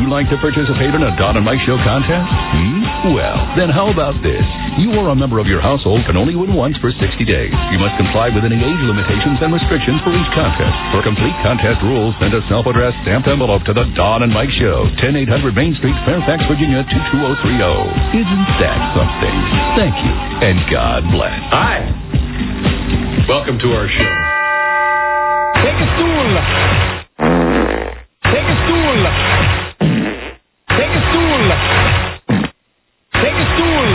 you like to participate in a Don and Mike Show contest? Well, then how about this? You or a member of your household can only win once for 60 days. You must comply with any age limitations and restrictions for each contest. For complete contest rules, send a self-addressed stamped envelope to the Don and Mike Show, 10800 Main Street, Fairfax, Virginia, 22030. Isn't that something? Thank you, and God bless. Hi. Welcome to our show. Take a stool. Take a stool. Take a stool. Take a stool.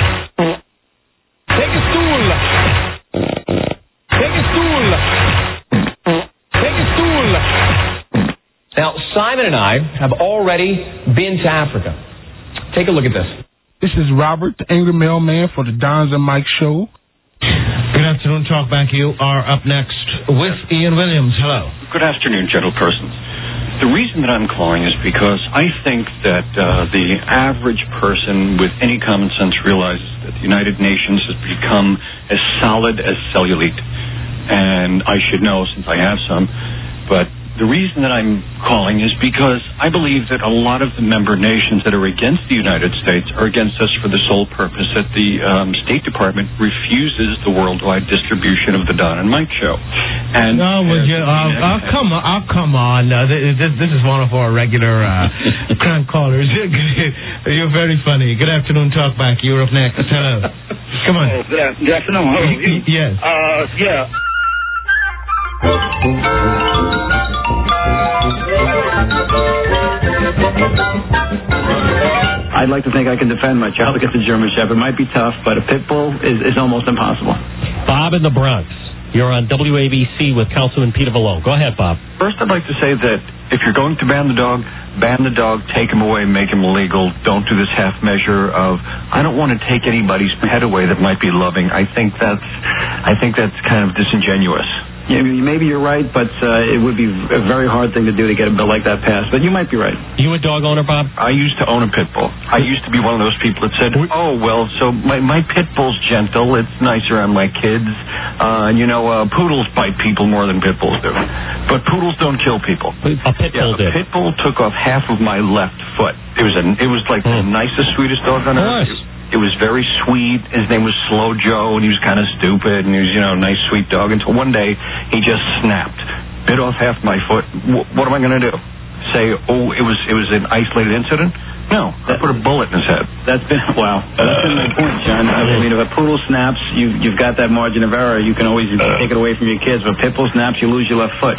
Take a stool. Take a stool. Take a stool. Now, Simon and I have already been to Africa. Take a look at this. This is Robert, the Angry Mailman for the Dons and Mike Show. Good afternoon, Talkback. You are up next with Ian Williams. Hello. Good afternoon, gentlepersons. The reason that I'm calling is because I think that the average person with any common sense realizes that the United Nations has become as solid as cellulite. And I should know since I have some. But the reason that I'm calling is because I believe that a lot of the member nations that are against the United States are against us for the sole purpose that the State Department refuses the worldwide distribution of the Don and Mike Show. And come on. This is one of our regular crank callers. You're very funny. Good afternoon, Talkback. You're up next. Hello. Come on. Oh, good afternoon. Hello. Yes. Yeah. I'd like to think I can defend my child against a German Shepherd. It might be tough, but a pit bull is almost impossible. Bob in the Bronx. You're on WABC with Councilman Peter Vallow. Go ahead, Bob. First, I'd like to say that if you're going to ban the dog, take him away, make him illegal. Don't do this half measure of, I don't want to take anybody's pet away that might be loving. I think that's kind of disingenuous. Yeah, maybe you're right, but it would be a very hard thing to do to get a bill like that passed. But you might be right. You a dog owner, Bob? I used to own a pit bull. I used to be one of those people that said, oh, well, so my pit bull's gentle. It's nicer on my kids. Poodles bite people more than pit bulls do. But poodles don't kill people. A pit bull did. A pit bull took off half of my left foot. It was like the nicest, sweetest dog on earth. It was very sweet. His name was Slow Joe, and he was kind of stupid, and he was, a nice, sweet dog, until one day he just snapped, bit off half my foot. What am I going to do? Say, it was an isolated incident? No, I put a bullet in his head. That's been my point, John. I mean, if a poodle snaps, you've got that margin of error. You can always take it away from your kids. But pit bull snaps, you lose your left foot.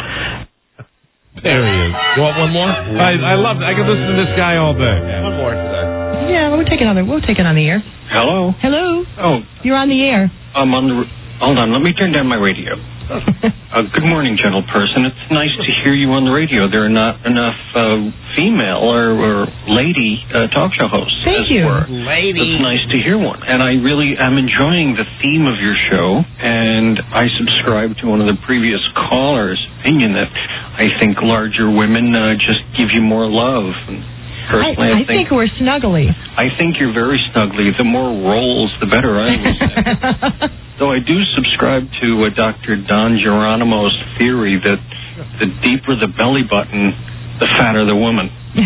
There he is. You want one more? I love it. I could listen to this guy all day. One more today. Yeah, we'll take it on the air. Hello? Hello? Oh. You're on the air. Hold on, let me turn down my radio. Good morning, gentleperson. It's nice to hear you on the radio. There are not enough female or lady talk show hosts. Thank you. Lady. It's nice to hear one. And I really am enjoying the theme of your show, and I subscribe to one of the previous callers' opinion that I think larger women just give you more love. Personally, I think we're snuggly. I think you're very snuggly. The more rolls, the better, I would say. Though I do subscribe to Dr. Don Geronimo's theory that the deeper the belly button, the fatter the woman.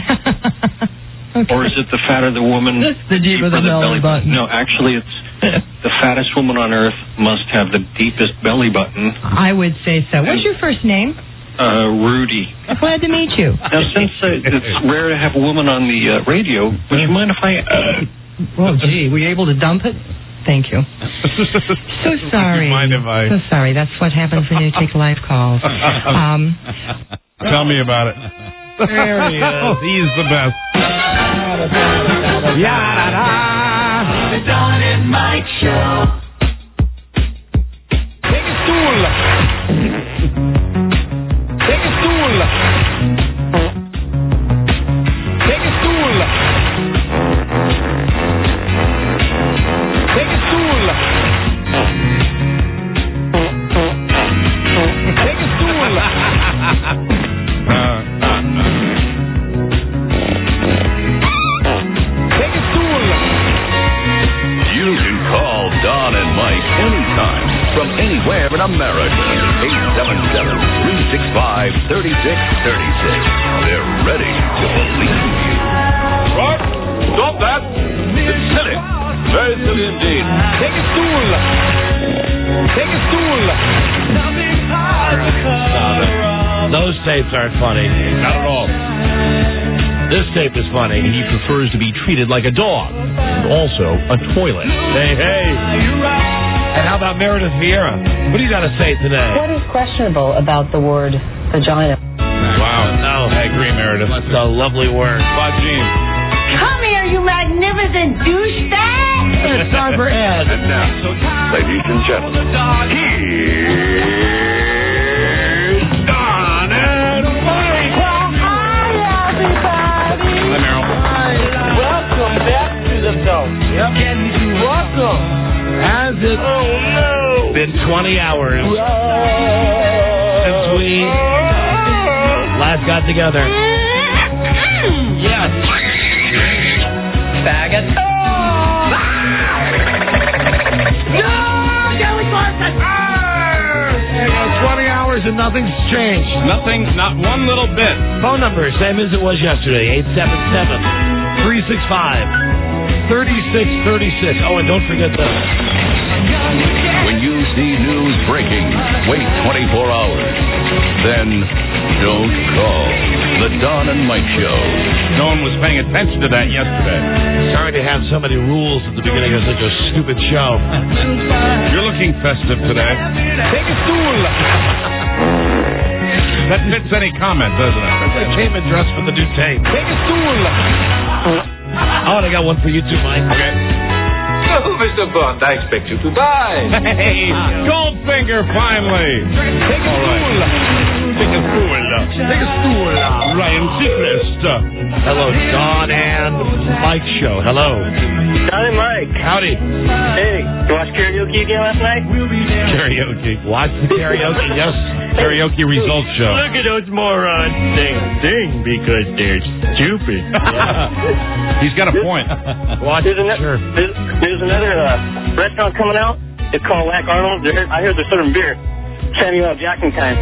Okay. Or is it the fatter the woman, the deeper the belly button? No, actually, it's the fattest woman on earth must have the deepest belly button. I would say so. What's your first name? Rudy. Glad to meet you. Now, since it's rare to have a woman on the radio, would you mind if I... Well, gee, were you able to dump it? Thank you. So sorry. Mind if I... So sorry. That's what happens when you take live calls. Tell me about it. There he is. He's the best. The Don and Mike Show. Take a stool. Take a stool. Take a stool. Take a stool. Take a stool. Take a stool. You can call Don and Mike anytime from anywhere in America. 877-365-3636. They're ready to believe you. those tapes aren't funny. Not at all. This tape is funny. He prefers to be treated like a dog, and also a toilet. Hey. And how about Meredith Vieira? What do you got to say today? What is questionable about the word vagina? Wow. No. I agree, Meredith. That's a lovely word. Gene. Come here, you magnificent douchebag! It's time for Ed. And now, ladies and gentlemen, here's Don and Mike. Well, hi, everybody! Hi, Meryl. Welcome back to the show. Yep. Welcome. Has it been 20 hours since we last got together? Yes. Faggot. No, Joey Boston! 20 hours and nothing's changed. Nothing, not one little bit. Phone number, same as it was yesterday, 877-365-3636. Oh, and don't forget this. When you see news breaking, wait 24 hours. Then don't call. The Don and Mike Show. No one was paying attention to that yesterday. Sorry to have so many rules at the beginning of such a stupid show. You're looking festive today. Take a stool. That fits any comment, doesn't it? I came in dressed for the new tape. Take a stool. Oh, and I got one for you too, Mike. Okay. Oh, Mr. Bond, I expect you to die. Hey, Goldfinger, finally. Take a stool. Take a stool. Take a stool. Ryan Seacrest. Hello, Don and Mike Show. Hello. Don and Mike. Howdy. Hey, you watch karaoke again last night? Karaoke. Watch the karaoke, yes. Karaoke results show. Look at those morons sing because they're stupid. He's got a point. There's another restaurant coming out. It's called Lack Arnold. I heard they're serving beer. Samuel L. Jackson time.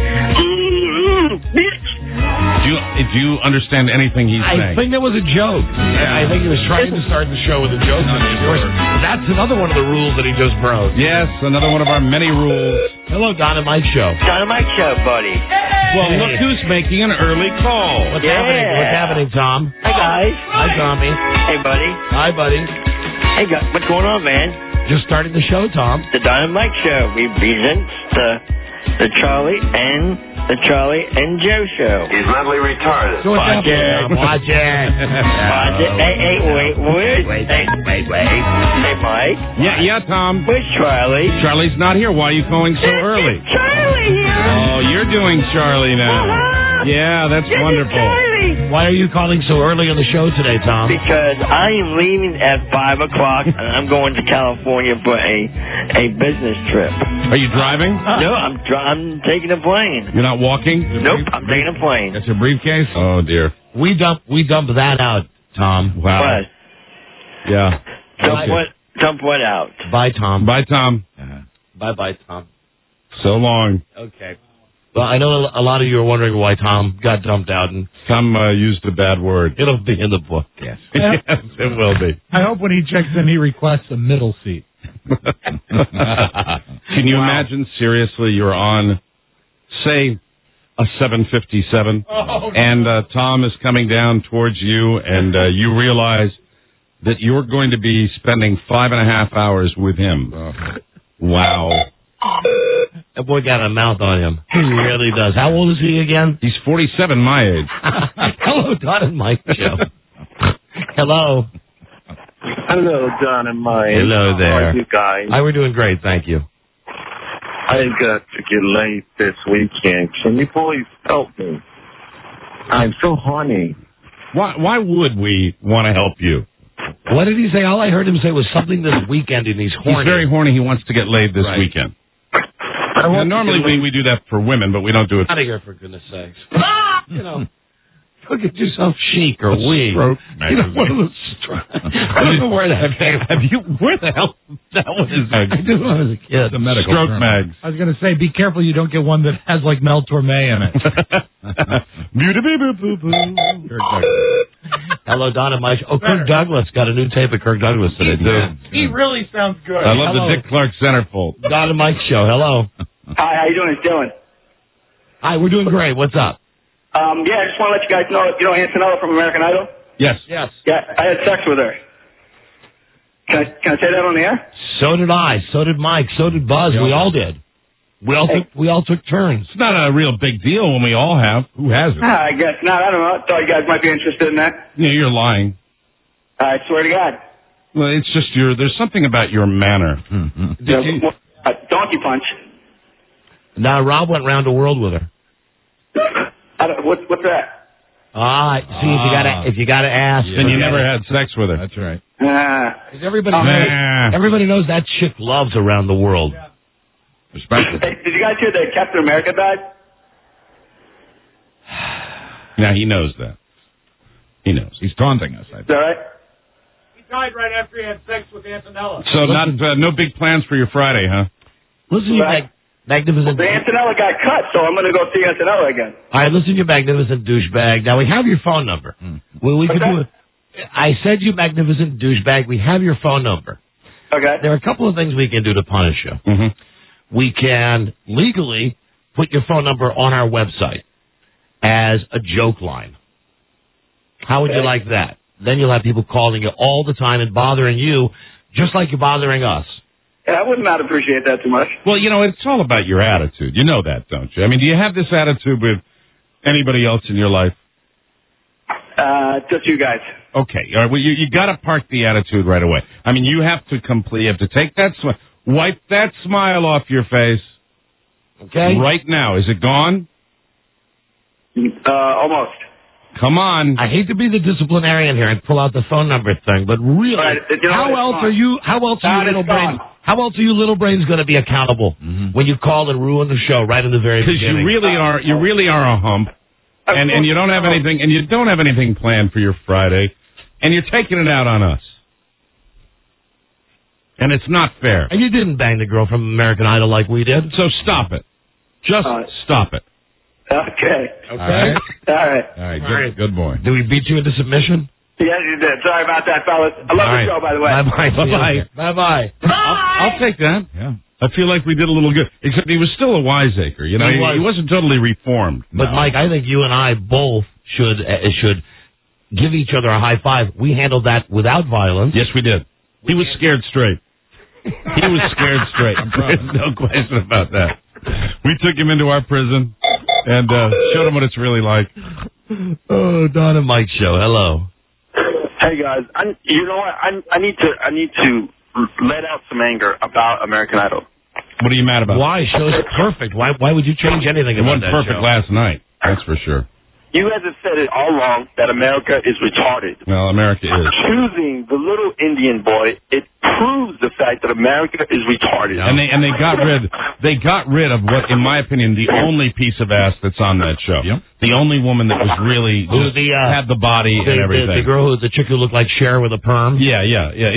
Bitch. Do you understand anything he's saying? I think that was a joke. I think he was trying to start the show with a joke. Of course, that's another one of the rules that he just broke. Yes, another one of our many rules. Hello, Don and Mike Show. Don and Mike Show, buddy. Well, look who's making an early call. What's happening? What's happening, Tom? Hi, guys. Hi, Tommy. Hey, buddy. Hi, buddy. Hey, guys. What's going on, man? Just starting the show, Tom. The Don and Mike Show. We present the Charlie and Joe Show. He's mentally retarded. Watch it. Watch it. Hey, wait. Hey, Mike. Yeah, Tom. Where's Charlie? Charlie's not here. Why are you calling so early? Charlie here. Oh, you're doing Charlie now. Yeah, that's wonderful. Why are you calling so early on the show today, Tom? Because I am leaving at 5 o'clock, and I'm going to California for a business trip. Are you driving? No, I'm taking a plane. You're not walking? Nope, I'm taking a plane. That's your briefcase? Oh, dear. We dumped that out, Tom. Wow. What? Yeah. Dump what out? Bye, Tom. Bye, Tom. Bye, Tom. So long. Okay. Well, I know a lot of you are wondering why Tom got dumped out, and Tom used a bad word. It'll be in the book, yes. Yes, it will be. I hope when he checks in, he requests a middle seat. Can you imagine, seriously, you're on, say, a 757, and Tom is coming down towards you, and you realize that you're going to be spending 5.5 hours with him. Wow. That boy got a mouth on him. He really does. How old is he again? He's 47, my age. Hello, Don and Mike Show. Hello. Hello, Don and Mike. Hello there. How are you guys? We're doing great, thank you. I got to get laid this weekend. Can you boys help me? I'm so horny. Why would we want to help you? What did he say? All I heard him say was something this weekend, and he's horny. He's very horny. He wants to get laid this weekend. Normally we do that for women, but we don't do it. Out of here, for goodness sakes. You know, go get yourself chic or weed. Stroke you know, one of those I don't know where that came. Where the hell that was? I did when I was a kid. The medical stroke term. Mags. I was going to say, be careful you don't get one that has like Mel Torme in it. Hello, Don and Mike. Oh, Kirk Douglas got a new tape of Kirk Douglas today, too. He really sounds good. I love the Dick Clark centerfold. Don and Mike Show. Hello. Hi, how you doing? It's Dylan. Hi, we're doing great. What's up? Yeah, I just want to let you guys know, you know Antonella from American Idol? Yes. Yes. Yeah, I had sex with her. Can I say that on the air? So did I. So did Mike. So did Buzz. We all did. We all took turns. It's not a real big deal when we all have. Who hasn't? I guess not. I don't know. I thought you guys might be interested in that. Yeah, you're lying. I swear to God. Well, it's just there's something about your manner. Donkey punch. Now, Rob went round the world with her. What's that? If you gotta ask, then you never had sex with her. That's right. Everybody knows that chick loves around the world. Respect it. Hey, did you guys hear that Captain America died? Now he knows that. He knows. He's taunting us. I think. Is that right? He died right after he had sex with Antonella. So no big plans for your Friday, huh? Listen, you magnificent. The Antonella got cut, so I'm going to go see Antonella again. All right, listen, you magnificent douchebag. Now we have your phone number. Well, we could do it. I said, you magnificent douchebag. We have your phone number. Okay. There are a couple of things we can do to punish you. Mm-hmm. We can legally put your phone number on our website as a joke line. How would you like that? Then you'll have people calling you all the time and bothering you just like you're bothering us. Yeah, I would not appreciate that too much. Well, it's all about your attitude. You know that, don't you? I mean, do you have this attitude with anybody else in your life? Just you guys. Okay. All right. Well, you got to park the attitude right away. I mean, you have to take that wipe that smile off your face. Okay. Right now. Is it gone? Almost. Come on. I hate to be the disciplinarian here and pull out the phone number thing, but really, how else are you little brains? How else are you little brains going to be accountable when you call and ruin the show right in the very beginning? Because you really are a hump, and you don't have anything planned for your Friday, and you're taking it out on us, and it's not fair. And you didn't bang the girl from American Idol like we did, so stop it. Just stop it. Okay. All right. All right. Good boy. Did we beat you into submission? Yes, you did. Sorry about that, fellas. I love the show, by the way. Bye-bye. I'll take that. Yeah. I feel like we did a little good. Except he was still a wiseacre. He wasn't totally reformed. But, Mike, I think you and I both should give each other a high five. We handled that without violence. Yes, we did. He was scared straight. He was scared straight. There's no question about that. We took him into our prison and showed him what it's really like. Oh, Don and Mike show. Hello. Hey guys, you know what? I need to let out some anger about American Idol. What are you mad about? Why? Show's perfect. Why would you change anything about that show? It wasn't perfect last night. That's for sure. You guys have said it all along that America is retarded. Well, America is. Choosing the little Indian boy, it proves the fact that America is retarded. And they got rid of what, in my opinion, the only piece of ass that's on that show. Yep. The only woman that was really had the body and everything. The chick who looked like Cher with a perm. Yeah.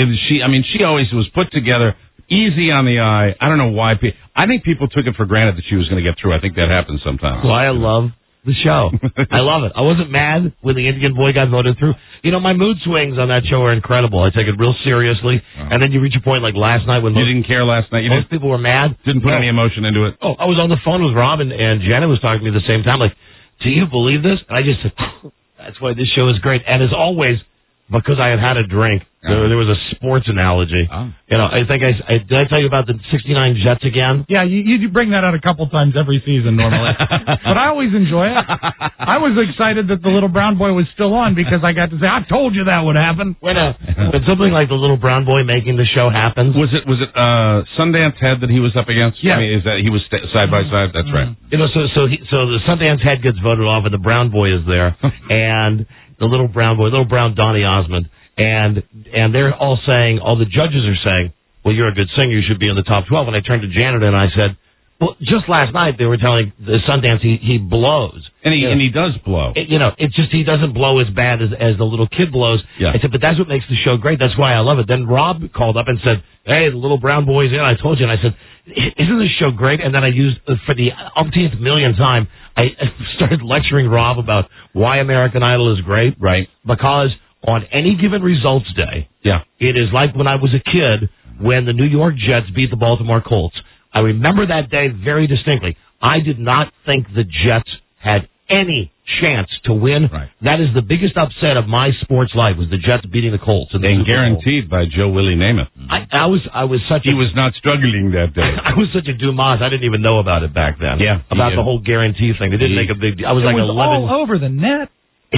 She always was put together, easy on the eye. I don't know why. I think people took it for granted that she was going to get through. I think that happens sometimes. Well, I love the show. I love it. I wasn't mad when the Indian boy got voted through. My mood swings on that show are incredible. I take it real seriously. Oh. And then you reach a point like last night when you didn't care last night. Most people were mad. Didn't put any emotion into it. Oh, I was on the phone with Rob and Jenna was talking to me at the same time. Like, do you believe this? And I just said, that's why this show is great. And as always, because I had a drink. There was a sports analogy. Oh. I think did I tell you about the 69 Jets again? Yeah, you bring that out a couple times every season normally. But I always enjoy it. I was excited that the little brown boy was still on because I got to say, I told you that would happen. When something like the little brown boy making the show happens. Was it Sundance Head that he was up against? Yeah. I mean, is that he was side by side? That's right. So the Sundance Head gets voted off and the brown boy is there. And the little brown Donny Osmond. And they're all saying, all the judges are saying, well, you're a good singer, you should be in the top 12. And I turned to Janet and I said, well, just last night they were telling the Sundance he blows. And he does blow. It's just he doesn't blow as bad as the little kid blows. Yeah. I said, but that's what makes the show great. That's why I love it. Then Rob called up and said, hey, the little brown boy's in. I told you. And I said, isn't this show great? And then I used, for the umpteenth million time, I started lecturing Rob about why American Idol is great. Right. Because on any given results day, it is like when I was a kid when the New York Jets beat the Baltimore Colts. I remember that day very distinctly. I did not think the Jets had any chance to win. Right. That is the biggest upset of my sports life, was the Jets beating the Colts. And guaranteed by Joe Willie Namath. I was such He was not struggling that day. I was such a Dumas, I didn't even know about it back then. Yeah. About the whole guarantee thing. They didn't make a big deal. I was It like was 11. all over the net.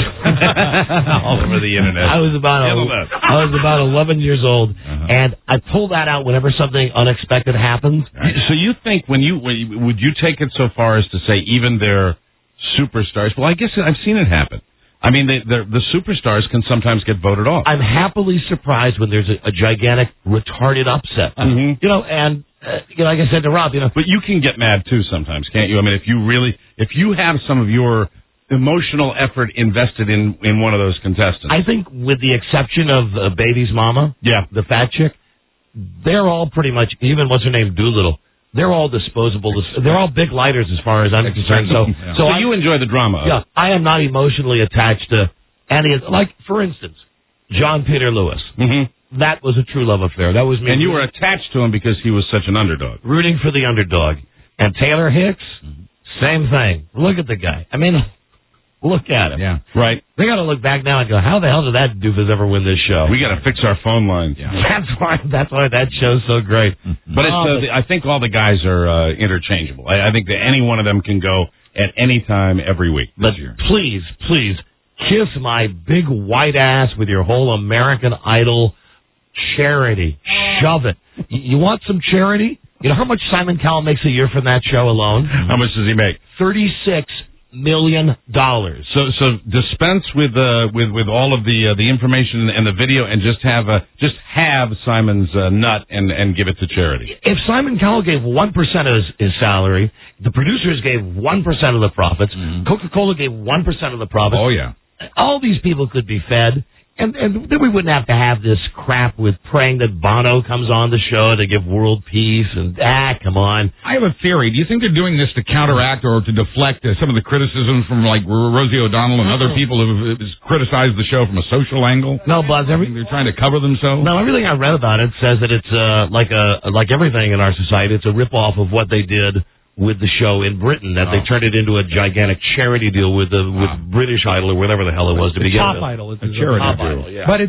All over the internet. I was about 11 years old, and I pull that out whenever something unexpected happens. So you think would you take it so far as to say even their superstars? Well, I guess I've seen it happen. I mean, the superstars can sometimes get voted off. I'm happily surprised when there's a gigantic retarded upset. Mm-hmm. And like I said to Rob, but you can get mad too sometimes, can't you? I mean, if you have some of your emotional effort invested in one of those contestants. I think with the exception of Baby's mama, the fat chick, they're all pretty much, even what's her name, Doolittle, they're all disposable. They're all big lighters as far as I'm concerned. So you enjoy the drama. Yeah, I am not emotionally attached to any of, like, for instance, John Peter Lewis. Mm-hmm. That was a true love affair. That was me. And you were attached to him because he was such an underdog. Rooting for the underdog. And Taylor Hicks, same thing. Look at the guy. I mean, look at him. Yeah, right. They got to look back now and go, how the hell did that doofus ever win this show? We got to fix our phone lines. Yeah. That's why that show's so great. But I think all the guys are interchangeable. I think that any one of them can go at any time every week. But please, kiss my big white ass with your whole American Idol charity. Shove it. You want some charity? You know how much Simon Cowell makes a year from that show alone? How much does he make? $36 million. So dispense with all of the information and the video, and just have Simon's nut and give it to charity. If Simon Cowell gave 1% of his salary, the producers gave 1% of the profits, Coca-Cola gave 1% of the profits. Oh yeah, all these people could be fed. And then we wouldn't have to have this crap with praying that Bono comes on the show to give world peace and, come on. I have a theory. Do you think they're doing this to counteract or to deflect some of the criticisms from, like, Rosie O'Donnell and other people who have criticized the show from a social angle? No, Buzz. They're trying to cover themselves? No, everything I read about it says that it's like everything in our society, it's a ripoff of what they did with the show in Britain, that they turned it into a gigantic charity deal with British Idol or whatever the hell it was to begin with. Top Idol. It's a charity Top deal. Idol, yeah. But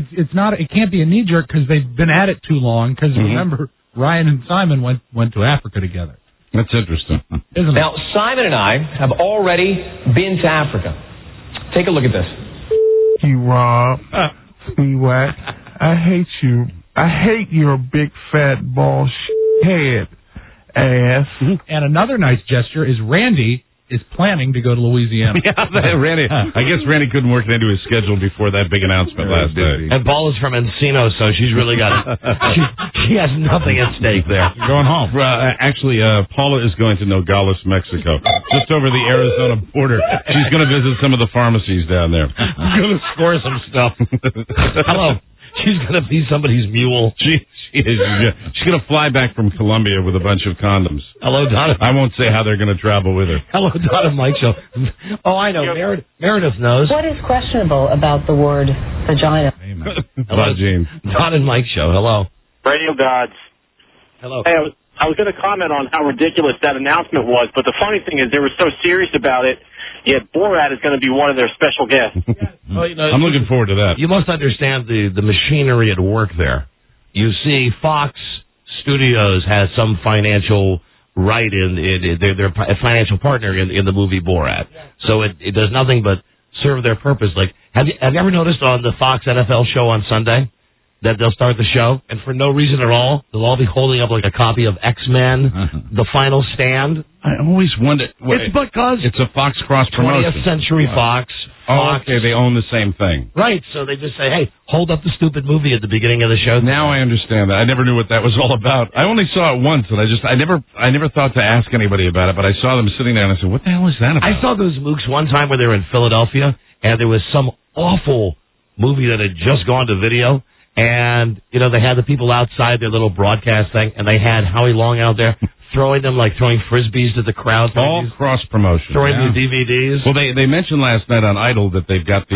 it can't be a knee jerk because they've been at it too long. Because remember, Ryan and Simon went to Africa together. That's interesting, isn't it? Now, Simon and I have already been to Africa. Take a look at this. You, Rob, Speedwack, I hate you. I hate your big fat ball head. Ass. And another nice gesture is Randy is planning to go to Louisiana. Randy. I guess Randy couldn't work it into his schedule before that big announcement last night. And Paula's from Encino, so she's really got it. She has nothing at stake there. Going home. Actually, Paula is going to Nogales, Mexico, just over the Arizona border. She's going to visit some of the pharmacies down there. Going to score some stuff. Hello. She's going to be somebody's mule. She's going to fly back from Colombia with a bunch of condoms. Hello, Donna. I won't say how they're going to travel with her. Hello, Donna Mike Show. Oh, I know. Meredith knows. What is questionable about the word vagina? Hello, Gene. Donna and Mike Show. Hello. Radio gods. Hello. Hey, I was going to comment on how ridiculous that announcement was, but the funny thing is they were so serious about it, yet Borat is going to be one of their special guests. Well, I'm looking forward to that. You must understand the machinery at work there. You see, Fox Studios has some financial right in they're a financial partner in the movie Borat. So it does nothing but serve their purpose. Like, have you ever noticed on the Fox NFL show on Sunday that they'll start the show and for no reason at all they'll all be holding up like a copy of X-Men, The Final Stand? I always wonder. It's because it's a Fox cross promotion. 20th Century Fox. Oh, okay, they own the same thing. Right, so they just say, hey, hold up the stupid movie at the beginning of the show. Now I understand that. I never knew what that was all about. I only saw it once, and I never thought to ask anybody about it, but I saw them sitting there, and I said, what the hell is that about? I saw those mooks one time where they were in Philadelphia, and there was some awful movie that had just gone to video, and, they had the people outside their little broadcast thing, and they had Howie Long out there throwing Frisbees to the crowd. All cross-promotion. Throwing the DVDs. Well, they mentioned last night on Idol that they've got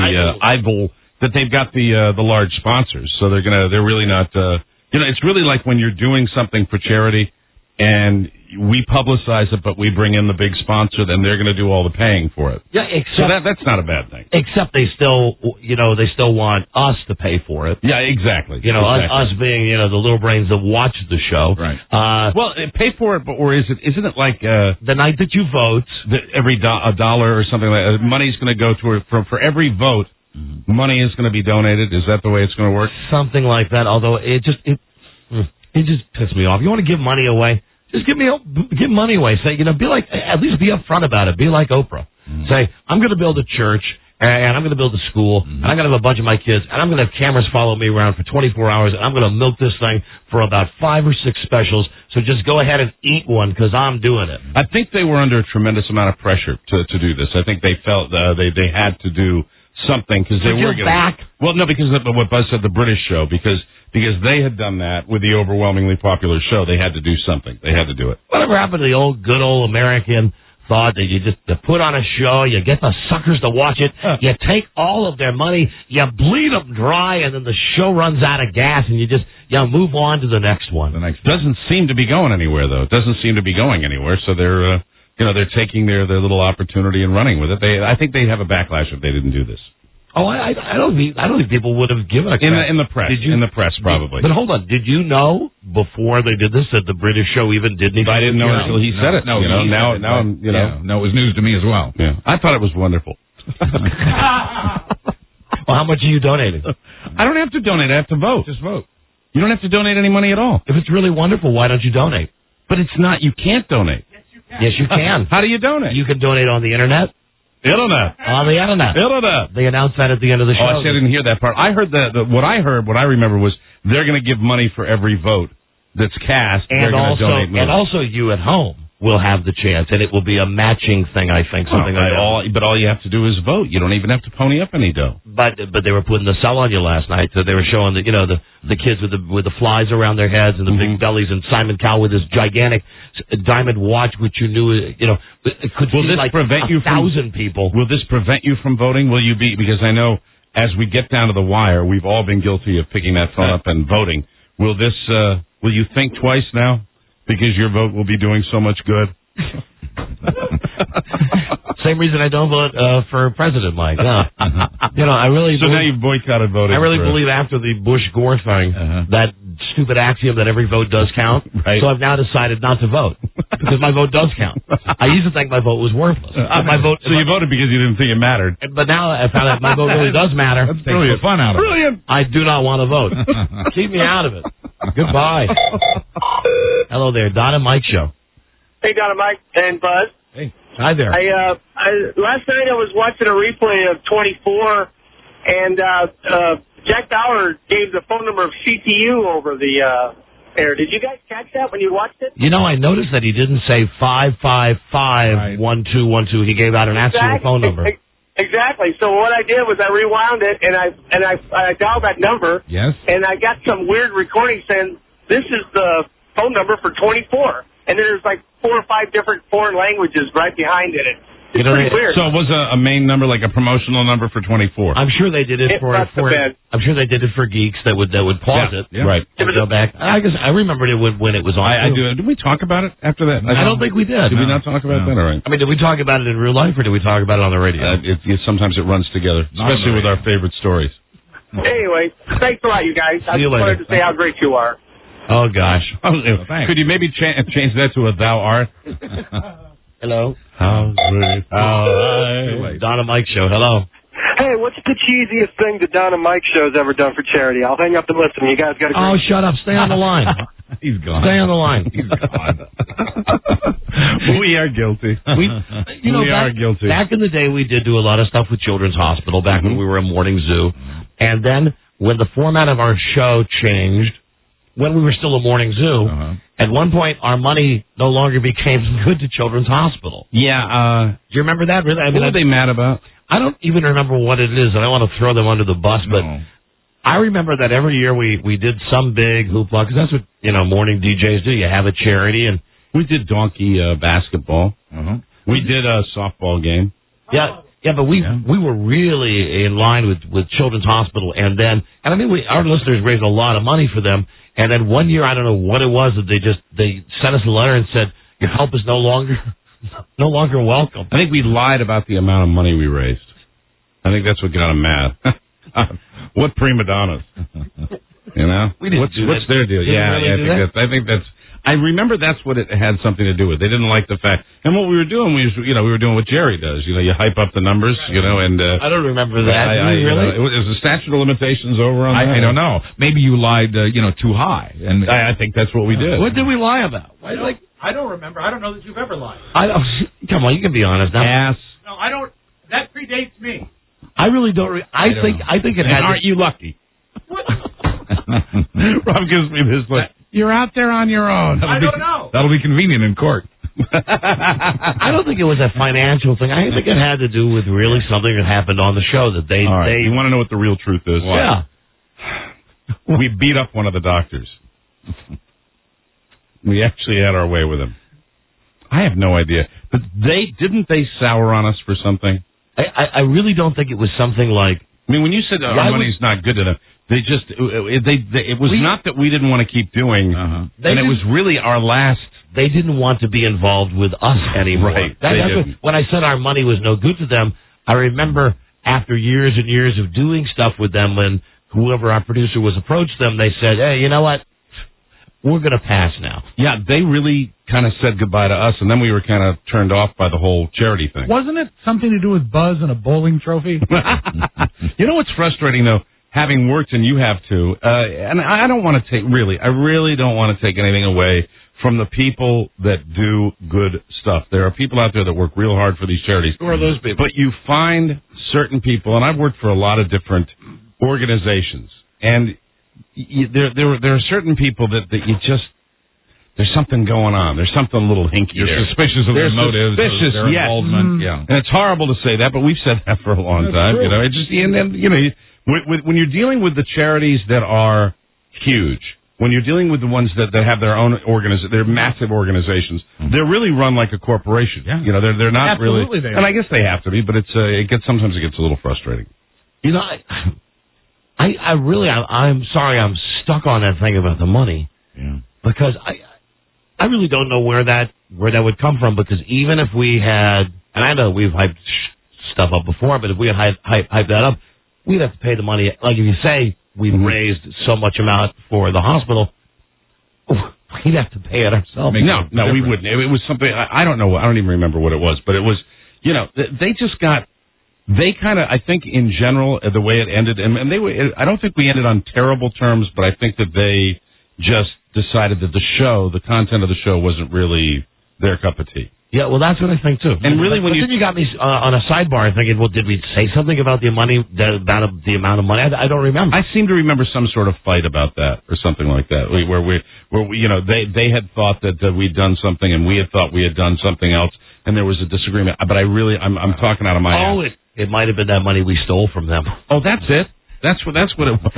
the large sponsors, so they're really not, it's really like when you're doing something for charity and we publicize it, but we bring in the big sponsor, then they're going to do all the paying for it. Yeah, so that's not a bad thing. Except they still want us to pay for it. Yeah, exactly. Us being, the little brains that watch the show. Right. Well, pay for it, or isn't it like the night that you vote, every $1 or something like that, money's going to go to for every vote, money is going to be donated? Is that the way it's going to work? Something like that, although it just pissed me off. You want to give money away? Just give money away. Say, at least be upfront about it. Be like Oprah. Say, I'm going to build a church, and I'm going to build a school, and I'm going to have a bunch of my kids, and I'm going to have cameras follow me around for 24 hours, and I'm going to milk this thing for about 5 or 6 specials. So just go ahead and eat one because I'm doing it. I think they were under a tremendous amount of pressure to do this. I think they felt they had to do something because they were getting back. Well, no, because what Buzz said, the British show, because they had done that with the overwhelmingly popular show. They had to do something. They had to do it. Whatever happened to the good old American thought that you just put on a show, you get the suckers to watch it, you take all of their money, you bleed them dry, and then the show runs out of gas, and you just move on to the next one. Doesn't seem to be going anywhere, though. It doesn't seem to be going anywhere, so they're taking their little opportunity and running with it. I think they'd have a backlash if they didn't do this. Oh, I don't think people would have given a crap. In the press. In the press, probably. But hold on, did you know before they did this that the British show even did anything? I didn't know until he said it. No, now I'm No, it was news to me as well. Yeah, I thought it was wonderful. Well, how much are you donating? I don't have to donate. I have to vote. Just vote. You don't have to donate any money at all. If it's really wonderful, why don't you donate? But it's not. You can't donate. Yes, you can. How do you donate? You can donate on the internet. On the internet. They announced that at the end of the show. Oh, I didn't hear that part. I heard what I remember was they're going to give money for every vote that's cast. And also you at home will have the chance, and it will be a matching thing, I think. But all you have to do is vote. You don't even have to pony up any dough. But they were putting the sell on you last night. So they were showing the kids with the flies around their heads and the big bellies, and Simon Cowell with his gigantic diamond watch, which you knew it could feed like 1,000 people. Will this prevent you from voting? Will you be? Because I know as we get down to the wire, we've all been guilty of picking that phone up and voting. Will you think twice now? Because your vote will be doing so much good. Same reason I don't vote for President Mike. Yeah. I really. So now you've boycotted voting. I really believe after the Bush-Gore thing, that stupid axiom that every vote does count. Right. So I've now decided not to vote because my vote does count. I used to think my vote was worthless. So you voted because you didn't think it mattered. But now I found out my vote really does matter. That's brilliant. Fun out of it. Brilliant. I do not want to vote. Keep me out of it. Goodbye. Hello there, Don and Mike Show. Hey, Don and Mike and Buzz. Hey. Hi there. Last night I was watching a replay of 24, and Jack Bauer gave the phone number of CTU over the air. Did you guys catch that when you watched it? I noticed that he didn't say 555-1212. He gave out an actual phone number. Exactly. So what I did was I rewound it, and I dialed that number. Yes. And I got some weird recording saying, this is the phone number for 24. And then there's like 4 or 5 different foreign languages right behind it. It's pretty weird. So it was a main number, like a promotional number for 24. I'm sure they did it for I'm sure they did it for geeks that would pause it. Yeah. Right. Go back. I guess I remember it when it was on. I do. Did we talk about it after that? I don't think we did. Did we not talk about that? All right. I mean, did we talk about it in real life or did we talk about it on the radio? Sometimes it runs together, especially with our favorite stories. Anyway, thanks a lot, you guys. I See you just wanted to say how great you are. Oh, gosh. Could you maybe change that to a thou art? Hello. How great. Don and Mike Show. Hello. Hey, what's the cheesiest thing the Don and Mike Show's ever done for charity? I'll hang up and listen. You guys got to. Oh, shut up! Stay on the line. He's gone. Stay on the line. He's gone. We are guilty. We are guilty. Back in the day, we did do a lot of stuff with Children's Hospital. Back when we were a morning zoo, and then when the format of our show changed, when we were still a morning zoo, at one point our money no longer became good to Children's Hospital. Yeah. Do you remember that? Really? What were they mad about? I don't even remember what it is. I don't want to throw them under the bus, but I remember that every year we did some big hoopla, because that's what morning DJs do. You have a charity, and we did donkey basketball. We did a softball game. Yeah, but we were really in line with Children's Hospital, and I mean our listeners raised a lot of money for them, And then one year, I don't know what it was, that they sent us a letter and said, your help is no longer welcome. I think we lied about the amount of money we raised. I think that's what got them mad. What prima donnas? You know? What's their deal? I think that's... I remember that's what it had something to do with. They didn't like the fact, and what we were doing, we were doing what Jerry does. You hype up the numbers, and I don't remember that. Really? Is the statute of limitations over on that? I don't know. Maybe you lied, too high, and I think that's what we did. What did we lie about? I don't remember. I don't know that you've ever lied. Come on, you can be honest now. Ass. No, I don't. That predates me. I really don't. I think it had. Aren't you lucky? Rob gives me this look. You're out there on your own. I don't know. That'll be convenient in court. I don't think it was a financial thing. I think it had to do with really something that happened on the show that they. All right. You want to know what the real truth is? What? Yeah. We beat up one of the doctors. We actually had our way with him. I have no idea. But didn't they sour on us for something? I really don't think it was something like. I mean, when you said our money's not good to them, they just it was not that we didn't want to keep doing, and it was really our last. They didn't want to be involved with us anymore. Right. When I said our money was no good to them, I remember after years and years of doing stuff with them, when whoever our producer was approached them, they said, "Hey, you know what? We're going to pass now." Yeah, they really kind of said goodbye to us, and then we were kind of turned off by the whole charity thing. Wasn't it something to do with Buzz and a bowling trophy? You know what's frustrating, though? Having worked, and you have too, and I don't want to I really don't want to take anything away from the people that do good stuff. There are people out there that work real hard for these charities. Who are those people? But you find certain people, and I've worked for a lot of different organizations, and there are certain people that you just, there's something going on. There's something a little hinky. You're suspicious of their motives, their involvement. Yeah. And it's horrible to say that, but we've said that for a long time. True. It just, when you're dealing with the charities that are huge, when you're dealing with the ones that have their own they're massive organizations, they're really run like a corporation. Yeah. They're not Absolutely really, they are. and I guess they have to be, but sometimes it gets a little frustrating. I'm sorry I'm stuck on that thing about the money. Yeah. Because I really don't know where that would come from, because even if we had, and I know we've hyped stuff up before, but if we had hyped that up, we'd have to pay the money. Like if you say we've raised so much amount for the hospital, we'd have to pay it ourselves. No, we wouldn't. It was something, I don't know, I don't even remember what it was, but it was, they kind of, I think in general, the way it ended, and I don't think we ended on terrible terms, but I think that they just decided that the content of the show wasn't really their cup of tea. Yeah, well, that's what I think too. And really, then you got me on a sidebar thinking, well, did we say something about the money, about the amount of money? I don't remember. I seem to remember some sort of fight about that or something like that, where they had thought that we'd done something and we had thought we had done something else, and there was a disagreement. But I'm talking out of my ass. It might have been that money we stole from them. Oh, that's it. That's what it was.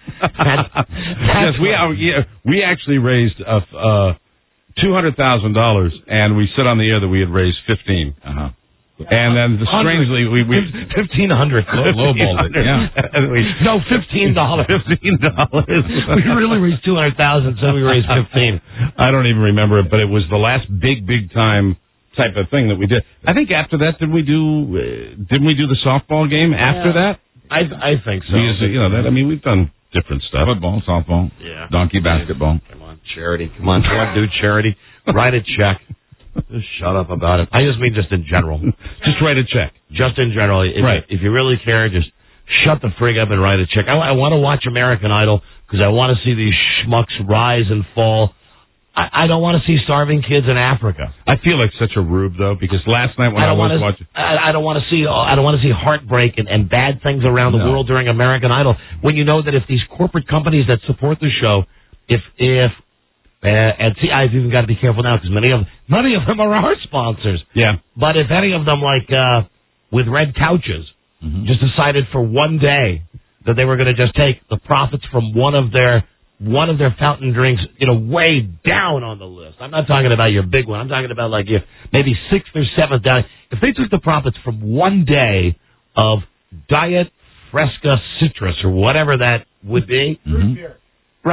Yes, we actually raised $200,000, and we said on the air that we had raised 15. And then strangely, we 1,500 lowballed it. Yeah. No, $15. $15. We really raised 200,000, so we raised 15. I don't even remember it, but it was the last big time type of thing that we did. I think after that, didn't we do the softball game after that? I think so. We've done different stuff. Football, softball, donkey basketball. Come on, charity. Come on, do charity. Write a check. Just shut up about it. I just mean just in general. Just write a check. Just in general. If you really care, just shut the frig up and write a check. I want to watch American Idol because I want to see these schmucks rise and fall. I don't want to see starving kids in Africa. I feel like such a rube though, because last night when I was watching, I don't want to see heartbreak and bad things around the world during American Idol. When you know that if these corporate companies that support the show, and see, I've even got to be careful now because many of them are our sponsors. Yeah. But if any of them, like with Red Couches, just decided for one day that they were going to just take the profits from one of their fountain drinks, way down on the list. I'm not talking about your big one. I'm talking about like your maybe 6th or 7th down. If they took the profits from one day of Diet Fresca Citrus or whatever that would be, right?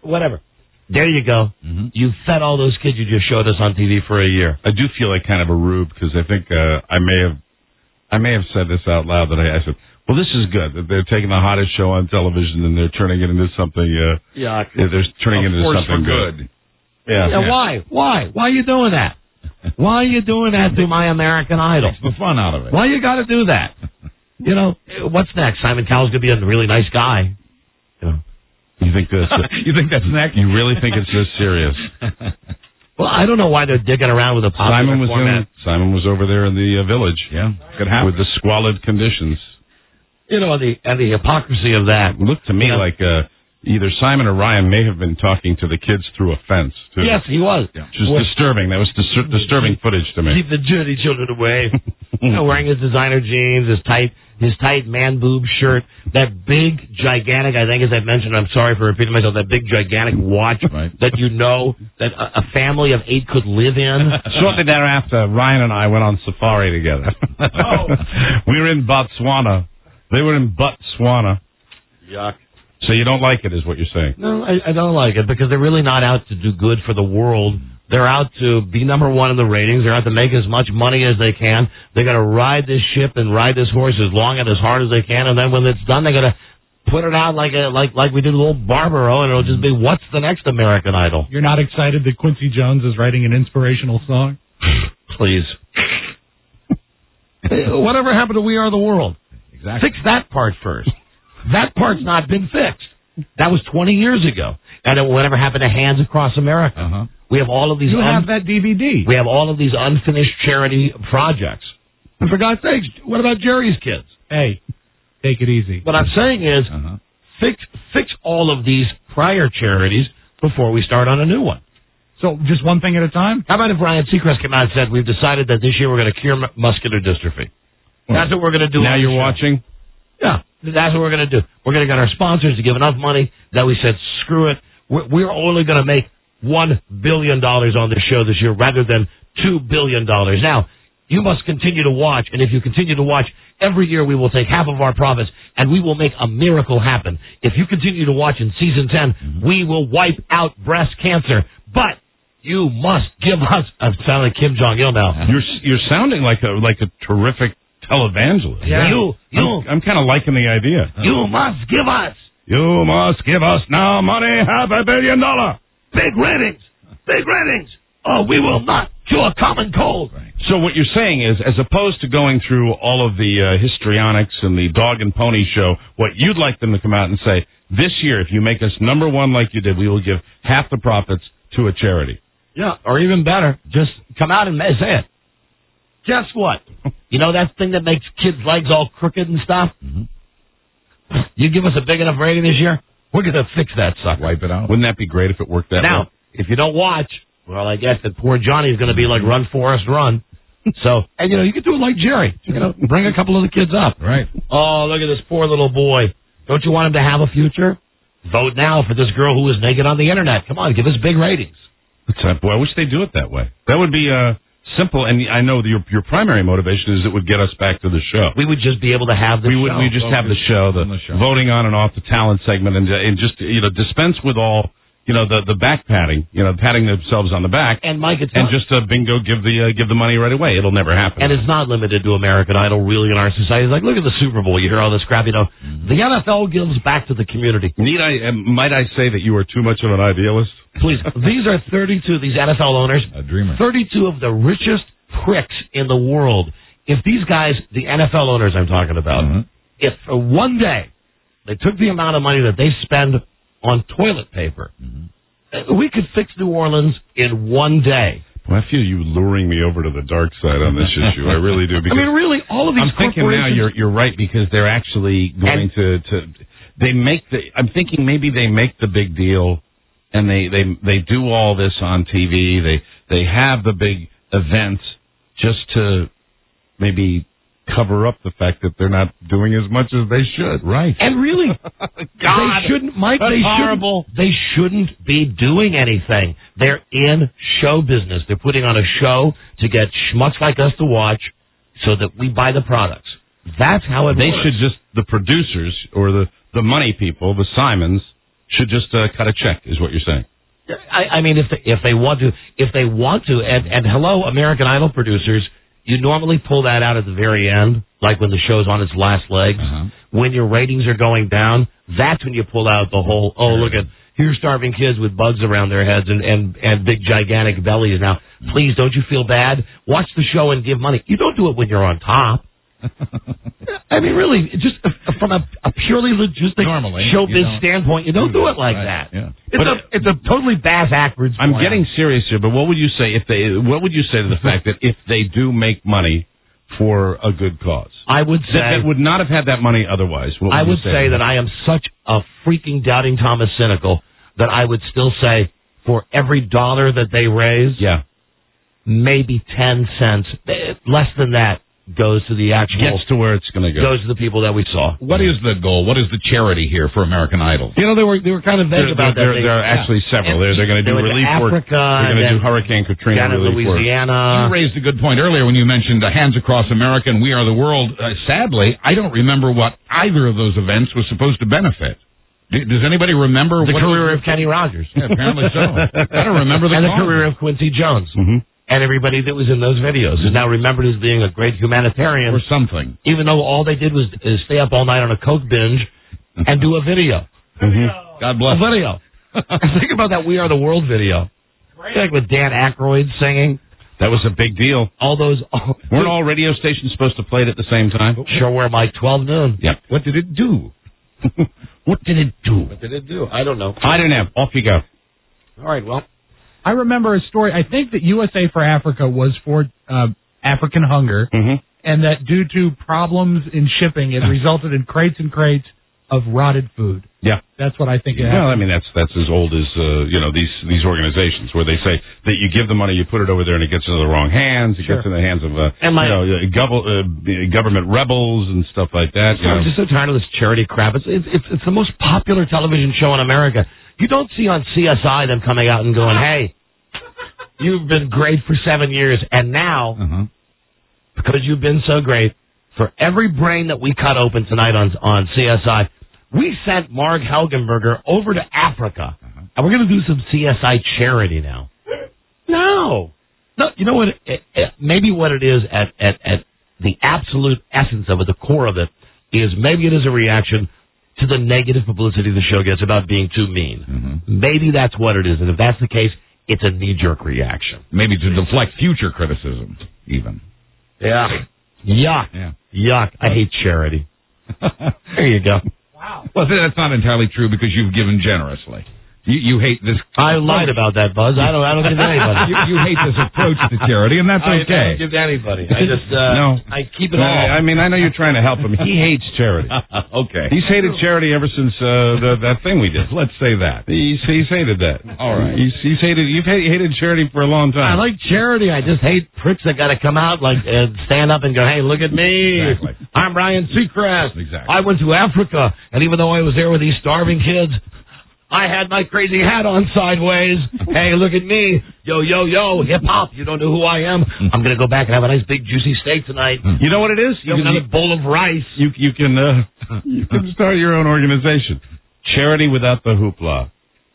whatever. There you go. Mm-hmm. You fed all those kids you just showed us on TV for a year. I do feel like kind of a rube because I think I may have said this out loud that I said, well, this is good that they're taking the hottest show on television and they're turning it into something. Yeah, they're turning it into something good. Yeah. Why? Why are you doing that? Why are you doing that to My American Idol? Takes the fun out of it. Why you got to do that? You know, what's next? Simon Cowell's going to be a really nice guy. You think this? You think that's next? You really think it's this serious? Well, I don't know why they're digging around with a popular format. Simon was over there in the village. Yeah, could happen. With the squalid conditions. You know, and the hypocrisy of that. It looked to me like either Simon or Ryan may have been talking to the kids through a fence, too. Yes, he was. Yeah. Which was disturbing. That was disturbing footage to me. Keep the dirty children away. Wearing his designer jeans, his tight man boob shirt, that big, gigantic, I think as I've mentioned, I'm sorry for repeating myself, that big, gigantic watch that that a family of 8 could live in. Shortly thereafter, Ryan and I went on safari together. We were in Botswana. They were in Botswana. Yuck. So you don't like it, is what you're saying? No, I don't like it because they're really not out to do good for the world. They're out to be number one in the ratings. They're out to make as much money as they can. They're going to ride this ship and ride this horse as long and as hard as they can. And then when it's done, they're going to put it out like we did with old Barbaro, and it'll just be, what's the next American Idol? You're not excited that Quincy Jones is writing an inspirational song? Please. Whatever happened to We Are the World? Exactly. Fix that part first. That part's not been fixed. That was 20 years ago. And then whatever happened to Hands Across America? Uh-huh. We have all of these. You have that DVD. We have all of these unfinished charity projects. And for God's sakes, what about Jerry's kids? Hey, take it easy. What I'm saying is, fix all of these prior charities before we start on a new one. So just one thing at a time? How about if Ryan Seacrest came out and said, we've decided that this year we're going to cure muscular dystrophy. That's what we're going to do. Now you're watching? Yeah, that's what we're going to do. We're going to get our sponsors to give enough money that we said, screw it. We're only going to make $1 billion on this show this year rather than $2 billion. Now, you must continue to watch, and if you continue to watch, every year we will take half of our profits, and we will make a miracle happen. If you continue to watch in season 10, we will wipe out breast cancer. But you must give us. I'm sounding like Kim Jong-il now. You're sounding like a terrific televangelist. Yeah. I'm kind of liking the idea. You must give us. You must give us now money, $500 million. Big ratings. Big ratings. Oh, we will not cure a common cold. Right. So what you're saying is, as opposed to going through all of the histrionics and the dog and pony show, what you'd like them to come out and say, this year, if you make us number one like you did, we will give half the profits to a charity. Yeah, or even better, just come out and say it. Guess what? You know that thing that makes kids' legs all crooked and stuff? Mm-hmm. You give us a big enough rating this year, we're going to fix that sucker. Wipe it out. Wouldn't that be great if it worked that way? Now, if you don't watch, well, I guess that poor Johnny's going to be like Run, Forrest, Run. So, and you could do it like Jerry. Bring a couple of the kids up. Right. Oh, look at this poor little boy. Don't you want him to have a future? Vote now for this girl who is naked on the internet. Come on, give us big ratings. Boy, I wish they'd do it that way. That would be simple, and I know your primary motivation is it would get us back to the show. We would just be able to have the show. We just have the show, the voting on and off the talent segment, and just dispense with all the back patting, patting themselves on the back, and Mike, it's and just bingo, give the money right away. It'll never happen. And it's not limited to American Idol. Really, in our society, it's like look at the Super Bowl. You hear all this crap. The NFL gives back to the community. Might I say that you are too much of an idealist? Please, these are 32, these NFL owners, a dreamer. 32 of the richest pricks in the world. If these guys, the NFL owners I'm talking about, if for one day they took the amount of money that they spend on toilet paper, we could fix New Orleans in one day. Well, I feel you luring me over to the dark side on this issue. I really do. I mean, really, all of these I'm thinking now you're right because they're actually going to they make I'm thinking maybe they make the big deal. And they do all this on TV. They have the big events just to maybe cover up the fact that they're not doing as much as they should. Right. And really, God, they shouldn't, Mike. That's horrible. They shouldn't be doing anything. They're in show business. They're putting on a show to get schmucks like us to watch, so that we buy the products. That's how it works. They should just the producers or the money people, the Simons, should just cut a check, is what you're saying. I mean, if they want to, and hello, American Idol producers, you normally pull that out at the very end, like when the show's on its last legs. When your ratings are going down, that's when you pull out the whole, look at, here's starving kids with bugs around their heads and big gigantic bellies now. Please, don't you feel bad? Watch the show and give money. You don't do it when you're on top. I mean, really, just from a purely logistic showbiz standpoint, you don't do it like that. Yeah. It's a totally backwards. I'm getting serious here, but what would you say what would you say to the fact that if they do make money for a good cause? I would say that would not have had that money otherwise. I would say that I am such a freaking doubting Thomas cynical that I would still say for every dollar that they raise, maybe 10 cents, less than that, goes to the actual... Gets to where it's going to go. Goes to the people that we saw. What is the goal? What is the charity here for American Idol? You know, they were kind of vague about that. There are actually several. They're going to do relief work. They're going to do Hurricane Katrina relief work. Louisiana. You raised a good point earlier when you mentioned Hands Across America and We Are the World. Sadly, I don't remember what either of those events was supposed to benefit. Does anybody remember the career of Kenny Rogers? Yeah, apparently so. I don't remember the career of Quincy Jones. And everybody that was in those videos is now remembered as being a great humanitarian. Or something. Even though all they did was stay up all night on a Coke binge and do a video. God bless. A video. Think about that We Are the World video. Like with Dan Aykroyd singing. That was a big deal. All those... Weren't all radio stations supposed to play it at the same time? Sure were, Mike. 12 noon. Yep. What did it do? What did it do? I don't know. I don't know. Off you go. All right, well... I remember a story. I think that USA for Africa was for African hunger, and that due to problems in shipping, it resulted in crates and crates of rotted food. Yeah, that's what I think it happened. Well, I mean, that's as old as these organizations where they say that you give the money, you put it over there, and it gets into the wrong hands. It gets in the hands of government rebels and stuff like that. I'm just so tired of this charity crap. It's the most popular television show in America. You don't see on CSI them coming out and going, hey, you've been great for 7 years, and now, because you've been so great, for every brain that we cut open tonight on CSI, we sent Marg Helgenberger over to Africa, and we're going to do some CSI charity now. No, you know what? Maybe what it is at the absolute essence of it, the core of it, is maybe it is a reaction to the negative publicity the show gets about being too mean. Maybe that's what it is, and if that's the case, it's a knee-jerk reaction. Maybe to deflect future criticism, even. Yeah. Yuck. Yuck. I hate charity. There you go. Wow. Well, that's not entirely true because you've given generously. You hate this. I lied about that, Buzz. I don't give to anybody. You hate this approach to charity, and that's okay. I don't give to anybody. I just I keep it all. I mean, I know you're trying to help him. He hates charity. Okay. He's hated charity ever since that thing we did. Let's say that. He's hated that. All right. You've hated charity for a long time. I like charity. I just hate pricks that got to come out and stand up and go, hey, look at me. Exactly. I'm Ryan Seacrest. Exactly. I went to Africa, and even though I was there with these starving kids, I had my crazy hat on sideways. Hey, look at me. Yo, yo, yo, hip-hop. You don't know who I am? I'm going to go back and have a nice big juicy steak tonight. You know what it is? You can have a bowl of rice. You can start your own organization. Charity without the hoopla.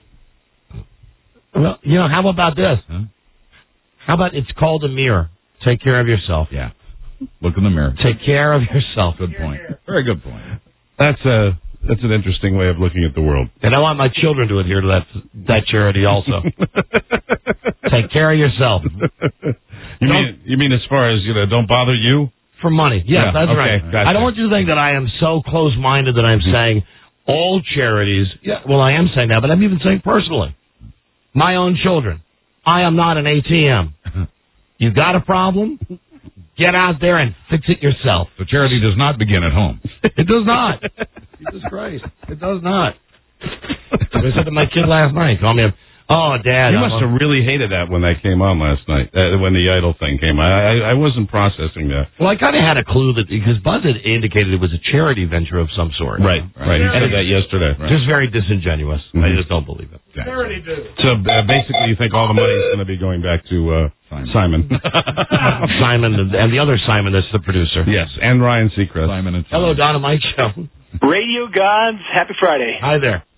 Well, how about this? How about it's called a mirror. Take care of yourself. Yeah. Look in the mirror. Take care of yourself. Good point. Very good point. That's an interesting way of looking at the world. And I want my children to adhere to that charity also. Take care of yourself. You mean as far as, don't bother you? For money. Yes, that's right. Gotcha. I don't want you to think that I am so close-minded that I'm saying all charities. Yeah, well, I am saying that, but I'm even saying personally. My own children. I am not an ATM. You got a problem? Get out there and fix it yourself. So charity does not begin at home. It does not. Jesus Christ. It does not. I said to my kid last night, call me up, oh, Dad. You must have really hated that when that came on last night, when the Idol thing came on. I wasn't processing that. Well, I kind of had a clue that, because Buzz had indicated it was a charity venture of some sort. Right. He said that yesterday. Right. Just very disingenuous. I just don't believe it. Charity do. So basically you think all the money is going to be going back to Simon. Simon and the other Simon that's the producer. Yes, and Ryan Seacrest. Simon and Hello, Don and Mike Show. Radio gods, happy Friday. Hi there.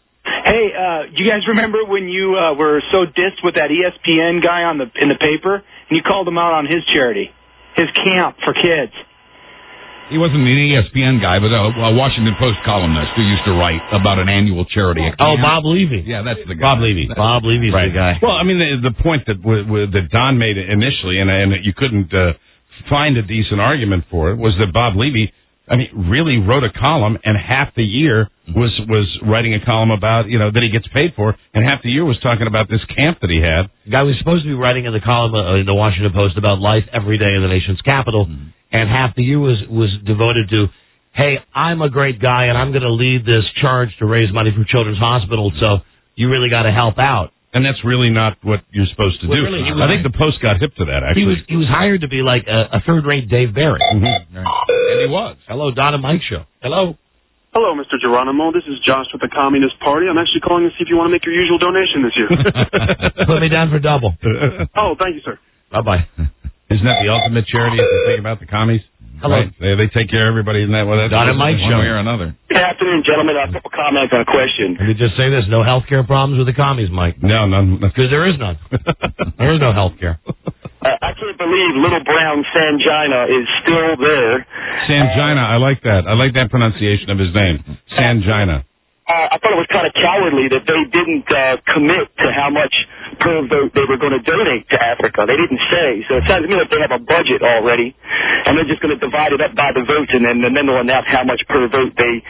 Hey, do you guys remember when you were so dissed with that ESPN guy in the paper, and you called him out on his charity, his camp for kids? He wasn't an ESPN guy, but a Washington Post columnist who used to write about an annual charity. Oh, Bob Levy. Yeah, that's the guy. Bob Levy. Bob Levy's the guy. Well, I mean, the point that Don made initially, and you couldn't find a decent argument for it, was that Bob Levy, I mean, really wrote a column, and half the year was writing a column about, that he gets paid for, and half the year was talking about this camp that he had. The guy was supposed to be writing in the column in the Washington Post about life every day in the nation's capital, and half the year was devoted to, hey, I'm a great guy, and I'm going to lead this charge to raise money for Children's Hospital, so you really got to help out. And that's really not what you're supposed to do. Really, I think the Post got hip to that, actually. He was hired to be like a third-rate Dave Barry. And he was. Hello, Don and Mike Show. Hello. Hello, Mr. Geronimo. This is Josh with the Communist Party. I'm actually calling to see if you want to make your usual donation this year. Put me down for double. Oh, thank you, sir. Bye-bye. Isn't that the ultimate charity if you think about the commies? Hello. Right? They take care of everybody in that way. Don and Mike Show. One way or another. Good afternoon, gentlemen. I have a couple comments on a question. Let me just say this. No health care problems with the commies, Mike. No, none. Because there is none. There is no health care. I can't believe Little Brown Sangina is still there. Sangina, I like that. I like that pronunciation of his name. Sangina. I thought it was kind of cowardly that they didn't commit to how much per vote they were going to donate to Africa. They didn't say. So it sounds to me like they have a budget already, and they're just going to divide it up by the votes, and then they'll announce how much per vote they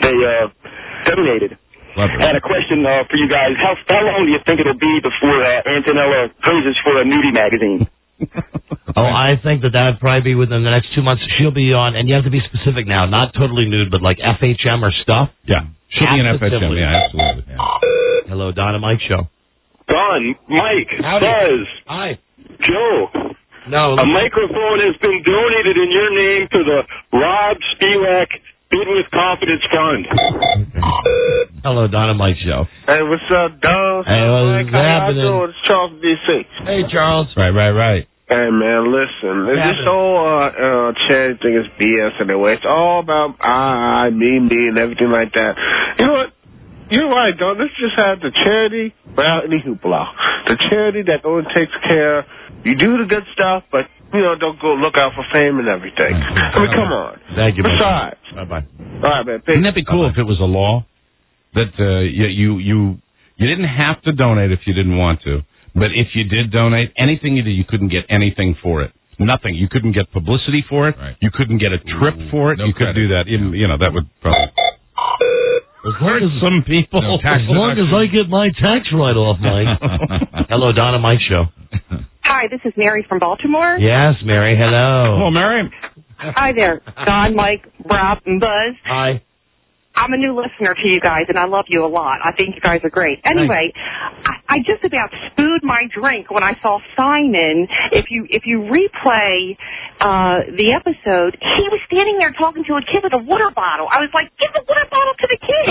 donated. And a question for you guys. How long do you think it'll be before Antonella poses for a nudie magazine? Oh, I think that would probably be within the next 2 months. She'll be on, and you have to be specific now, not totally nude, but like FHM or stuff. Yeah. She'll be in FHM, yeah, absolutely. Yeah. Hello, Don and Mike Show. Don, Mike, Buzz. Hi. Joe. No. A microphone has been donated in your name to the Rob Spivak Bid with Confidence Fund. Hello, Don and Mike Show. Hey, what's up, Don? Hey, what's happening? It's Charles D.C. Hey, Charles. Right. Hey, man, listen. This whole charity thing is BS anyway. It's all about I, me, and everything like that. You know what? You're right, Don. Let's just have the charity without any hoopla. The charity that only takes care. You do the good stuff, but, don't go look out for fame and everything. I mean, come on. Thank you, Besides. Bye-bye. All right, man. Wouldn't that be cool if it was a law that you didn't have to donate if you didn't want to? But if you did donate, anything you did, you couldn't get anything for it. Nothing. You couldn't get publicity for it. Right. You couldn't get a trip for it. No you couldn't do that. Even, that would probably hurt some people. No, as long as I get my tax write-off, Mike. Hello, Don and Mike Show. Hi, this is Mary from Baltimore. Yes, Mary. Hello. Hello, Mary. Hi there, Don, Mike, Rob, and Buzz. Hi. I'm a new listener to you guys, and I love you a lot. I think you guys are great. Anyway, I just about spewed my drink when I saw Simon. If you replay the episode, he was standing there talking to a kid with a water bottle. I was like, give the water bottle to the kid.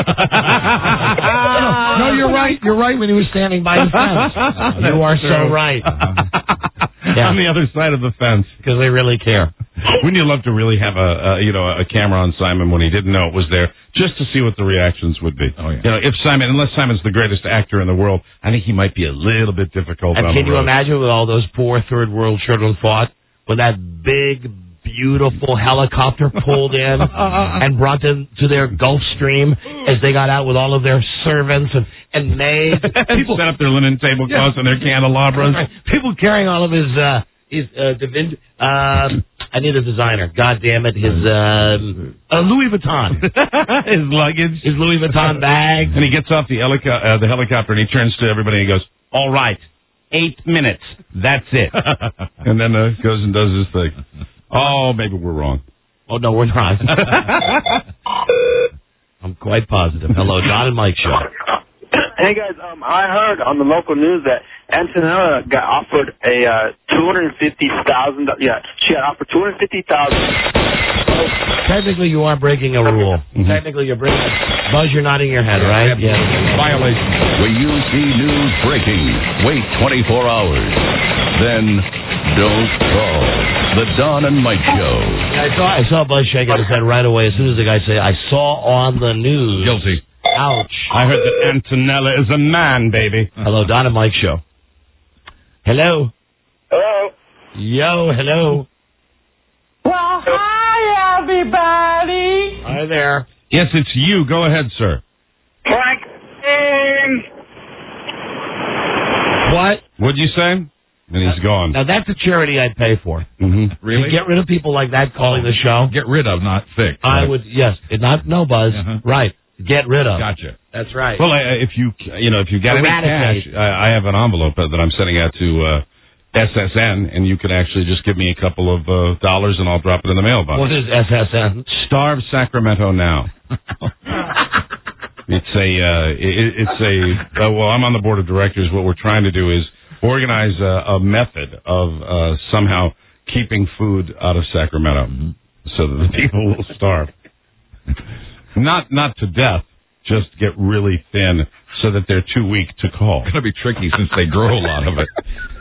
No, you're right. You're right when he was standing by the fence. You are so right. On the other side of the fence. Because they really care. Wouldn't you love to really have a camera on Simon when he didn't know it was there, just to see what the reactions would be? Oh, yeah. Unless Simon's the greatest actor in the world, I think he might be a little bit difficult. And on can the you road. imagine what all those poor third world children fought when that big, beautiful helicopter pulled in and brought them to their Gulf Stream as they got out with all of their servants and maids. People set up their linen tablecloths and their candelabras. People carrying all of his I need a designer. God damn it. His Louis Vuitton. His luggage. His Louis Vuitton bag. And he gets off the helicopter and he turns to everybody and he goes, all right, 8 minutes. That's it. And then goes and does his thing. Oh, maybe we're wrong. Oh, no, we're not. I'm quite positive. Hello, Don and Mike Show. Hey, guys, I heard on the local news that Antonella got offered a $250,000. Yeah, she got offered $250,000. Technically, you are breaking a rule. Mm-hmm. Technically, you're breaking. Buzz, you're nodding your head, right? Yeah. Violation. When you see news breaking, wait 24 hours. Then don't call. The Don and Mike Show. I saw Buzz shaking his head right away as soon as the guy said, I saw on the news. Guilty. Ouch. I heard that Antonella is a man, baby. Hello, Don and Mike Show. Hello. Hello. Yo, hello. Well, hi, everybody. Hi there. Yes, it's you. Go ahead, sir. Frank. What? What'd you say? And he's gone. Now, that's a charity I'd pay for. Mm-hmm. Really? To get rid of people like that calling the show. Get rid of, not fix. I would, yes. No buzz. Right. Get rid of. Gotcha. That's right. Well, if you got any cash, I have an envelope that I'm sending out to SSN, and you could actually just give me a couple of dollars, and I'll drop it in the mailbox. What is SSN? Starve Sacramento Now. Well, I'm on the board of directors. What we're trying to do is organize a method of somehow keeping food out of Sacramento so that the people will starve. Not to death, just get really thin so that they're too weak to call. It's going to be tricky since they grow a lot of it.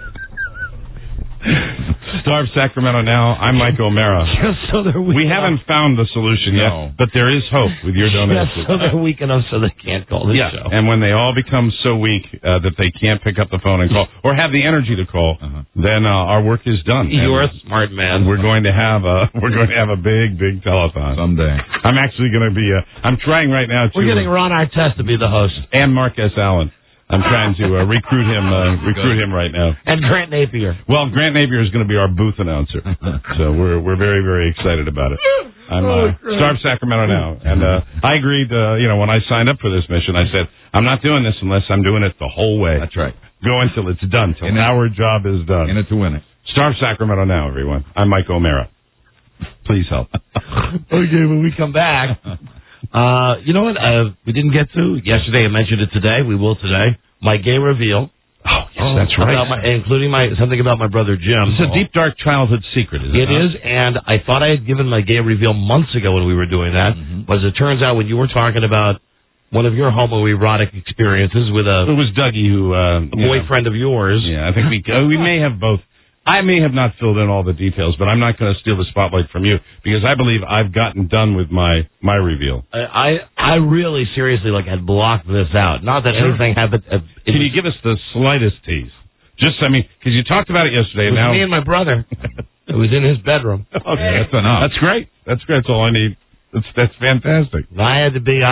Starve Sacramento Now. I'm Mike O'Mara. Just so they're weak We haven't found the solution yet, but there is hope with your donation. Just so they're weak enough so they can't call this show. And when they all become so weak that they can't pick up the phone and call, or have the energy to call, then our work is done. You're a smart man. We're going to have a big telethon someday. I'm actually going to be. I'm trying right now to. We're getting Ron Artest to be the host, and Mark S. Allen. I'm trying to recruit him right now. And Grant Napier. Well, Grant Napier is going to be our booth announcer, so we're very, very excited about it. I'm Starve Sacramento Now, and I agreed. When I signed up for this mission, I said I'm not doing this unless I'm doing it the whole way. That's right. Go until it's done, till our job is done. In it to win it. Starve Sacramento Now, everyone. I'm Mike O'Mara. Please help. Okay, when we come back. You know what? We didn't get to yesterday. I mentioned it today. We will today. My gay reveal. Oh, yes, that's right. Including something about my brother Jim. It's a deep, dark childhood secret, isn't it? It is, and I thought I had given my gay reveal months ago when we were doing that. But as it turns out, when you were talking about one of your homoerotic experiences with it was Dougie who a boyfriend of yours. Yeah, I think we may have both. I may have not filled in all the details, but I'm not going to steal the spotlight from you because I believe I've gotten done with my reveal. I really seriously had blocked this out. Not that anything happened. Can you give us the slightest tease? Because you talked about it yesterday. It was me and my brother. It was in his bedroom. Okay, that's enough. That's great. That's all I need. That's fantastic. I had to be,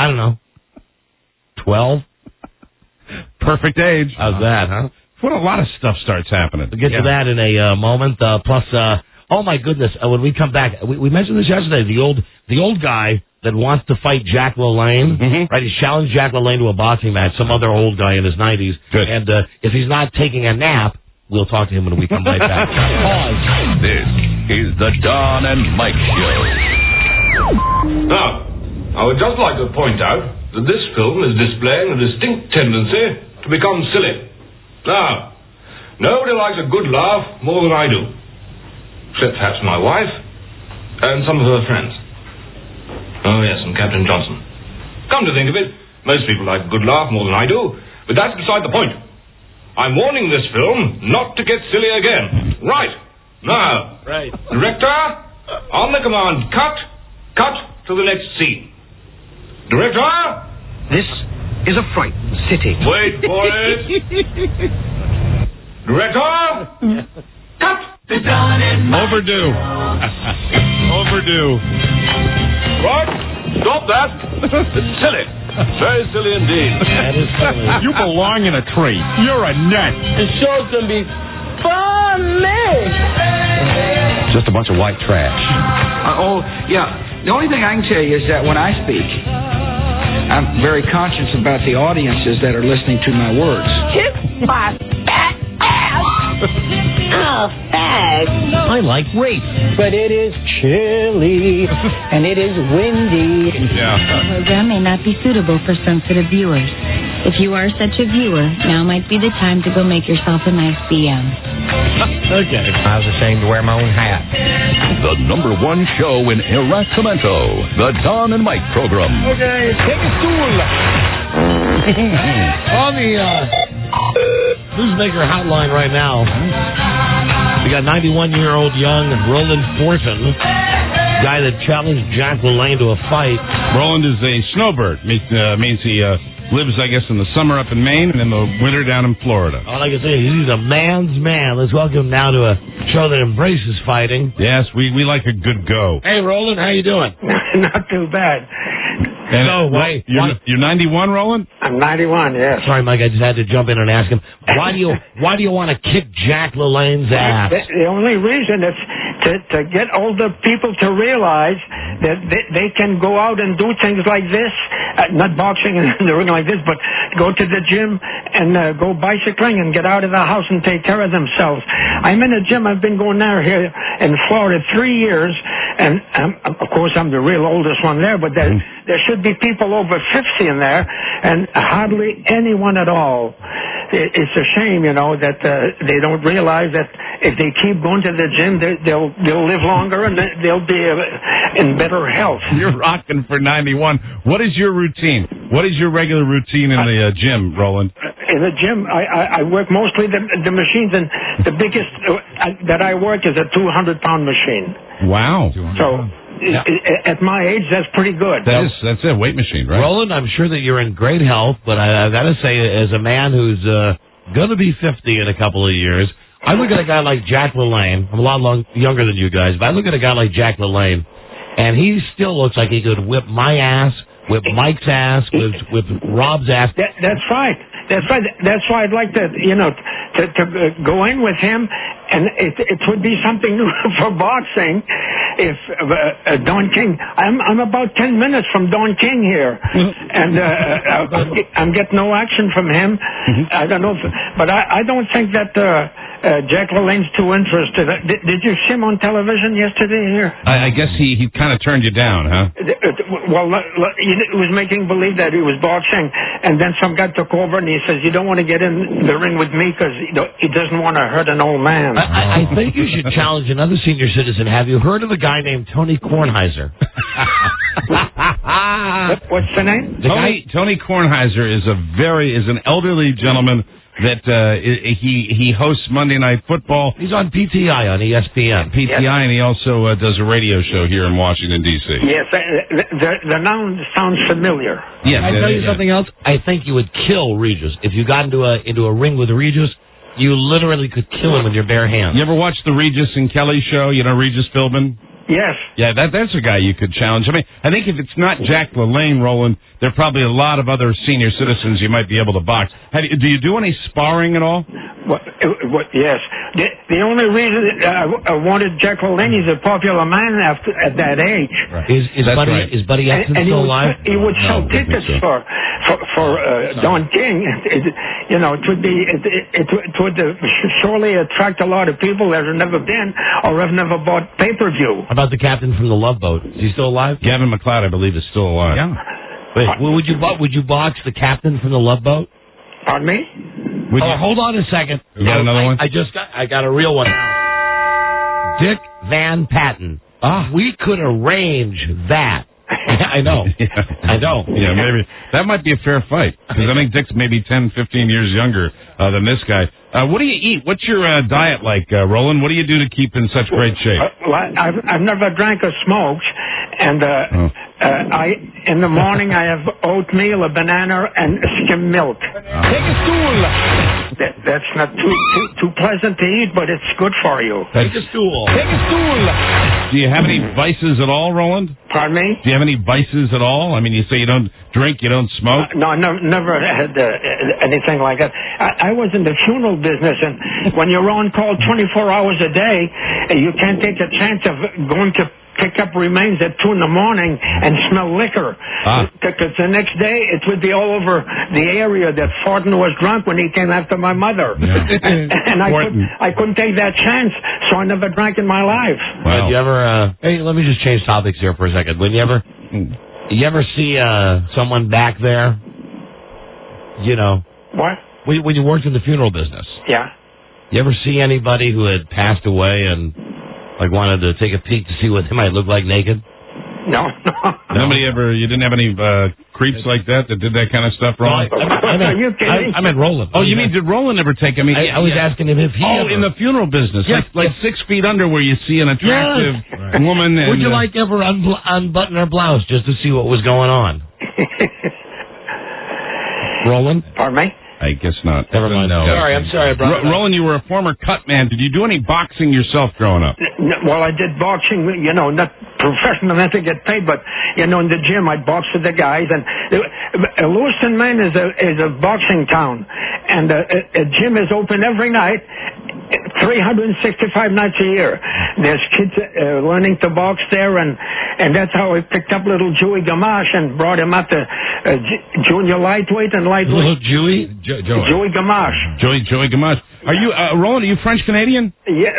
12. Perfect age. How's that, huh? When a lot of stuff starts happening. We'll get to that in a moment. Plus, oh my goodness, when we come back, we mentioned this yesterday. The old guy that wants to fight Jack LaLanne, right? He's challenged Jack LaLanne to a boxing match. Some other old guy in his 90s. Good. And if he's not taking a nap, we'll talk to him when we come right back. Pause. This is the Don and Mike Show. Now, I would just like to point out that this film is displaying a distinct tendency to become silly. Now, nobody likes a good laugh more than I do, except perhaps my wife and some of her friends. Oh, yes, and Captain Johnson. Come to think of it, most people like a good laugh more than I do, but that's beside the point. I'm warning this film not to get silly again. Right. Now, Director, on the command, cut to the next scene. Director? This is a frightened city. Wait for it. Director? Cut! Overdue. Overdue. Right? Stop that. It's silly. Very silly indeed. That is silly. You belong in a tree. You're a nut. The show's gonna be funny. Just a bunch of white trash. The only thing I can tell you is that when I speak, I'm very conscious about the audiences that are listening to my words. Kiss my fat ass. Oh, fag. I like rape. But it is chilly and it is windy. Yeah. Program may not be suitable for sensitive viewers. If you are such a viewer, now might be the time to go make yourself a nice BM. Okay. I was ashamed to wear my own hat. The #1 show in Sacramento, the Don and Mike program. Okay, take a stool. On the Newsmaker hotline right now, we got 91-year-old young Roland Fortin. guy that challenged Jack LaLanne to a fight. Roland is a snowbird. Means he lives, I guess, in the summer up in Maine and in the winter down in Florida. All I can say is he's a man's man. Let's welcome him now to a show that embraces fighting. Yes, we like a good go. Hey, Roland, how you doing? Not too bad. And you're 91, Roland? I'm 91, yes. Sorry, Mike, I just had to jump in and ask him, why do you want to kick Jack LaLanne's ass? The only reason is to get older people to realize that they can go out and do things like this, not boxing in the ring like this, but go to the gym and go bicycling and get out of the house and take care of themselves. I'm in a gym. I've been going there here in Florida 3 years, and of course I'm the real oldest one there, but there should be people over 50 in there, and hardly anyone at all. It's a shame, that they don't realize that if they keep going to the gym, they'll live longer and they'll be in better health. You're rocking for 91. What is your routine? What is your regular routine in the gym, Roland? In the gym, I work mostly the machines, and the biggest that I work is a 200-pound machine. Wow. So at my age, that's pretty good. That's a weight machine, right? Roland, I'm sure that you're in great health, but I've got to say, as a man who's going to be 50 in a couple of years, I look at a guy like Jack LaLanne. I'm a lot younger than you guys, but I look at a guy like Jack LaLanne, and he still looks like he could whip my ass, whip Mike's ass, whip Rob's ass. That's right. That's right. That's why I'd like to, to go in with him, and it would be something new for boxing. If Don King, I'm about 10 minutes from Don King here, and I'm getting no action from him. I don't know, but I don't think that Jack LaLanne's too interested. Did you see him on television yesterday here? I guess he kind of turned you down, huh? Well, he was making believe that he was boxing, and then some guy took over and he says, "You don't want to get in the ring with me because he doesn't want to hurt an old man." I think you should challenge another senior citizen. Have you heard of a guy named Tony Kornheiser? What's the name? Tony Kornheiser is an elderly gentleman that he hosts Monday Night Football. He's on PTI on ESPN. PTI, and he also does a radio show here in Washington, D.C. Yes, the noun sounds familiar. Yes, Can I tell you something else? I think you would kill Regis. If you got into a ring with Regis, you literally could kill him with your bare hands. You ever watch the Regis and Kelly show? Regis Philbin? Yes. Yeah, that's a guy you could challenge. I mean, I think if it's not Jack LaLanne, Roland, there are probably a lot of other senior citizens you might be able to box. Do you do any sparring at all? Yes. The only reason I wanted Jack LaLanne, he's a popular man at that age. Right. Is Buddy Epson still alive? He would sell tickets for Don King. It would surely attract a lot of people that have never been or have never bought pay-per-view. How about the captain from the Love Boat? Is he still alive? Gavin McLeod, I believe, is still alive. Yeah. Wait, would you box the captain from the Love Boat? Pardon me? Hold on a second. You got another one? I got a real one. Dick Van Patten. We could arrange that. I know. I know. Yeah, maybe. That might be a fair fight, because I think Dick's maybe 10, 15 years younger than this guy. What do you eat? What's your diet like, Roland? What do you do to keep in such great shape? I've never drank or smoked, and in the morning I have oatmeal, a banana, and skim milk. Take a stool. That's not too pleasant to eat, but it's good for you. Take a stool. Take a stool. Do you have any vices at all, Roland? Pardon me? Do you have any vices at all? I mean, you say you don't drink, you don't smoke? No, never had anything like that. I was in the funeral business, and when you're on call 24 hours a day, you can't take a chance of going to pick up remains at 2 in the morning and smell liquor. Because the next day it would be all over the area that Fortin was drunk when he came after my mother. Yeah. and I couldn't take that chance, so I never drank in my life. Wow. Did you ever, hey, let me just change topics here for a second. You ever see someone back there, What? When you worked in the funeral business. Yeah. You ever see anybody who had passed away and wanted to take a peek to see what they might look like naked? No. You didn't have any creeps like that did that kind of stuff, Roland? I meant Roland. Oh, you mean did Roland ever take? I was asking him if he. Oh, in the funeral business, like 6 feet under, where you see an attractive woman. And, would you like ever unbutton her blouse just to see what was going on? Roland? Pardon me? I guess not. Never mind. No. I'm sorry. I brought Roland, you were a former cut man. Did you do any boxing yourself growing up? Well, I did boxing, not professional enough to get paid, but, in the gym, I'd box with the guys. And Lewiston, Maine is a boxing town. And a gym is open every night, 365 nights a year. There's kids learning to box there, and that's how I picked up little Joey Gamache and brought him up to junior lightweight and lightweight. Little Joey? Joey Gamache. Joey Gamache. Are you, Roland, are you French-Canadian? Yeah,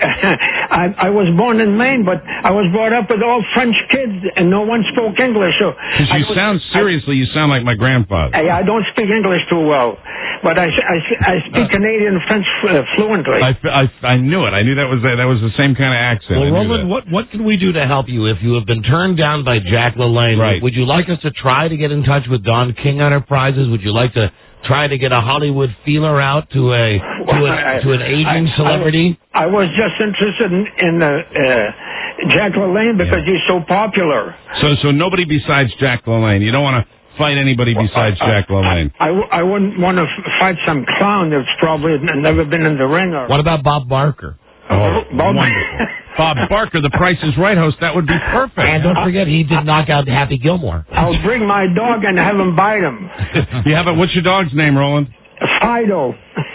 I was born in Maine, but I was brought up with all French kids, and no one spoke English. So you sound like my grandfather. I don't speak English too well, but I speak Canadian French fluently. I knew it. I knew that was the same kind of accent. Well, Roland, what can we do to help you if you have been turned down by Jack LaLanne? Right. Would you like us to try to get in touch with Don King Enterprises? Would you like to try to get a Hollywood feeler out to an aging celebrity? I was just interested in Jack LaLanne because he's so popular. So nobody besides Jack LaLanne. You don't want to fight anybody besides Jack LaLanne. I wouldn't want to fight some clown that's probably never been in the ring. What about Bob Barker? Oh, wonderful. Bob Barker, the Price is Right host, that would be perfect. And don't forget, he did knock out Happy Gilmore. I'll bring my dog and have him bite him. You have it? What's your dog's name, Roland? Fido.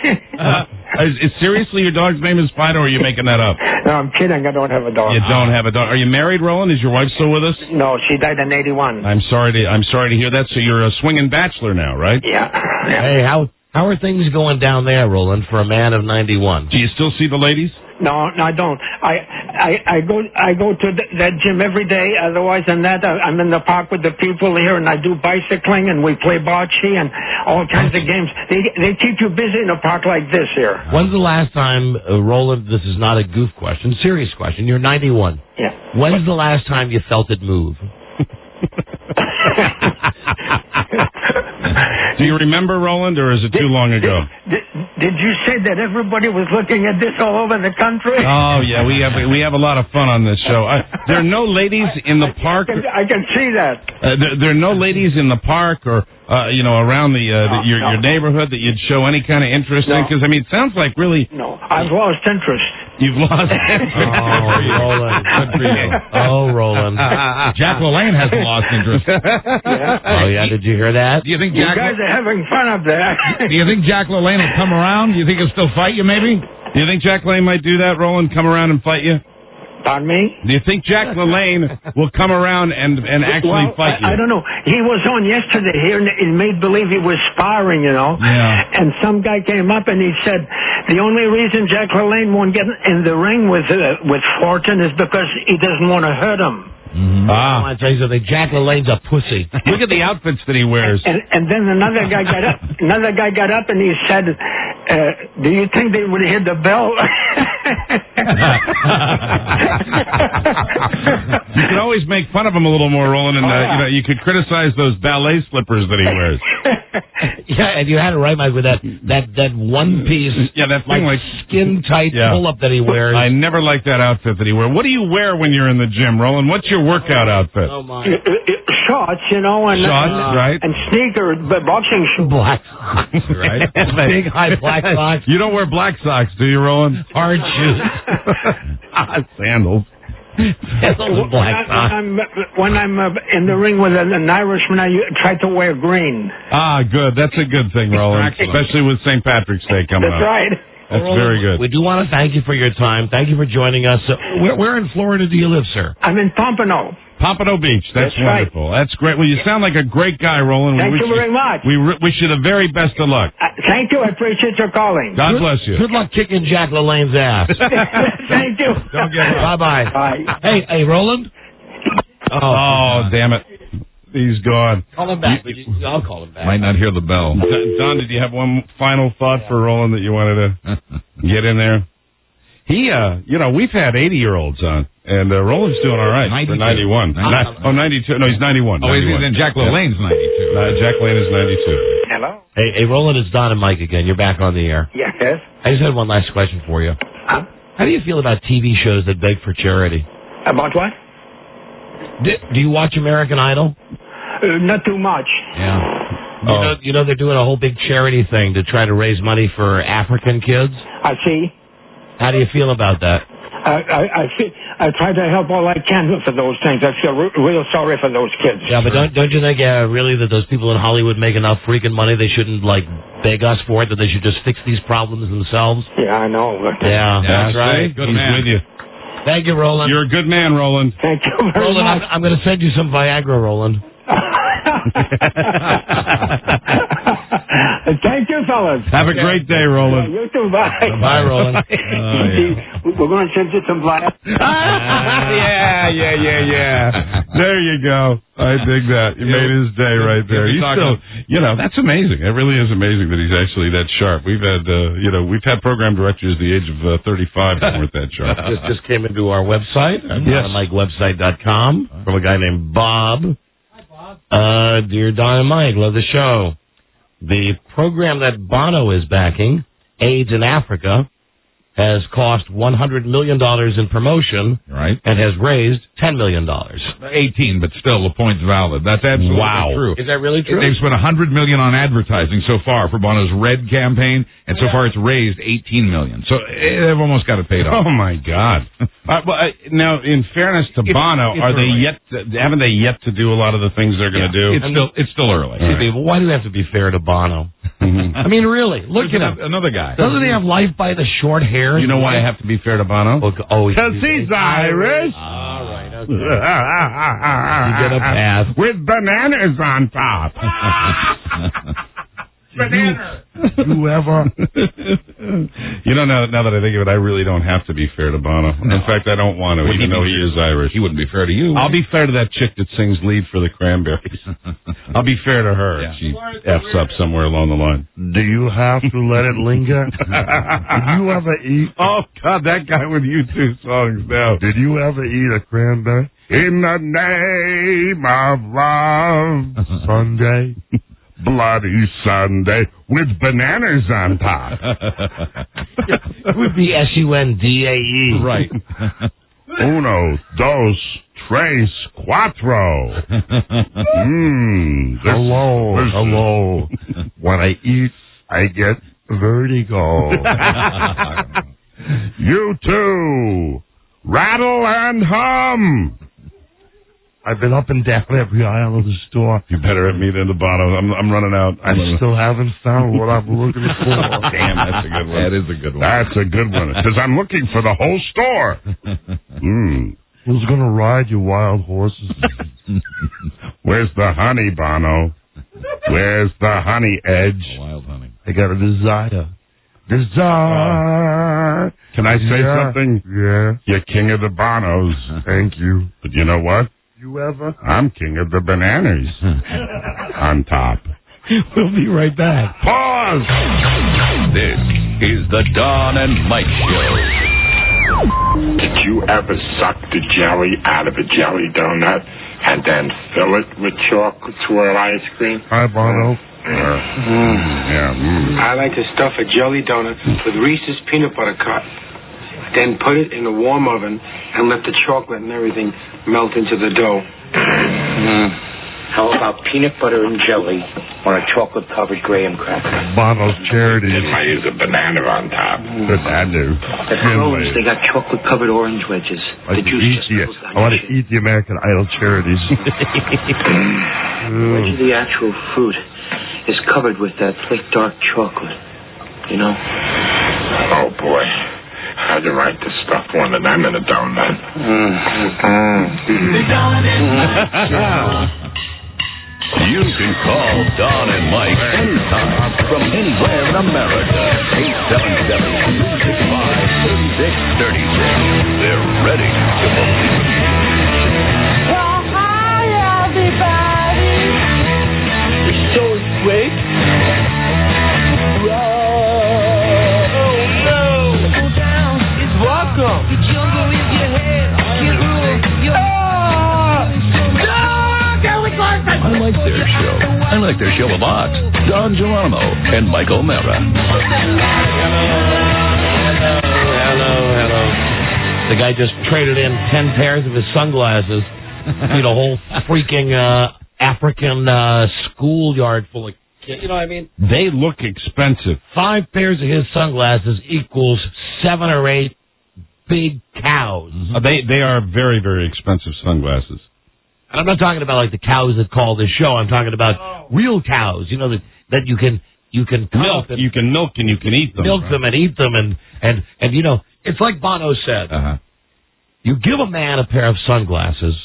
Is seriously your dog's name is Fido, or are you making that up? No, I'm kidding. I don't have a dog. You don't have a dog. Are you married, Roland? Is your wife still with us? No, she died in 81. I'm sorry to hear that. So you're a swinging bachelor now, right? Yeah. Hey, how are things going down there, Roland, for a man of 91? Do you still see the ladies? No, I don't. I go to that gym every day. Otherwise than that, I'm in the park with the people here, and I do bicycling, and we play bocce and all kinds of games. They keep you busy in a park like this here. When's the last time, Roland, this is not a goof question, serious question, you're 91. Yeah. When's the last time you felt it move? Do you remember, Roland, or is it too long ago? Did you say that everybody was looking at this all over the country? Oh, yeah, we have a lot of fun on this show. There are no ladies in the park. I can see that. There are no ladies in the park or around your neighborhood that you'd show any kind of interest in? Because, it sounds like really... No, I've lost interest. You've lost interest. Oh, Roland. Good for you. Oh, Roland. Jack LaLanne hasn't lost interest. Yeah. Oh, yeah, did you hear that? Do you think You guys are having fun up there. Do you think Jack LaLanne will come around? Do you think he'll still fight you, maybe? Do you think Jack LaLanne might do that, Roland, come around and fight you? Pardon me? Do you think Jack LaLanne will come around and actually fight you? I don't know. He was on yesterday here, and it made believe he was sparring, Yeah. And some guy came up and he said the only reason Jack LaLanne won't get in the ring with Fortune is because he doesn't want to hurt him. Mm-hmm. I want to tell you something. Jack LaLanne's a pussy. Look at the outfits that he wears. And then another guy got up. Another guy got up and he said, "Do you think they would hit the bell?" You can always make fun of him a little more, Roland, and you could criticize those ballet slippers that he wears. Yeah, and you had it right, Mike, with that one piece, that thing like skin tight pull up that he wears. I never liked that outfit that he wears. What do you wear when you're in the gym, Roland? What's your workout outfit? Oh my! Shorts, and right? And sneakers, boxing shoes. Black socks, right? Big high black socks. You don't wear black socks, do you, Roland? Hard shoes. Sandals. When I'm in the ring with an Irishman, I try to wear green. Ah, good. That's a good thing, Roland. Especially with St. Patrick's Day coming up. That's right. That's very good. We do want to thank you for your time. Thank you for joining us. Where in Florida do you live, sir? I'm in Pompano. Pompano Beach. That's wonderful. Right. That's great. Well, you sound like a great guy, Roland. Thank you very much. We wish you the very best of luck. Thank you. I appreciate your calling. God bless you. Good luck kicking Jack LaLanne's ass. Thank you. Don't get it. Bye-bye. Bye. Hey, Roland? Oh, damn it. He's gone. Call him back. I'll call him back. Might not hear the bell. Don, did you have one final thought for Roland that you wanted to get in there? We've had 80-year-olds on, and Roland's doing all right for 91. 92. No, he's 91. Oh, then Jack LaLanne's 92. Jack LaLanne is 92. Hello? Hey, Roland, it's Don and Mike again. You're back on the air. Yes. I just had one last question for you. How do you feel about TV shows that beg for charity? About what? Do you watch American Idol? Not too much. Yeah. You know they're doing a whole big charity thing to try to raise money for African kids? I see. How do you feel about that? I try to help all I can for those things. I feel real sorry for those kids. Yeah, but don't you think really that those people in Hollywood make enough freaking money? They shouldn't beg us for it. That they should just fix these problems themselves. Yeah, I know. Yeah, that's right. Good man. With you. Thank you, Roland. You're a good man, Roland. Thank you very Roland, much. I'm going to send you some Viagra, Roland. Thank you, fellas. Have a great day, Roland. Yeah, you too. Bye. Bye, Roland. We're going to send you some black. Yeah. There you go. I dig that. You made his day right there. He's still, that's amazing. It really is amazing that he's actually that sharp. We've had, we've had program directors the age of 35 that weren't that sharp. This just came into our website, DonandMikeWebsite.com, from a guy named Bob. Dear Don and Mike, love the show. The program that Bono is backing, AIDS in Africa, has cost $100 million in promotion, right, and has raised $10 million. 18, but still, the point's valid. That's absolutely true. Is that really true? They've spent $100 million on advertising so far for Bono's Red campaign, and so far it's raised $18 million. So they've almost got it paid off. Oh my God! Now, in fairness to Bono, haven't they yet to do a lot of the things they're going to do? It's still early. Right. Why do we have to be fair to Bono? I mean, really, look at him. Another guy. Doesn't he have life by the short hair? You know why I have to be fair to Bono? Because he's Irish. All right, okay. You get a pass. With bananas on top. Bananas. Now that I think of it, I really don't have to be fair to Bono. In fact, I don't want to, even though he is Irish. He wouldn't be fair to you. I'll be fair to that chick that sings lead for the Cranberries. I'll be fair to her if she F's up somewhere along the line. Do you have to let it linger? Did you ever eat... Oh, God, that guy with U2 songs now. Did you ever eat a cranberry? In the name of love. Sunday. Bloody Sunday with bananas on top. It would be SUNDAE. Right. Uno, dos, tres, cuatro. Hello. When I eat, I get vertigo. You too. Rattle and hum. I've been up and down every aisle of the store. You better have me than the bottom. I'm running out. I still haven't found what I'm looking for. Damn, that's a good one. That is a good one. That's a good one. Because I'm looking for the whole store. Who's going to ride your wild horses? Where's the honey, Bono? Where's the honey, Edge? Wild honey. I got a desire. Desire. Can I say something? Yeah. You're king of the Bonos. Thank you. But you know what? You ever? I'm king of the bananas. On top. We'll be right back. Pause! This is the Don and Mike Show. Did you ever suck the jelly out of a jelly donut and then fill it with chocolate swirl ice cream? Hi, Bono. I like to stuff a jelly donut with Reese's peanut butter cup. Then put it in a warm oven and let the chocolate and everything melt into the dough. How about peanut butter and jelly on a chocolate-covered graham cracker? Bono's charity. You might use a banana on top. Banana. The clones, they got chocolate-covered orange wedges. The juice just goes down. I want to eat the American Idol charities. The wedge of the actual fruit is covered with that thick, dark chocolate. You know? Oh, boy. How'd you like to stuff one of them in a donut? You can call Don and Mike anytime from anywhere in America. 877-365-3636. They're ready to believe. Well, hi, everybody. Your show is great. Whoa, no. It's like their show a lot. Don Geronimo and Mike O'Mara. Hello. The guy just traded in 10 pairs of his sunglasses. A whole freaking African schoolyard full of kids. You know what I mean? They look expensive. 5 pairs of his sunglasses equals 7 or 8 big cows. They are very, very expensive sunglasses. And I'm not talking about like the cows that call this show. I'm talking about real cows. You know that you can milk. You can milk and you can eat them. Milk them and eat them and you know, it's like Bono said. You give a man a pair of sunglasses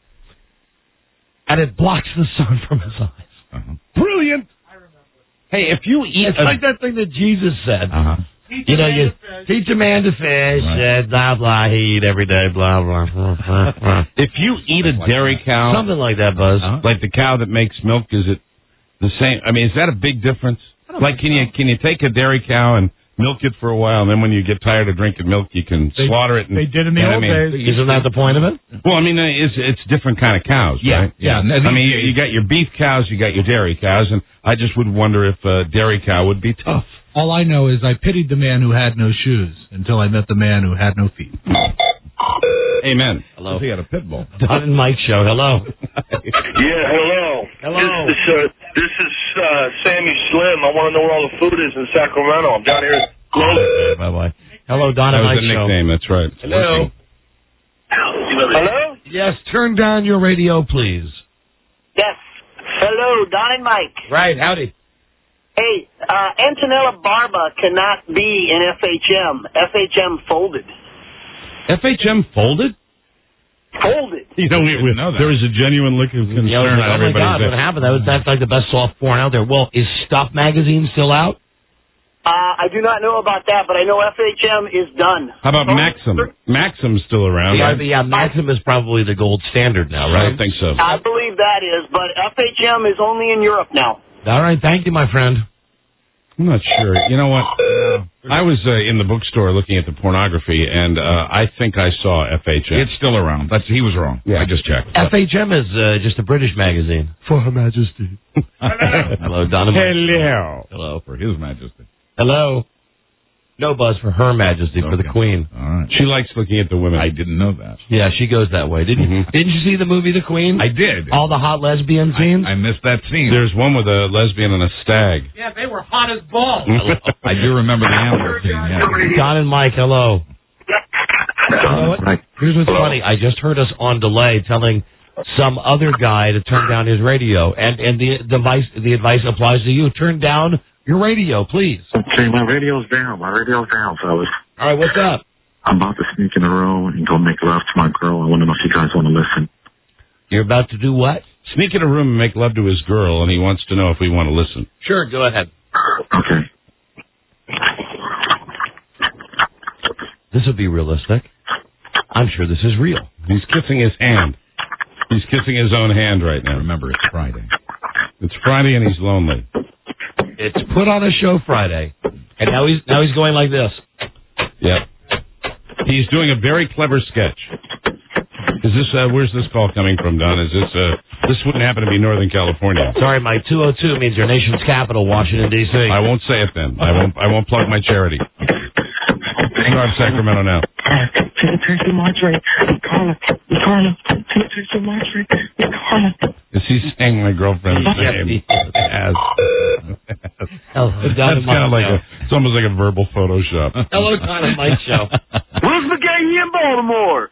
and it blocks the sun from his eyes. Brilliant. Hey, if you eat, it's like that thing that Jesus said. You know, you teach a man to fish, blah, blah, he eat every day, blah, blah, blah. If you eat a dairy cow... Something like that, Buzz. Like the cow that makes milk, is it the same? I mean, is that a big difference? Like, can you take a dairy cow and milk it for a while, and then when you get tired of drinking milk, you can slaughter it? They did in the old days. Isn't that the point of it? Well, I mean, it's different kind of cows, right? Yeah. I mean, you got your beef cows, you got your dairy cows, and I just would wonder if a dairy cow would be tough. All I know is I pitied the man who had no shoes until I met the man who had no feet. Amen. Hello. He had a pit bull. Don and Mike show. Hello. Hello. This is Sammy Slim. I want to know where all the food is in Sacramento. I'm down here. Bye-bye. Hello, Don and Mike show. That was a nickname. That's right. Hello. Hello? Yes, turn down your radio, please. Yes. Hello, Don and Mike. Right, howdy. Hey, Antonella Barba cannot be in FHM. FHM folded. FHM folded? Folded. You know, there was a genuine look of concern on everybody's God, what happened? That's like the best soft porn out there. Well, is Stuff Magazine still out? I do not know about that, but I know FHM is done. How about Maxim? Maxim's still around, right? Yeah, Maxim is probably the gold standard now, right? I don't think so. I believe that is, but FHM is only in Europe now. All right, thank you, my friend. I'm not sure. You know what? I was in the bookstore looking at the pornography, and I think I saw FHM. It's still around. He was wrong. Yeah. I just checked. FHM is just a British magazine. For Her Majesty. Hello, Donovan. Hello. For His Majesty. Hello. No, Buzz, for Her Majesty, for the Queen. All right. She likes looking at the women. I didn't know that. Yeah, she goes that way. Didn't you see the movie The Queen? I did. All the hot lesbian scenes? I missed that scene. There's one with a lesbian and a stag. Yeah, they were hot as balls. I do remember the animal scene, yeah. Don and Mike, hello. Here's what's funny. I just heard us on delay telling some other guy to turn down his radio, and the advice applies to you. Turn down your radio, please. Okay, my radio's down. Fellas. All right, what's up? I'm about to sneak in a room and go make love to my girl. I want to know if you guys want to listen. You're about to do what? Sneak in a room and make love to his girl, and he wants to know if we want to listen. Sure, go ahead. Okay. This will be realistic. I'm sure this is real. He's kissing his hand. He's kissing his own hand right now. Remember, it's Friday. It's Friday, and he's lonely. It's Put On a Show Friday, and now he's going like this. Yep. He's doing a very clever sketch. Is this where's this call coming from, Don? Is this wouldn't happen to be Northern California? Sorry, my 202 means your nation's capital, Washington D.C. I won't say it then. I won't plug my charity. Start Sacramento now. Is he saying my girlfriend's name? Yes. That's kind of like it's almost like a verbal Photoshop. Hello, Don and Mike show. Where's the game here in Baltimore?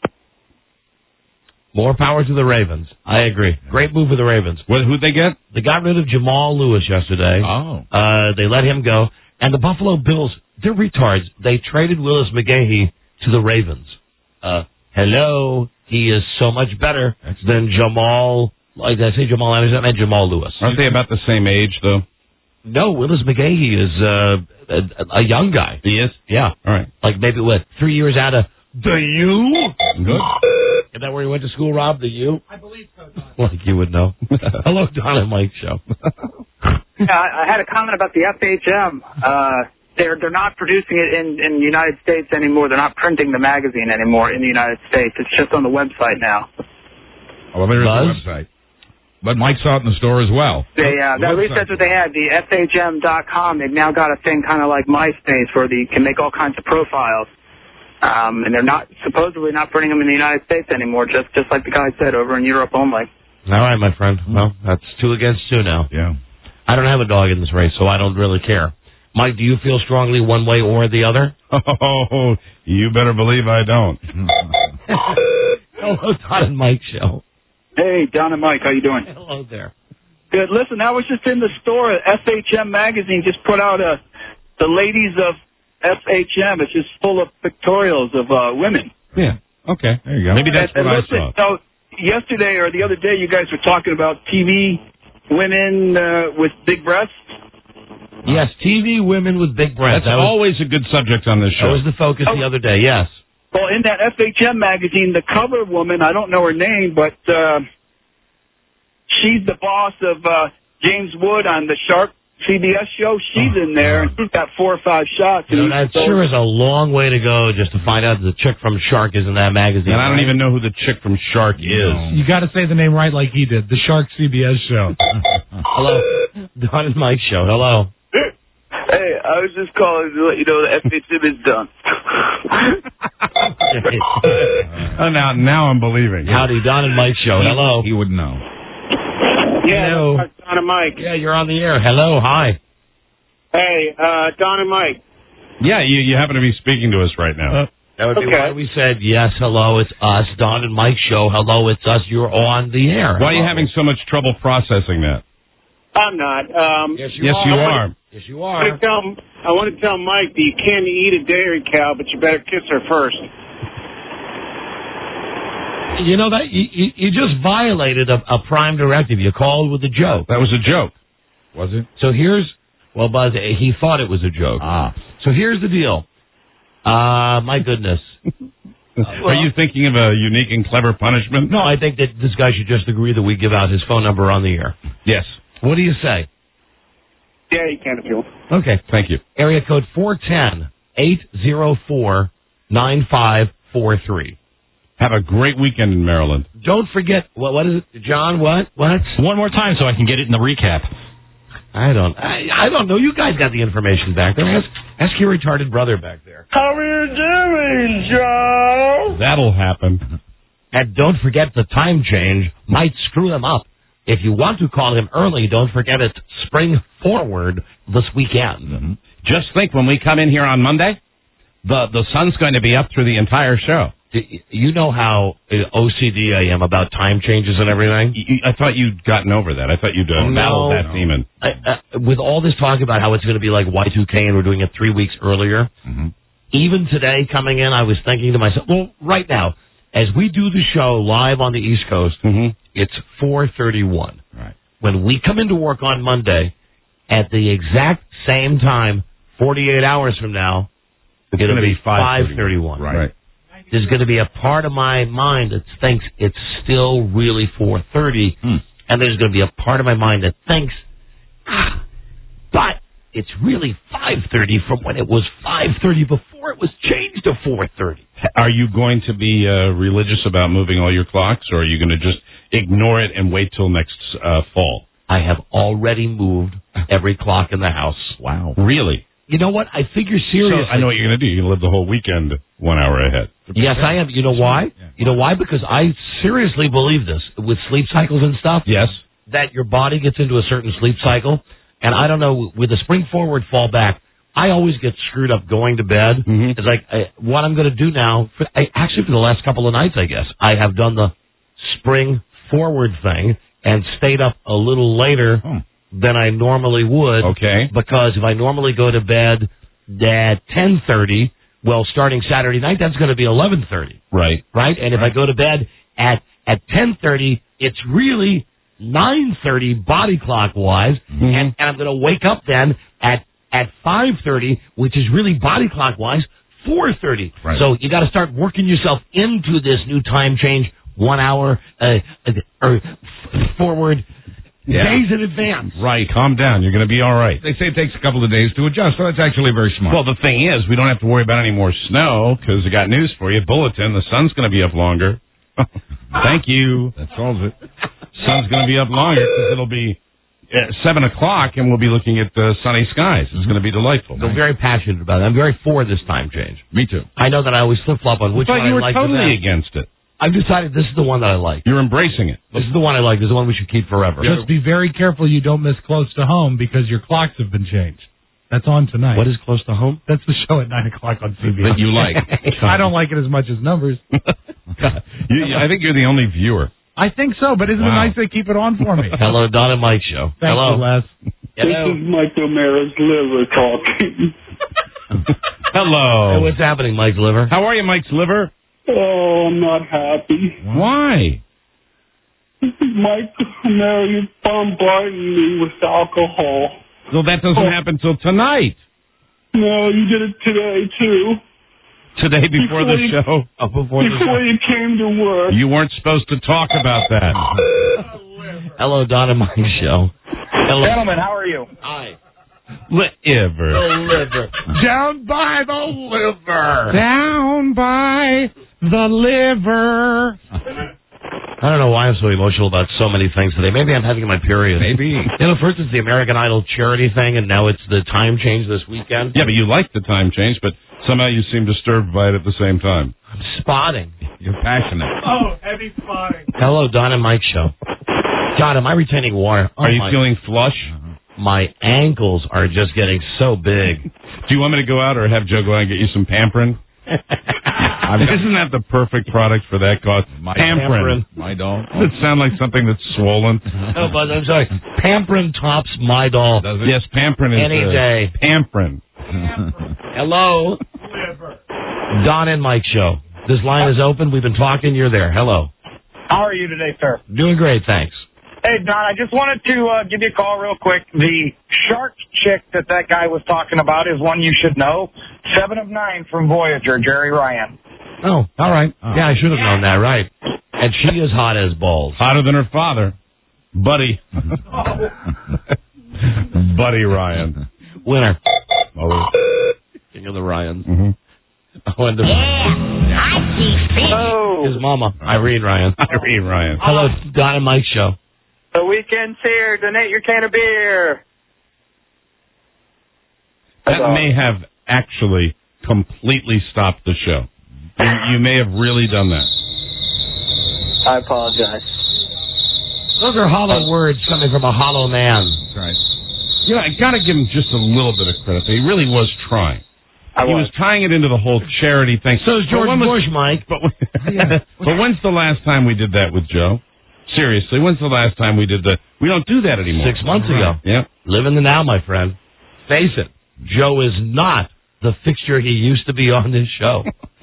More power to the Ravens. I agree. Great move for the Ravens. Who'd they get? They got rid of Jamal Lewis yesterday. Oh. They let him go. And the Buffalo Bills, they're retards. They traded Willis McGahee to the Ravens. Hello. He is so much better than Jamal. Like, did I say Jamal Anderson? I meant Jamal Lewis. Aren't they about the same age, though? No, Willis McGahee is a young guy. He is? Yeah. All right. Like maybe, 3 years out of the U? Good. Is that where he went to school, Rob? The U? I believe so, Don. Like you would know. Hello, Don and Mike show. I had a comment about the FHM. They're not producing it in the United States anymore. They're not printing the magazine anymore in the United States. It's just on the website now. Oh, well, there is a website. But Mike saw it in the store as well. At least that's what they had. The FHM.com, they've now got a thing kind of like MySpace where you can make all kinds of profiles. And they're supposedly not printing them in the United States anymore, just like the guy said, over in Europe only. All right, my friend. Well, that's 2 against 2 now. Yeah. I don't have a dog in this race, so I don't really care. Mike, do you feel strongly one way or the other? Oh, you better believe I don't. Hello, Don and Mike show. Hey, Don and Mike, how you doing? Hello there. Good. Listen, I was just in the store. FHM magazine just put out the ladies of FHM. It's just full of pictorials of women. Yeah. Okay. There you go. Maybe that's what I saw. So yesterday or the other day, you guys were talking about TV women with big breasts. Yes, TV women with big breasts. That's always a good subject on this show. That was the focus the other day, yes. Well, in that FHM magazine, the cover woman, I don't know her name, but she's the boss of James Wood on the Shark CBS show. She's in there, and she's got 4 or 5 shots. You know, that sure is a long way to go just to find out the chick from Shark is in that magazine. And I don't even know who the chick from Shark is. You got to say the name right like he did. The Shark CBS show. Hello. Don and Mike show. Hello. Hey, I was just calling to let you know the FHM is done. Now I'm believing. Howdy, Don and Mike show. Hello. He would know. Yeah, Hello. Don and Mike. Yeah, you're on the air. Hello, hi. Hey, Don and Mike. Yeah, you happen to be speaking to us right now. That would be why we said, yes, hello, it's us. Don and Mike show. Hello, it's us. You're on the air. Why are you having so much trouble processing that? I'm not. Yes, you are. Yes, you are. I want to tell Mike that you can eat a dairy cow, but you better kiss her first. You know that you just violated a prime directive. You called with a joke. That was a joke. Was it? So Buzz, he thought it was a joke. So here's the deal. My goodness. Are you thinking of a unique and clever punishment? No, I think that this guy should just agree that we give out his phone number on the air. Yes. What do you say? Yeah, you can if you want. Okay. Thank you. Area code 410-804-9543. Have a great weekend in Maryland. Don't forget, what is it, John? What? One more time so I can get it in the recap. I don't know. You guys got the information back there. Ask your retarded brother back there. How are you doing, Joe? That'll happen. And don't forget the time change might screw them up. If you want to call him early, don't forget it's spring forward this weekend. Mm-hmm. Just think, when we come in here on Monday, the sun's going to be up through the entire show. You know how OCD I am about time changes and everything? I thought you'd gotten over that. I thought you'd battled that demon. With all this talk about how it's going to be like Y2K and we're doing it 3 weeks earlier, even today coming in, I was thinking to myself, well, right now, as we do the show live on the East Coast, it's 4:31. Right. When we come into work on Monday, at the exact same time, 48 hours from now, it's going to be 5:31. Right. There's going to be a part of my mind that thinks it's still really 4:30, and there's going to be a part of my mind that thinks, but it's really 5:30 from when it was 5:30 before it was changed to 4:30. Are you going to be religious about moving all your clocks, or are you going to just ignore it and wait till next fall? I have already moved every clock in the house. Wow. Really? You know what? I figure seriously. So I know what you're going to do. You're going to live the whole weekend 1 hour ahead. Yes, I am. You know why? You know why? Because I seriously believe this. With sleep cycles and stuff. Yes. That your body gets into a certain sleep cycle. And I don't know, with the spring forward, fall back, I always get screwed up going to bed. It's like, what I'm going to do now, actually for the last couple of nights, I guess, I have done the spring forward thing and stayed up a little later than I normally would. Okay. Because if I normally go to bed at 10:30, well, starting Saturday night, that's going to be 11:30. Right. Right? And if I go to bed at 10:30, it's really 9:30 body clock-wise, and I'm going to wake up then at 5:30, which is really body clock-wise 4:30. Right. So you got to start working yourself into this new time change 1 hour or forward days in advance. Right. Calm down. You're going to be all right. They say it takes a couple of days to adjust, so that's actually very smart. Well, the thing is, we don't have to worry about any more snow, because I got news for you. Bulletin, the sun's going to be up longer. Thank you. That solves it. Sun sun's going to be up longer because it'll be 7 o'clock and we'll be looking at sunny skies. It's going to be delightful. I'm very passionate about it. I'm very for this time change. Me too. I know that I always flip-flop on which one I like. You were totally against it. I've decided this is the one that I like. You're embracing it. This is the one I like. This is the one we should keep forever. Just be very careful you don't miss Close to Home because your clocks have been changed. That's on tonight. What is Close to Home? That's the show at 9 o'clock on CBS. That you like. I don't like it as much as Numbers. I think you're the only viewer. I think so, but isn't it nice they keep it on for me? Hello, Don and Mike Show. Thank Hello. you, Les. This is Mike O'Mara's liver talking. Hello. Hey, what's happening, Mike's liver? How are you, Mike's liver? Oh, I'm not happy. Why? Mike O'Mara, you're bombarding me with alcohol. So that doesn't happen till tonight. No, you did it today, too. Today before the show? Before you came to work. You weren't supposed to talk about that. Hello, Don and Mike Show. Hello. Gentlemen, how are you? Hi. Liver. The liver. Down by the liver. Down by the liver. I don't know why I'm so emotional about so many things today. Maybe I'm having my period. Maybe. First it's the American Idol charity thing, and now it's the time change this weekend. Yeah, but you like the time change, but somehow you seem disturbed by it at the same time. I'm spotting. You're passionate. Oh, heavy spotting. Hello, Don and Mike Show. God, am I retaining water? Are you feeling flush? My ankles are just getting so big. Do you want me to go out or have Joe go out and get you some Pamprin? Isn't that the perfect product for that cause? Pamprin. Midol. Does it sound like something that's swollen? No, but I'm sorry. Pamprin tops Midol. Does it? Yes, Pamprin is any day. Pamprin. Hello. Don and Mike Show. This line is open. We've been talking. You're there. Hello. How are you today, sir? Doing great, thanks. Hey, Don, I just wanted to give you a call real quick. The shark chick that guy was talking about is one you should know. 7 of 9 from Voyager, Jerry Ryan. Oh, all right. Yeah, I should have known that, right. And she is hot as balls. Hotter than her father. Buddy. Buddy Ryan. Winner. Oh. King of the Ryans. Mm-hmm. His mama, Irene Ryan. Irene Ryan. Hello, Don and Mike Show. The weekend's here. Donate your can of beer. That may have actually completely stopped the show. You may have really done that. I apologize. Those are hollow words coming from a hollow man. That's right. You know, I got to give him just a little bit of credit. He really was trying. He was tying it into the whole charity thing. So is George Bush, Mike. But when's the last time we did that with Joe? Seriously, when's the last time we did that? We don't do that anymore. 6 months ago. Yeah. Live in the now, my friend. Face it, Joe is not the fixture he used to be on this show.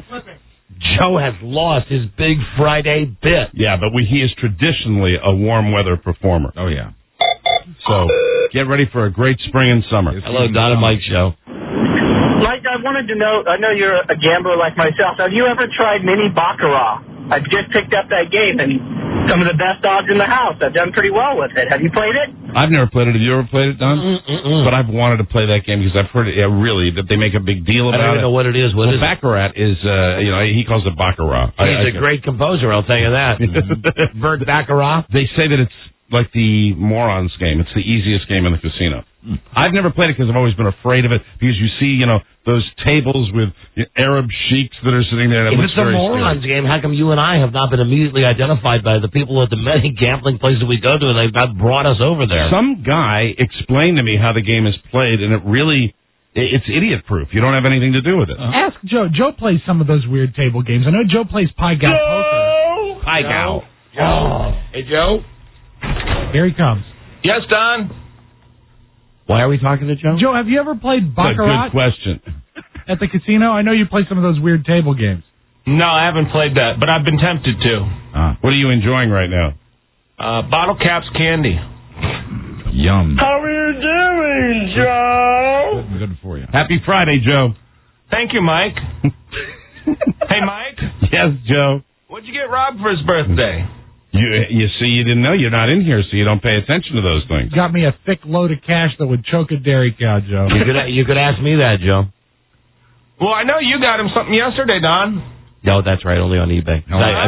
Joe has lost his big Friday bit. Yeah, but he is traditionally a warm weather performer. Oh, yeah. So get ready for a great spring and summer. Hello, Don and Mike Show. Mike, I wanted to know, I know you're a gambler like myself. Have you ever tried mini Baccarat? I've just picked up that game, and some of the best odds in the house. I've done pretty well with it. Have you played it? I've never played it. Have you ever played it, Don? But I've wanted to play that game because I've heard it, really, that they make a big deal about it. I don't even know what it is. What is Baccarat is, he calls it Baccarat. He's a great composer, I'll tell you that. Bert Baccarat. They say that it's like the morons game. It's the easiest game in the casino. I've never played it because I've always been afraid of it because you see, those tables with Arab sheiks that are sitting there. If it's a morons game, how come you and I have not been immediately identified by the people at the many gambling places we go to, and they've not brought us over there? Some guy explained to me how the game is played, and it's idiot-proof. You don't have anything to do with it. Ask Joe. Joe plays some of those weird table games. I know Joe plays Pai Gow poker. Pai Gow. Hey, Joe. Here he comes. Yes, Don? Why are we talking to Joe? Joe, have you ever played Baccarat? Good question. At the casino? I know you play some of those weird table games. No, I haven't played that, but I've been tempted to. What are you enjoying right now? Bottle caps candy. Yum. How are you doing, Joe? Good for you. Happy Friday, Joe. Thank you, Mike. Hey, Mike? Yes, Joe. What'd you get Rob for his birthday? You see, you didn't know. You're not in here, so you don't pay attention to those things. Got me a thick load of cash that would choke a dairy cow, Joe. You could ask me that, Joe. Well, I know you got him something yesterday, Don. No, that's right. Only on eBay.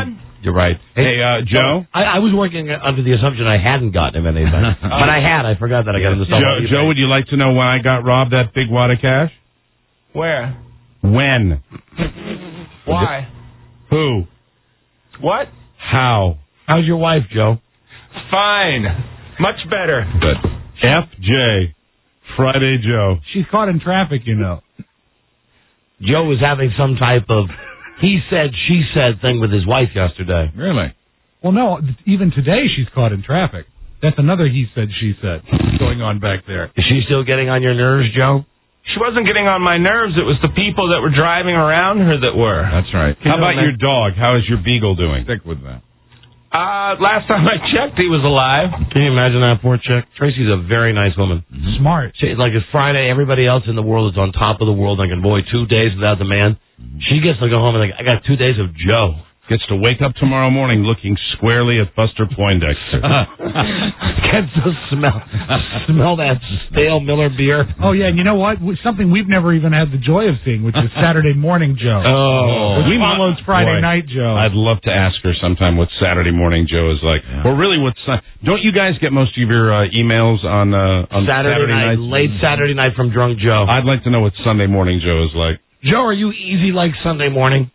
You're right. Hey, Joe? I was working under the assumption I hadn't gotten him anything. But I had. I forgot that I got him the stuff. Joe, would you like to know when I got robbed that big wad of cash? Where? When? Why? Who? What? How? How's your wife, Joe? Fine. Much better. Good. FJ. Friday Joe. She's caught in traffic, you know. Joe was having some type of he said, she said thing with his wife yesterday. Really? Well, no, even today she's caught in traffic. That's another he said, she said going on back there. Is she still getting on your nerves, Joe? She wasn't getting on my nerves. It was the people that were driving around her that were. That's right. How about your dog? How is your beagle doing? Stick with that. Last time I checked, he was alive. Can you imagine that poor chick? Tracy's a very nice woman. Mm-hmm. Smart. Like, it's Friday, everybody else in the world is on top of the world. Like, boy, 2 days without the man. She gets to go home and like, I got 2 days of Joe. Gets to wake up tomorrow morning looking squarely at Buster Poindexter. Gets to smell that stale Miller beer. Oh, yeah, and you know what? Something we've never even had the joy of seeing, which is Saturday Morning Joe. Oh. Which follows Friday Night Joe. I'd love to ask her sometime what Saturday Morning Joe is like. Yeah. Or really, don't you guys get most of your emails on Saturday night? Late Saturday night from Drunk Joe. I'd like to know what Sunday Morning Joe is like. Joe, are you easy like Sunday morning?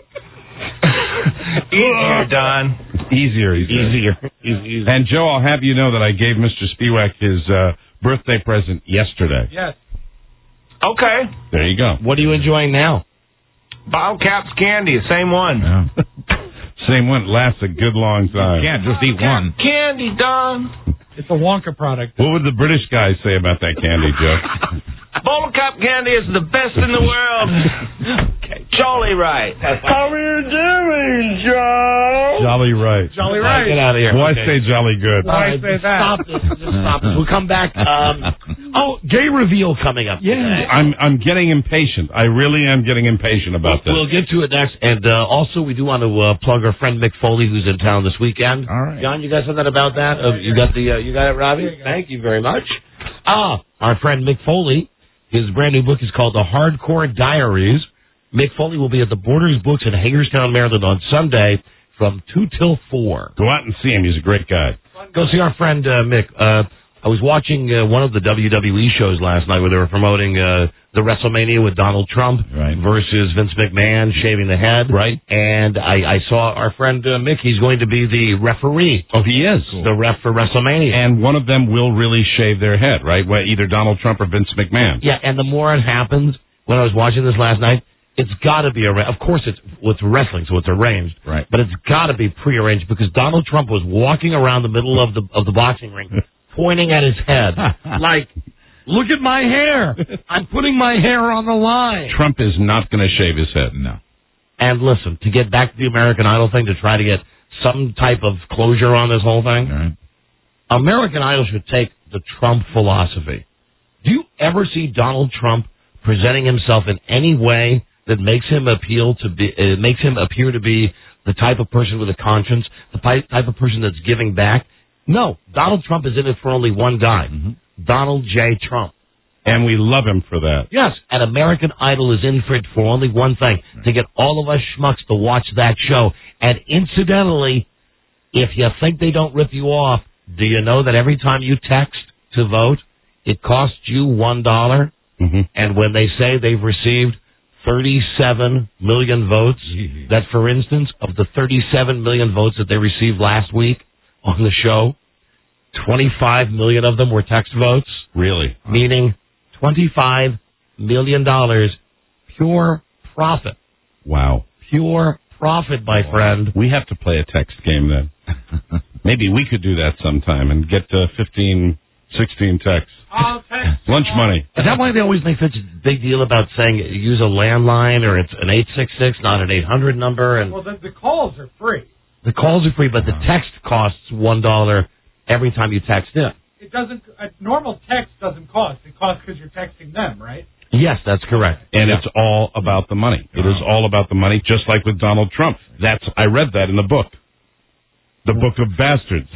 Easier, Don. Easier. And Joe, I'll have you know that I gave Mr. Spiewak his birthday present yesterday. Yes. Okay. There you go. What are you enjoying now? Bottle Caps candy, same one. Yeah. Same one. Lasts a good long time. You can't just eat one. Candy, Don. It's a Wonka product. What would the British guys say about that candy, Joe? Bottle Cap candy is the best in the world. Jolly right. How are you doing, Joe? Jolly right. Jolly right. Get out of here. Why say jolly good? Why say that? Stop this. Just stop this. We'll come back. Gay reveal coming up. Yeah. Today. I'm getting impatient. I really am getting impatient about this. We'll get to it next. And also, we do want to plug our friend Mick Foley, who's in town this weekend. All right. John, you got something about that? You got it, Robbie? Thank you very much. Our friend Mick Foley, his brand new book is called The Hardcore Diaries. Mick Foley will be at the Borders Books in Hagerstown, Maryland on Sunday from 2 till 4. Go out and see him. He's a great guy. Go see our friend Mick. I was watching one of the WWE shows last night where they were promoting the WrestleMania with Donald Trump versus Vince McMahon shaving the head. Right. And I saw our friend Mick. He's going to be the referee. Oh, he is. The ref for WrestleMania. And one of them will really shave their head, right? Well, either Donald Trump or Vince McMahon. Yeah, and the more it happens, when I was watching this last night, it's got to be arranged. Of course, it's wrestling, so it's arranged. Right. But it's got to be prearranged because Donald Trump was walking around the middle of the boxing ring, pointing at his head, like, look at my hair. I'm putting my hair on the line. Trump is not going to shave his head. No. And listen, to get back to the American Idol thing, to try to get some type of closure on this whole thing, American Idol should take the Trump philosophy. Do you ever see Donald Trump presenting himself in any way that makes him appear to be the type of person with a conscience, the type of person that's giving back? No, Donald Trump is in it for only one guy, Donald J. Trump. And we love him for that. Yes, and American Idol is in for it for only one thing, to get all of us schmucks to watch that show. And incidentally, if you think they don't rip you off, do you know that every time you text to vote, it costs you $1? And when they say they've received 37 million votes, that, for instance, of the 37 million votes that they received last week on the show, 25 million of them were text votes. Really? Meaning $25 million pure profit. Wow. Pure profit, my friend. We have to play a text game then. Maybe we could do that sometime and get 15, 16 texts. Lunch money. Is that why they always make such a big deal about saying use a landline or it's an 866, not an 800 number? And well, the calls are free. The calls are free, but the text costs $1 every time you text in. It doesn't. A normal text doesn't cost. It costs because you're texting them, right? Yes, that's correct. And it's all about the money. It is all about the money, just like with Donald Trump. I read that in the book. The Book of Bastards.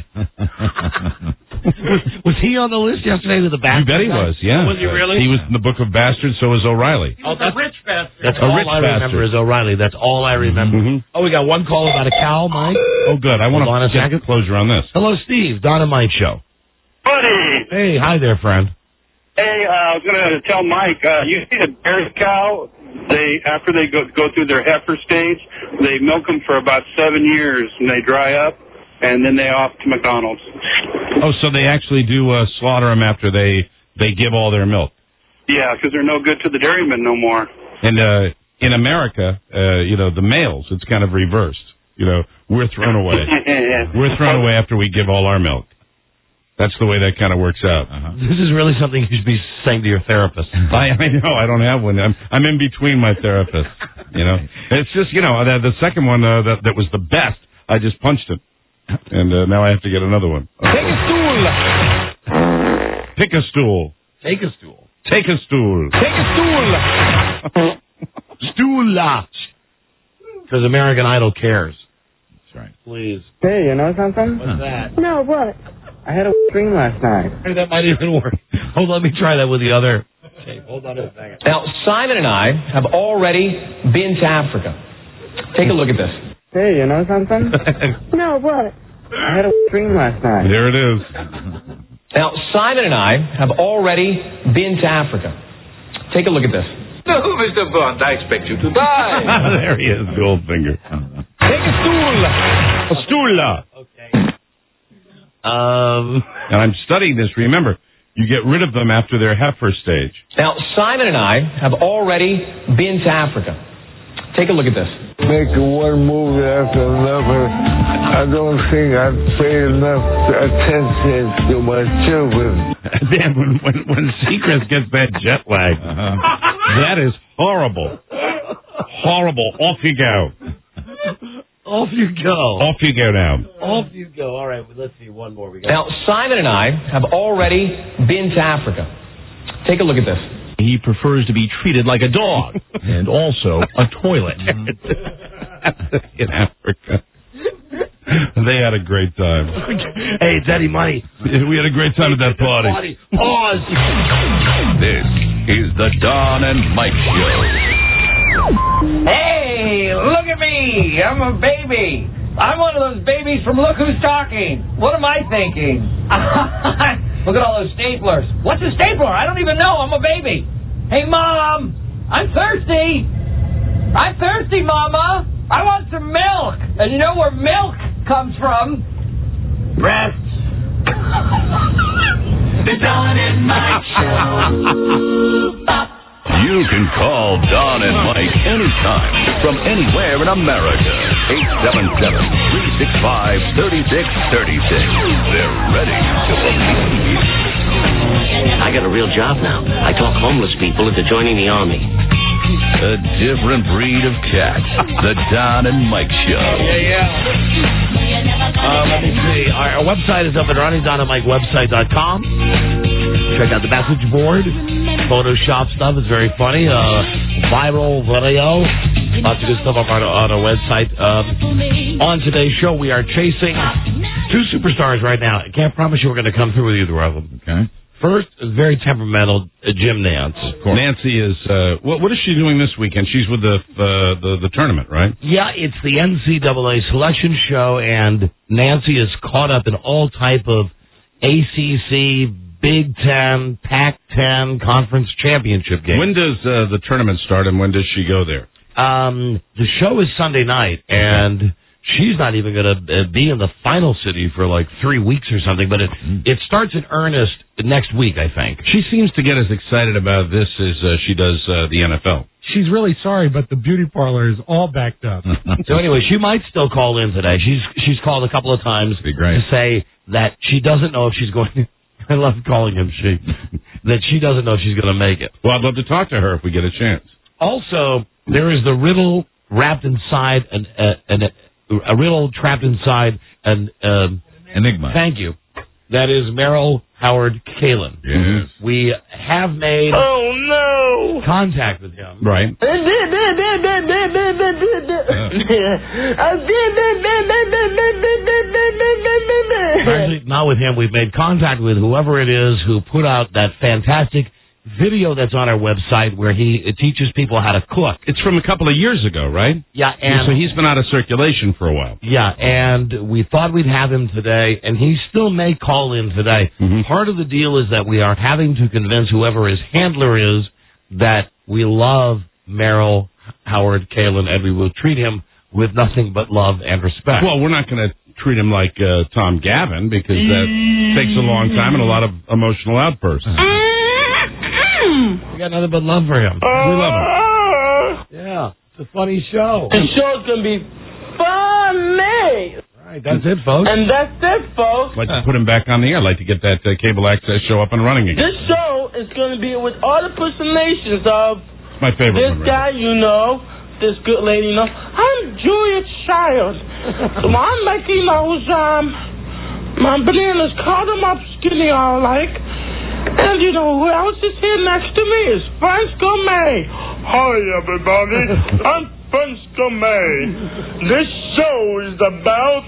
Was he on the list yesterday with the You Bastards? bet he was, yeah. Was he really? He was in the Book of Bastards, so was O'Reilly. He was a rich bastard. That's A all rich I remember bastard. is O'Reilly. That's all I remember. Mm-hmm. Oh, we got one call about a cow, Mike. Oh, good. I want Hold on a to get second. closure on this. Hello, Steve. Don and Mike Show. Buddy! Hey, hi there, friend. Hey, I was going to tell Mike, you see the dairy cow, after they go through their heifer stage, they milk them for about 7 years, and they dry up, and then they off to McDonald's. Oh, so they actually do slaughter them after they give all their milk. Yeah, because they're no good to the dairymen no more. And in America, the males, it's kind of reversed. We're thrown away. We're thrown away after we give all our milk. That's the way that kind of works out. This is really something you should be saying to your therapist. I know. I don't have one. I'm in between my therapists. It's just the second one that was the best. I just punched it, and now I have to get another one. Take a stool. Pick a stool. Take a stool. Take a stool. Take a stool. Stoola. Because American Idol cares. That's right. Please. Hey, you know something? What's that? No, what? I had a dream last night. Hey, that might even work. Hold on, let me try that with the other tape. Hold on a second. Now, Simon and I have already been to Africa. Take a look at this. Hey, you know something? No, what? I had a dream last night. There it is. Now, Simon and I have already been to Africa. Take a look at this. No, Mr. Bond, I expect you to die. There he is, Goldfinger. Take a stool. A stool. Okay. And I'm studying this. Remember, you get rid of them after their heifer stage. Now, Simon and I have already been to Africa. Take a look at this. Making one movie after another. I don't think I've paid enough attention to my children. Damn, when Seacrest gets that jet lag, that is horrible. Horrible. Off you go. Off you go. Off you go now. Off you go. All right, well, let's see one more. Now, Simon and I have already been to Africa. Take a look at this. He prefers to be treated like a dog and also a toilet. In Africa. They had a great time. Hey, Daddy Money. We had a great time at that party. Pause. This is the Don and Mike Show. Hey, look at me. I'm a baby. I'm one of those babies from Look Who's Talking. What am I thinking? Look at all those staplers. What's a stapler? I don't even know. I'm a baby. Hey, Mom, I'm thirsty. I'm thirsty, Mama. I want some milk. And you know where milk comes from? Breasts. The Don and Mike Show. You can call Don and Mike anytime from anywhere in America. 877-365-3636. They're ready to believe you. I got a real job now. I talk homeless people into joining the army. A different breed of cat. The Don and Mike Show. Let me see. Our website is up at RonnieDonandMikeWebsite.com. Check out the message board. Photoshop stuff is very funny. Viral video. Lots of good stuff up on our website. On today's show, we are chasing two superstars right now. I can't promise you we're going to come through with either of them. Okay. First, very temperamental, Jim Nance. Of course. Nancy is, what is she doing this weekend? She's with the tournament, right? Yeah, it's the NCAA selection show, and Nancy is caught up in all type of ACC, Big Ten, Pac-10 conference championship games. When does the tournament start, and when does she go there? The show is Sunday night, and she's not even going to be in the final city for like 3 weeks or something, but it starts in earnest next week, I think. She seems to get as excited about this as she does the NFL. She's really sorry, but the beauty parlor is all backed up. So anyway, she might still call in today. She's called a couple of times to say that she doesn't know if she's going to... I love calling him she. That she doesn't know if she's going to make it. Well, I'd love to talk to her if we get a chance. Also, there is the riddle wrapped inside a riddle trapped inside an enigma. Thank you. That is Merrill Howard Kalin. Yes. We have made contact with him. Right. Actually, not with him. We've made contact with whoever it is who put out that fantastic video that's on our website where he teaches people how to cook. It's from a couple of years ago, right? Yeah, and so he's been out of circulation for a while. Yeah, and we thought we'd have him today, and he still may call in today. Part of the deal is that we are having to convince whoever his handler is that we love Merrill, Howard, Kalin, and we will treat him with nothing but love and respect. Well, we're not going to treat him like Tom Gavin because that takes a long time and a lot of emotional outbursts. We got nothing but love for him. We love him. Yeah, it's a funny show. The show's going to be funny. Right, that's it, folks. And that's it, folks. I'd like to put him back on the air. I'd like to get that cable access show up and running again. This show is going to be with all the personations of My favorite this one, guy, you know, this good lady, you know. I'm Julia Child. So I'm making those, my bananas, cut them up skinny, all like. And you know who else is here next to me is Franz Gourmet. Hi, everybody. I'm Franz Gourmet. This show is about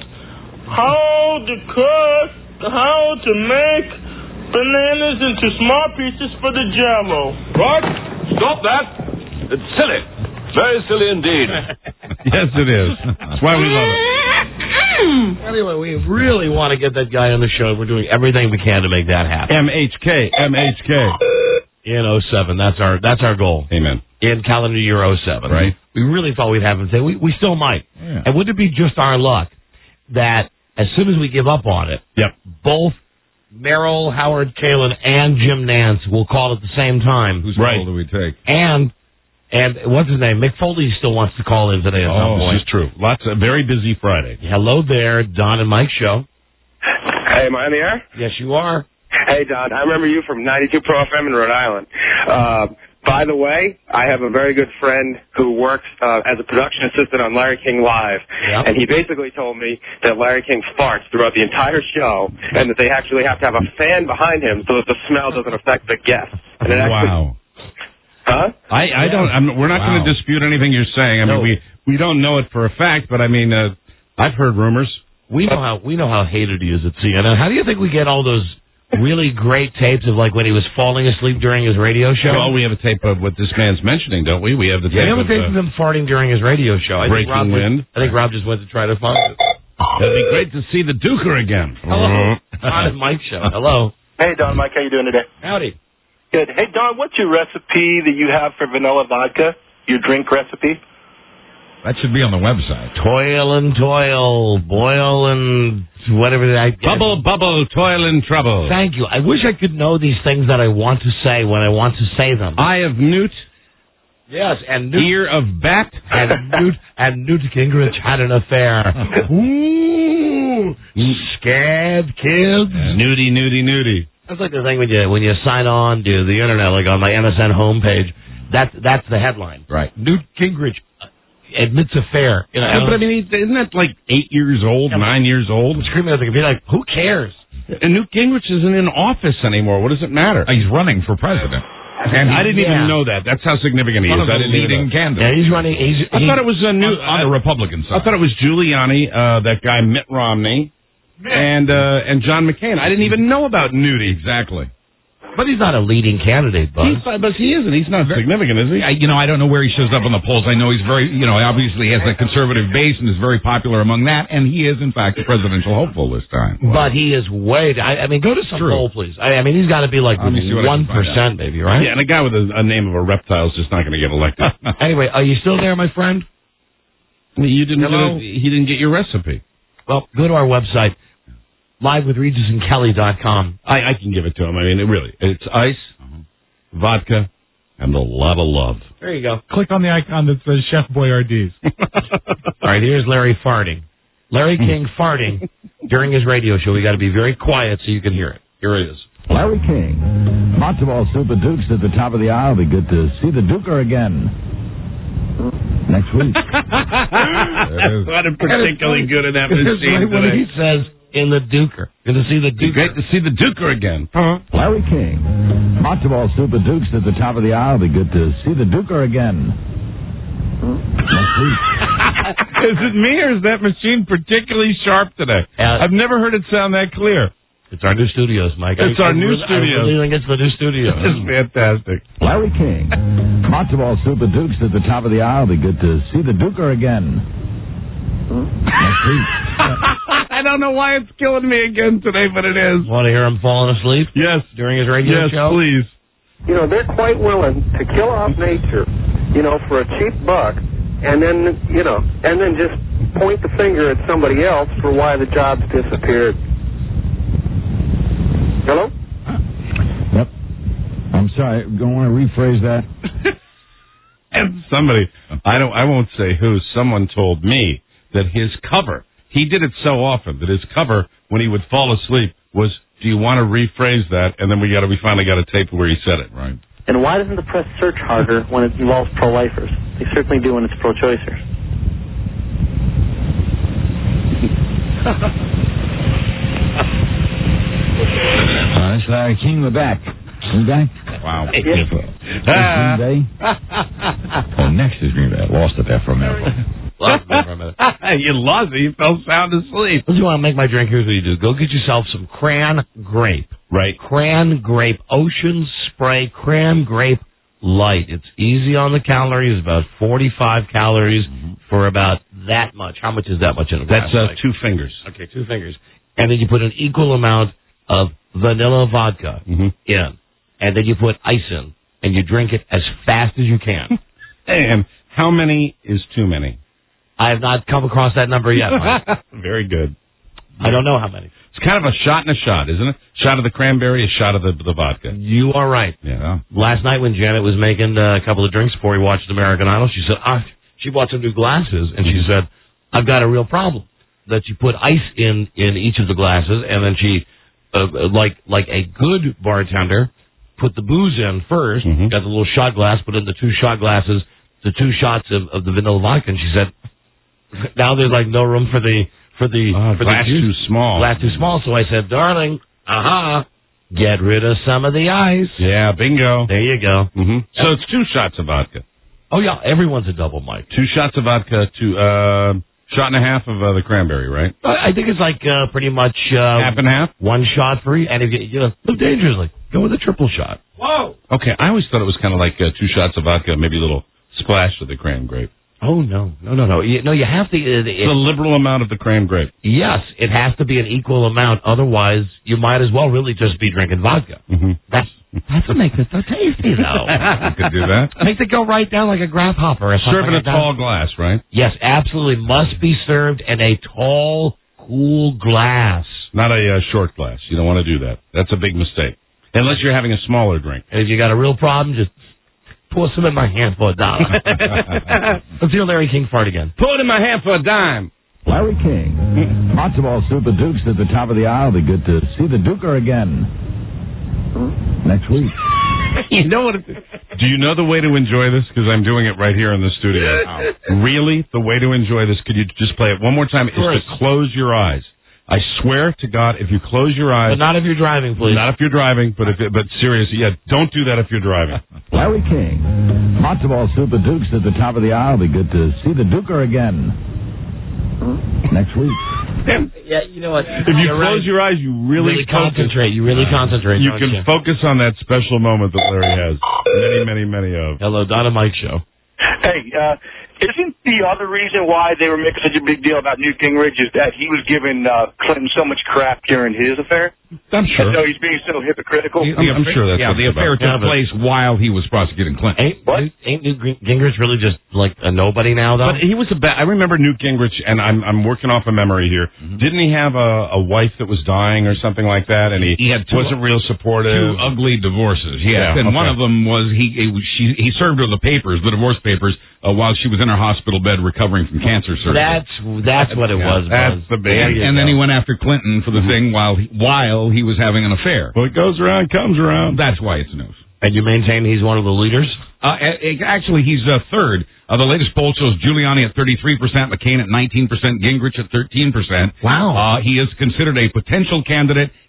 how to cook, how to make bananas into small pieces for the Jell-O. What? Stop that. It's silly. Very silly indeed. Yes, it is. That's why we love it. Anyway, we really want to get that guy on the show. We're doing everything we can to make that happen. MHK. In 07. That's our goal. Amen. In calendar year 07. Right. We really thought we'd have him say, we still might. Yeah. And wouldn't it be just our luck that as soon as we give up on it, both Merrill, Howard, Kalin, and Jim Nance will call at the same time. Whose call do we take? And what's his name? Mick Foley still wants to call in today at some point. This is true. Lots of very busy Friday. Hello there, Don and Mike show. Hey, am I on the air? Yes, you are. Hey, Don. I remember you from 92 Pro FM in Rhode Island. By the way, I have a very good friend who works as a production assistant on Larry King Live, and he basically told me that Larry King farts throughout the entire show, and that they actually have to have a fan behind him so that the smell doesn't affect the guests. And it actually, huh? I don't. We're not going to dispute anything you're saying. I mean, we don't know it for a fact, but I mean, I've heard rumors. We know how hated he is at CNN. How do you think we get all those really great tapes of like when he was falling asleep during his radio show? Well, we have a tape of what this man's mentioning, don't we? We have the tape. We have a tape of him farting during his radio show. Breaking Wind. I think Rob just went to try to find it. It'd be great to see the Duker again. Hello. Don and Mike show. Hello. Hey, Don, Mike, how you doing today? Howdy. Good. Hey, Don, what's your recipe that you have for vanilla vodka? Your drink recipe? That should be on the website. Toil and toil, boil and whatever that. Bubble, toil and trouble. Thank you. I wish I could know these things that I want to say when I want to say them. Eye of newt. Yes, and Newt. Ear of bat. And Newt Gingrich had an affair. Ooh, scared kids. Nudie. That's like the thing when you sign on to the internet, like on my MSN homepage. That's the headline. Right. Newt Gingrich admits affair. You know, but I mean, isn't that like 8 years old, 9 years old? Screaming at the computer like, who cares? And Newt Gingrich isn't in office anymore. What does it matter? He's running for president. And I didn't even know that. That's how significant he is. One of the leading candidates. Yeah, he's running. I thought it was on the Republican side. I thought it was Giuliani, that guy Mitt Romney, and John McCain. I didn't even know about Nudie. Exactly. But he's not a leading candidate, Buzz. But he isn't. He's not significant, is he? I don't know where he shows up on the polls. I know he's very, obviously has a conservative base and is very popular among that, and he is, in fact, a presidential hopeful this time. Wow. But he is way... I mean, go to some poll, please. I mean, he's got to be like 1%, maybe, right? Yeah, and a guy with a name of a reptile is just not going to get elected. Anyway, are you still there, my friend? He didn't get your recipe. Well, go to our website. LiveWithRegisandKelly.com. I can give it to him. I mean, it's ice, vodka, and a lot of love. There you go. Click on the icon that says Chef Boyardee. All right, here's Larry farting. Larry King farting during his radio show. We got to be very quiet so you can hear it. Here it is. Larry King. Matzo ball Super Dukes at the top of the hour. Be good to see the Duker again next week. What a particularly good in that machine when he says... In the Duker. Good to see the Duker. Great to see the Duker again. Larry King. Matzo ball Super Dukes at the top of the hour. Be good to see the Duker again next week. Is it me or is that machine particularly sharp today? I've never heard it sound that clear. It's our new studios, Mike. It's our new studios. I really think it's the new studios. It's fantastic. Larry King. Matzo Ball Super Dukes at the top of the aisle. Be good to see the Duker again. Next week. I don't know why it's killing me again today, but it is. Want to hear him falling asleep? Yes. During his radio show? Yes, please. You know, they're quite willing to kill off nature, for a cheap buck, and then, and then just point the finger at somebody else for why the jobs disappeared. Hello? Yep. I'm sorry. Don't want to rephrase that. And somebody, I won't say who, someone told me that his cover, he did it so often that his cover, when he would fall asleep, was, do you want to rephrase that? And then we finally got a tape where he said it. Right. And why doesn't the press search harder when it involves pro-lifers? They certainly do when it's pro-choicers. It's Larry King. We're back. Green Bay? Wow. Green Bay? Next is Green Bay. I lost it there for a minute. You lost it. You fell sound asleep. If you want to make my drink, here's what you do. Go get yourself some Cran Grape. Right. Cran Grape. Ocean Spray Cran Grape Light. It's easy on the calories, about 45 calories for about that much. How much is that much in a glass? That's 2 fingers. Okay, 2 fingers. And then you put an equal amount of vanilla vodka in. And then you put ice in. And you drink it as fast as you can. And how many is too many? I have not come across that number yet, Mike. Very good. I don't know how many. It's kind of a shot and a shot, isn't it? Shot of the cranberry, a shot of the vodka. You are right. Yeah. Last night when Janet was making a couple of drinks before we watched American Idol, she said, she bought some new glasses, and she said, I've got a real problem. That you put ice in each of the glasses, and then she, like a good bartender, put the booze in first, got the little shot glass, put in the 2 shot glasses, the 2 shots of the vanilla vodka, and she said, now there's like no room for the glass too small. Glass too small. So I said, darling, get rid of some of the ice. Yeah, bingo. There you go. So it's 2 shots of vodka. Oh yeah, everyone's a double, Mike. 2 shots of vodka, 2 shot and a half of the cranberry, right? I think it's like pretty much half and half. 1 shot for each. And if you live dangerously, go with a triple shot. Whoa. Okay, I always thought it was kind of like 2 shots of vodka, maybe a little splash of the cran grape. Oh, no. You have to... It's a liberal amount of the cran grape. Yes, it has to be an equal amount. Otherwise, you might as well really just be drinking vodka. That's what makes it so tasty, though. You could do that. Makes it go right down like a grasshopper. Serve in a tall glass, right? Yes, absolutely. Must be served in a tall, cool glass. Not a short glass. You don't want to do that. That's a big mistake. Unless you're having a smaller drink. And if you got a real problem, just... pour some in my hand for $1. Let's hear Larry King fart again. Pour it in my hand for $10. Larry King. Matzo Ball Super Dukes at the top of the aisle. Be good to see the Duker again. Next week. You know what? Do you know the way to enjoy this? Because I'm doing it right here in the studio. Really? The way to enjoy this, could you just play it one more time? Is to close your eyes. I swear to God, if you close your eyes... But not if you're driving, please. Not if you're driving, but seriously, don't do that if you're driving. Larry King. Matzo Ball Super Dukes at the top of the aisle. Be good to see the Duker again. Next week. Yeah, you know what? If you close your eyes, you really concentrate. You really concentrate. You can focus on that special moment that Larry has. Many, many of. Hello, Don and Mike Show. Hey, isn't the other reason why they were making such a big deal about Newt Gingrich is that he was giving Clinton so much crap during his affair? I'm sure. And so he's being so hypocritical. I'm sure that's the affair took place while he was prosecuting Clinton. Ain't Newt Gingrich really just like a nobody now, though? But he was I remember Newt Gingrich, and I'm working off a memory here. Didn't he have a wife that was dying or something like that? And he had wasn't real supportive. 2 ugly divorces. Yes, and one of them was he served her the divorce papers, while she was in her hospital bed recovering from cancer surgery. That's what it was. That's the big. And then he went after Clinton for the thing while he was having an affair. Well, it goes around, comes around. That's why it's news. And you maintain he's one of the leaders? Actually, he's third. The latest poll shows Giuliani at 33%, McCain at 19%, Gingrich at 13%. Wow. He is considered a potential candidate.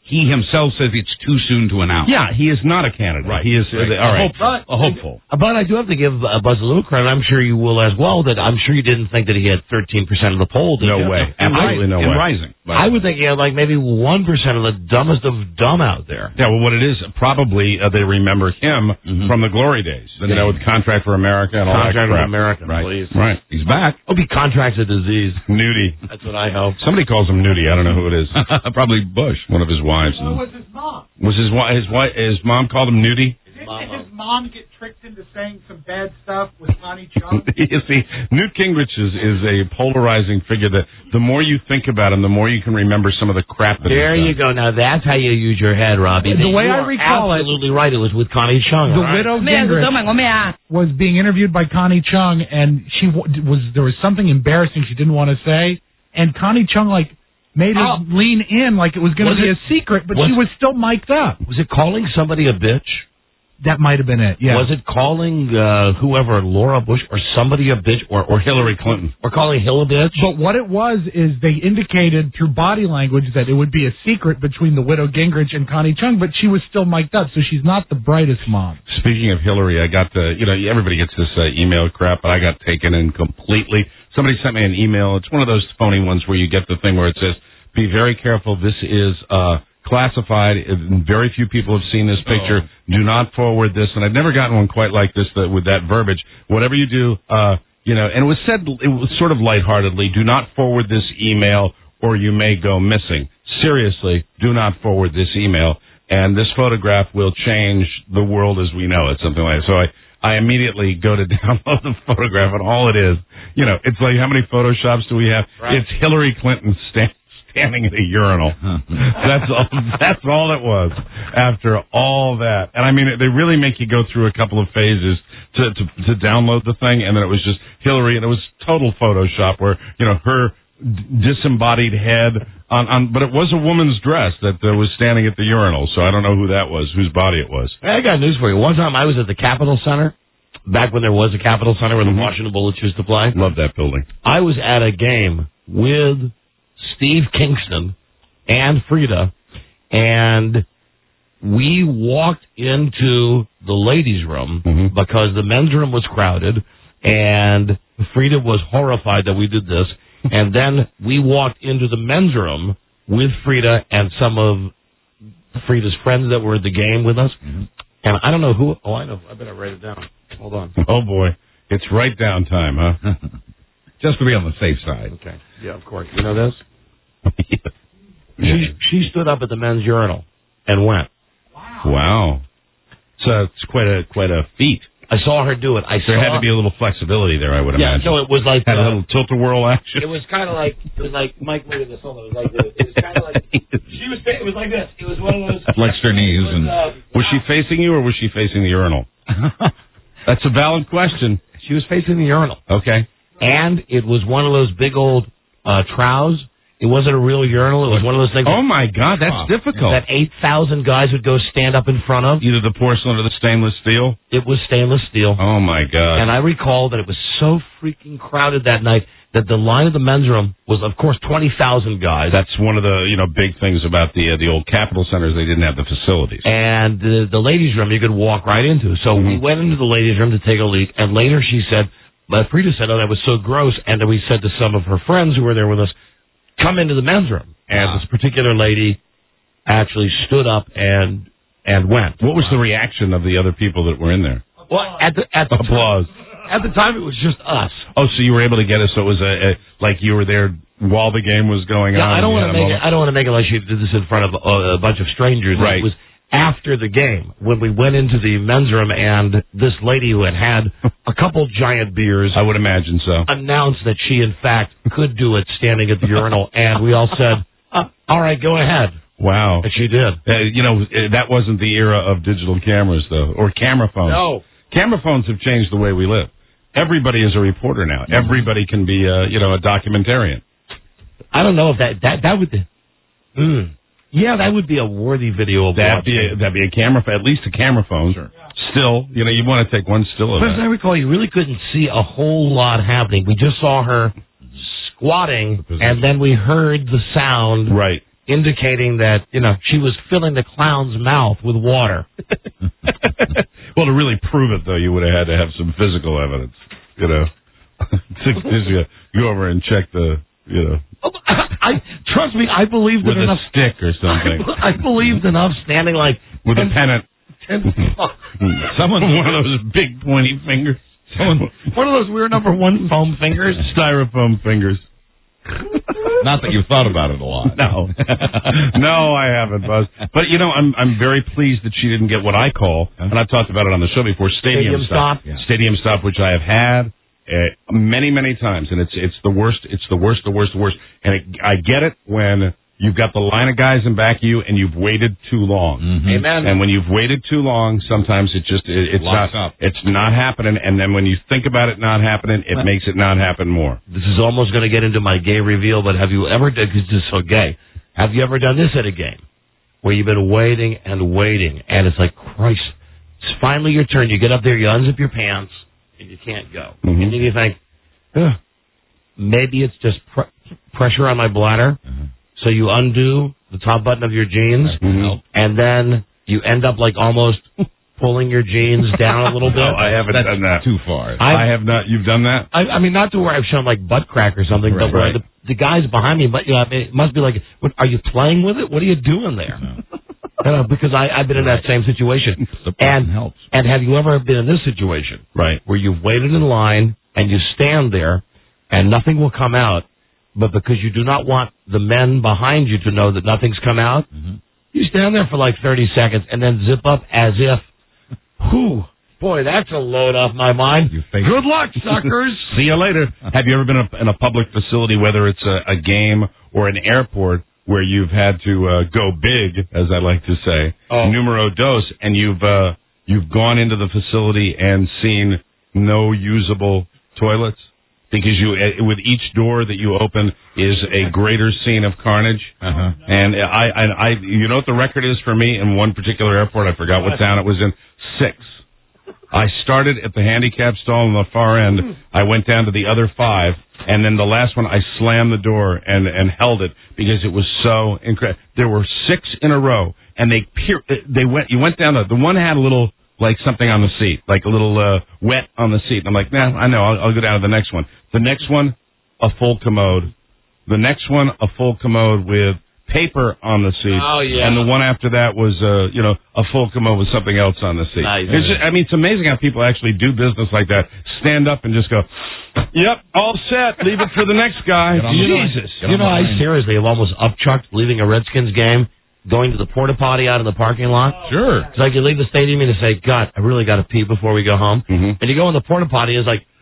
he himself says it's too soon to announce. Yeah, he is not a candidate. Right. He is Right. all right. A hopeful. But I do have to give Buzz a little credit. I'm sure you will as well. That I'm sure you didn't think that he had 13% of the poll. Did No you? way. Absolutely no way. And rising. I would think he had like maybe 1% of the dumbest of dumb out there. Yeah, well, what it is, probably they remember him from the glory days. With Contract for America and all that Contract crap. for America, Right. please. Right. He's back. Hope he contracts a disease. Nudie. That's what I hope. Somebody calls him Nudie. I don't know who it is. Probably Bush. One of his wives. What was his mom? Was his mom called him Nudie? Didn't his mom get tricked into saying some bad stuff with Connie Chung? You see, Newt Gingrich is a polarizing figure that the more you think about him, the more you can remember some of the crap that There he's you go. Now that's how you use your head, Robbie. The way You I are recall it, absolutely right. It was with Connie Chung. the all right? widow Gingrich was being interviewed by Connie Chung, and there was something embarrassing she didn't want to say, and Connie Chung made her lean in like it was going to be a secret, but she was still mic'd up. Was it calling somebody a bitch? That might have been it, yeah. Was it calling whoever, Laura Bush, or somebody a bitch, or Hillary Clinton? Or calling Hill a bitch? But what it was is they indicated through body language that it would be a secret between the widow Gingrich and Connie Chung, but she was still mic'd up, so she's not the brightest mom. Speaking of Hillary, I got everybody gets this email crap, but I got taken in completely. Somebody sent me an email. It's one of those phony ones where you get the thing where it says, be very careful, this is classified. Very few people have seen this picture. Do not forward this. And I've never gotten one quite like this with that verbiage. Whatever you do, and it was said, it was sort of lightheartedly, do not forward this email or you may go missing. Seriously, do not forward this email. And this photograph will change the world as we know it, something like that. So I immediately go to download the photograph, and all it is, it's like, how many Photoshops do we have? Right. It's Hillary Clinton standing at a urinal. That's all it was after all that. And I mean, they really make you go through a couple of phases to download the thing, and then it was just Hillary, and it was total Photoshop where, her disembodied head but it was a woman's dress that was standing at the urinal, so I don't know who that was, whose body it was. Hey, I got news for you. One time I was at the Capitol Center, back when there was a Capitol Center where the Washington Bullets used to play. Love that building. I was at a game with Steve Kingston and Frida, and we walked into the ladies' room because the men's room was crowded, and Frida was horrified that we did this. And then we walked into the men's room with Frida and some of Frida's friends that were at the game with us. And I don't know who. Oh, I know. I better write it down. Hold on. Oh, boy. It's write down time, huh? Just to be on the safe side. Okay. Yeah, of course. You know this? She stood up at the men's urinal and went. Wow. So it's quite a feat. I saw her do it. There had to be a little flexibility there, I would imagine. Yeah, so it was like... Had a little tilt-a-whirl action. It was kind of like, Mike, look at this. Hold on. It was like this. It was kind of like, it was like this. It was one of those... Flexed her knees. Was she facing you or was she facing the urinal? That's a valid question. She was facing the urinal. Okay. And it was one of those big old troughs. It wasn't a real urinal. It was one of those things. Oh, my God. That's difficult. That 8,000 guys would go stand up in front of. Either the porcelain or the stainless steel? It was stainless steel. Oh, my God. And I recall that it was so freaking crowded that night that the line of the men's room was, of course, 20,000 guys. That's one of the big things about the old Capitol Centers. They didn't have the facilities. And the ladies' room you could walk right into. So we went into the ladies' room to take a leak. And later she said, Frida said, oh, that was so gross. And then we said to some of her friends who were there with us, come into the men's room. And this particular lady actually stood up and went. What was the reaction of the other people that were in there? Well, at the applause. At the time, it was just us. Oh, so you were able to get it, so it was like you were there while the game was going on. I don't want to make it like she did this in front of a bunch of strangers. Right. It was after the game when we went into the men's room, and this lady who had a couple giant beers, I would imagine so, announced that she in fact could do it standing at the urinal, and we all said, all right, go ahead. Wow. And she did. That wasn't the era of digital cameras, though, or camera phones. No. Camera phones have changed the way we live. Everybody is a reporter now. Everybody can be a documentarian. I don't know if that would... Yeah, that would be a worthy video of that'd be a camera, at least a camera phone. Sure. Still, you want to take one still of but that. as I recall, you really couldn't see a whole lot happening. We just saw her squatting, and then we heard the sound. Right. indicating that, she was filling the clown's mouth with water. Well, to really prove it, though, you would have had to have some physical evidence, Go over and check the, Trust me, I believed with in enough. a stick or something. I believed enough standing like... With a pennant. Someone, one of those big pointy fingers. One of those weird number 1 foam fingers. Styrofoam fingers. Not that you've thought about it a lot. No. No, I haven't, Buzz. But, I'm very pleased that she didn't get what I call, and I've talked about it on the show before, stadium stop. Yeah. Stadium stop, which I have had many, many times, and it's the worst. It's the worst. And I get it when you've got the line of guys in back of you and you've waited too long. Mm-hmm. Amen. And when you've waited too long, sometimes it's not happening. And then when you think about it not happening, it makes it not happen more. This is almost going to get into my gay reveal, but have you ever done, because this is so gay, have you ever done this at a game where you've been waiting and waiting and it's like, Christ, it's finally your turn. You get up there, you unzip your pants, and you can't go. Mm-hmm. And then you think, maybe it's just pressure on my bladder. Mm-hmm. So you undo the top button of your jeans, and then you end up like almost pulling your jeans down a little bit. No, I haven't done that. Too far. I have not. You've done that? I mean, not to where I've shown like butt crack or something, but right. The guys behind me, but it must be like, are you playing with it? What are you doing there? Because I've been in that same situation. Helps. And have you ever been in this situation? Right. Where you've waited in line and you stand there and nothing will come out, but because you do not want the men behind you to know that nothing's come out, you stand there for like 30 seconds and then zip up as if, boy, that's a load off my mind. Good luck, suckers. See you later. Have you ever been in a public facility, whether it's a game or an airport, where you've had to go big, as I like to say, numero dos, and you've gone into the facility and seen no usable toilets? Because with each door that you open is a greater scene of carnage. And I you know what the record is for me in one particular airport? I forgot what town it was in. 6. I started at the handicap stall on the far end. I went down to the other 5, and then the last one I slammed the door and held it because it was so incredible. There were 6 in a row, and you went down the one had a little, like something on the seat, like a little wet on the seat. And I'm like, nah, I know, I'll go down to the next one. The next one, a full commode. The next one, a full commode with paper on the seat. Oh, yeah. And the one after that was, a full commode with something else on the seat. Nice. It's amazing how people actually do business like that. Stand up and just go, yep, all set. Leave it for the next guy. Jesus. I seriously have almost upchucked leaving a Redskins game, going to the porta potty out in the parking lot. Sure. It's like you leave the stadium and you say, God, I really got to pee before we go home. Mm-hmm. And you go in the porta potty and it's like,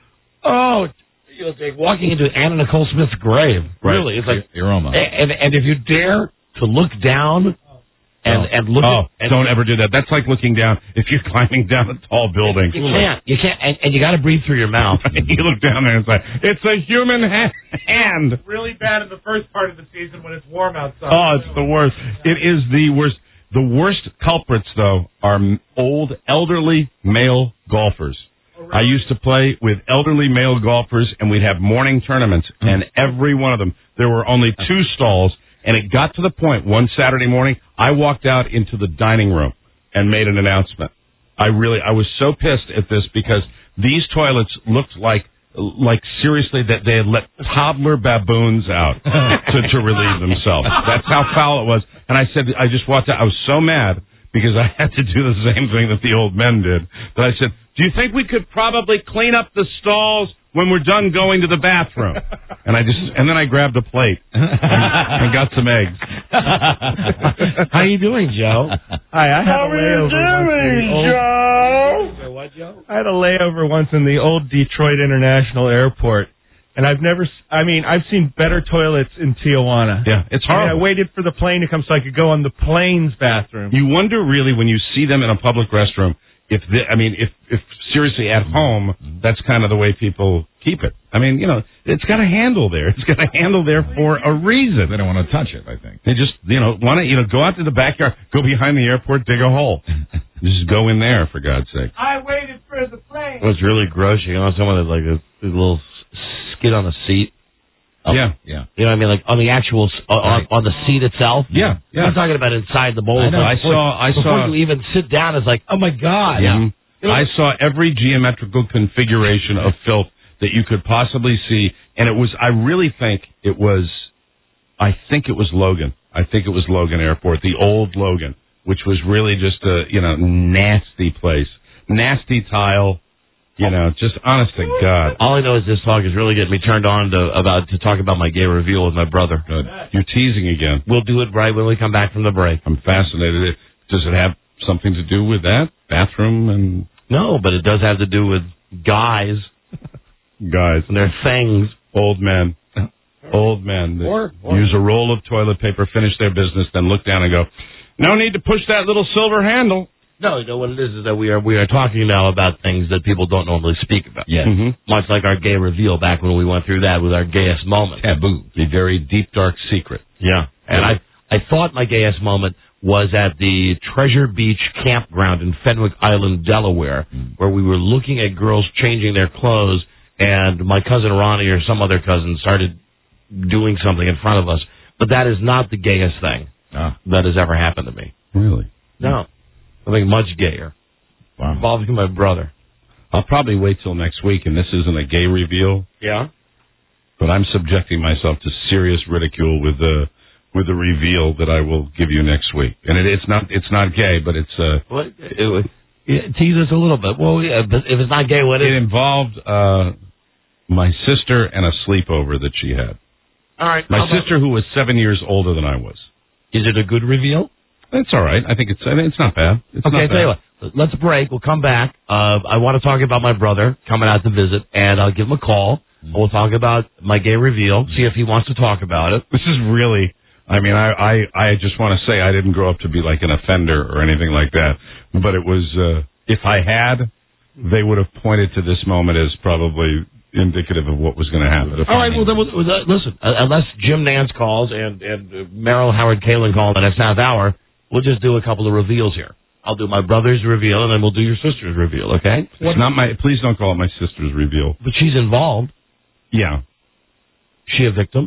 it's like walking into Anna Nicole Smith's grave. Right. Really. It's like, Iroma. And if you dare to look down and look at... don't ever do that. That's like looking down if you're climbing down a tall building. You can't. And you got to breathe through your mouth. You look down there and it's like, it's a human hand. Really bad in the first part of the season when it's warm outside. Oh, it's the worst. It is the worst. The worst culprits, though, are old, elderly male golfers. I used to play with elderly male golfers, and we'd have morning tournaments, and every one of them, there were only 2 stalls, and it got to the point one Saturday morning, I walked out into the dining room and made an announcement. I was so pissed at this because these toilets looked like seriously that they had let toddler baboons out to relieve themselves. That's how foul it was. And I just walked out. I was so mad because I had to do the same thing that the old men did. That I said, do you think we could probably clean up the stalls when we're done going to the bathroom? And then I grabbed a plate and got some eggs. How you doing, Joe? Hi, I had a layover. What, Joe? I had a layover once in the old Detroit International Airport, and I've seen better toilets in Tijuana. Yeah, it's horrible. I waited for the plane to come so I could go on the plane's bathroom. You wonder really when you see them in a public restroom, if seriously at home, that's kind of the way people keep it. I mean, it's got a handle there. It's got a handle there for a reason. They don't want to touch it, I think. They just, want to, go out to the backyard, go behind the airport, dig a hole. Just go in there, for God's sake. I waited for the plane. What's really gross, someone that's like a little skid on a seat, Yeah. You know what I mean? Like on the actual on the seat itself. Yeah. I'm not talking about inside the bowl. I know. I saw. Before you even sit down, it's like, oh my God. Yeah. I saw every geometrical configuration of filth that you could possibly see, and it was. I think it was Logan. I think it was Logan Airport, the old Logan, which was really just a nasty place, nasty tile. Just honest to God. All I know is this talk is really getting me turned on to talk about my gay reveal with my brother. Good. You're teasing again. We'll do it right when we come back from the break. I'm fascinated. Does it have something to do with that bathroom and? No, but it does have to do with guys. Guys and their things. Old men that use a roll of toilet paper, finish their business, then look down and go, no need to push that little silver handle. No, you know what it is that we are talking now about things that people don't normally speak about. Yes. Much like our gay reveal back when we went through that with our gayest moment. Taboo. The very deep, dark secret. Yeah. And I thought my gayest moment was at the Treasure Beach campground in Fenwick Island, Delaware, where we were looking at girls changing their clothes, and my cousin Ronnie or some other cousin started doing something in front of us. But that is not the gayest thing that has ever happened to me. Really? No. Something much gayer. Wow. Involving my brother. I'll probably wait till next week, and this isn't a gay reveal. Yeah? But I'm subjecting myself to serious ridicule with the reveal that I will give you next week. And it's not gay, but it's tease us a little bit. Well, yeah, but if it's not gay, what is it? It involved my sister and a sleepover that she had. All right. My sister, who was 7 years older than I was. Is it a good reveal? It's all right. I think it's not bad. It's okay, not bad. tell you what. Let's break. We'll come back. I want to talk about my brother coming out to visit, and I'll give him a call. We'll talk about my gay reveal, see if he wants to talk about it. This is really, I just want to say I didn't grow up to be like an offender or anything like that. But it was, if I had, they would have pointed to this moment as probably indicative of what was going to happen. All right, well, then, listen, unless Jim Nance calls and Merrill Howard Kalin call in the next half hour, we'll just do a couple of reveals here. I'll do my brother's reveal, and then we'll do your sister's reveal, okay? Please don't call it my sister's reveal. But she's involved. Yeah. She a victim?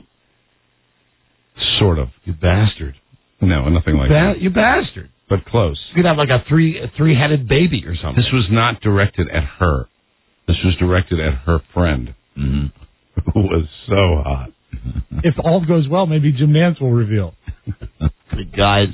Sort of. You bastard. No, nothing like that. You bastard. But close. You could have like a three-headed baby or something. This was not directed at her. This was directed at her friend, who was so hot. If all goes well, maybe Jim Nance will reveal. Guys.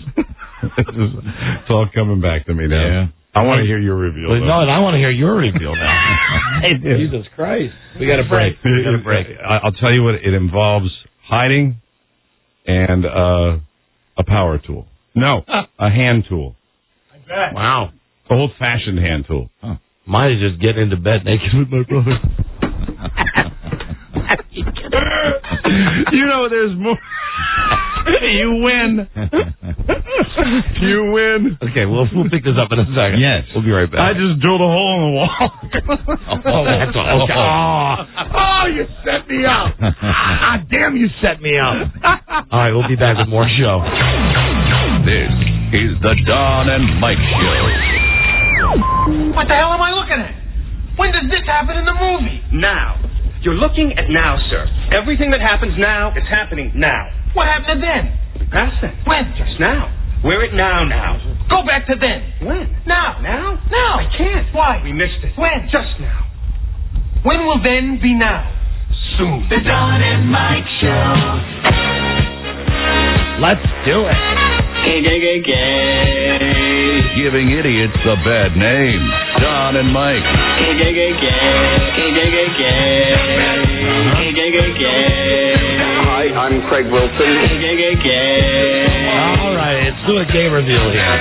It's all coming back to me now. Yeah. I want to hear your reveal. Well, no, I want to hear your reveal now. Jesus Christ. We got a break. I'll tell you what, it involves hiding and a power tool. No, a hand tool. I bet. Wow. Old-fashioned hand tool. Huh. Mine is just getting into bed naked with my brother. There's more. You win. You win. Okay, we'll pick this up in a second. Yes. We'll be right back. I just drilled a hole in the wall. That's all. Okay. Oh, you set me up. Damn, you set me up. All right, we'll be back with more show. This is the Don and Mike Show. What the hell am I looking at? When did this happen in the movie? Now. You're looking at now, sir. Everything that happens now is happening now. What happened to then? We passed that. When? Just now. We're at now. Go back to then. When? Now. Now? Now. I can't. Why? We missed it. When? Just now. When will then be now? Soon. The Don and Mike Show. Let's do it. Giving idiots a bad name. Don and Mike. Hi, I'm Craig Wilson. All right, let's do a gay reveal here.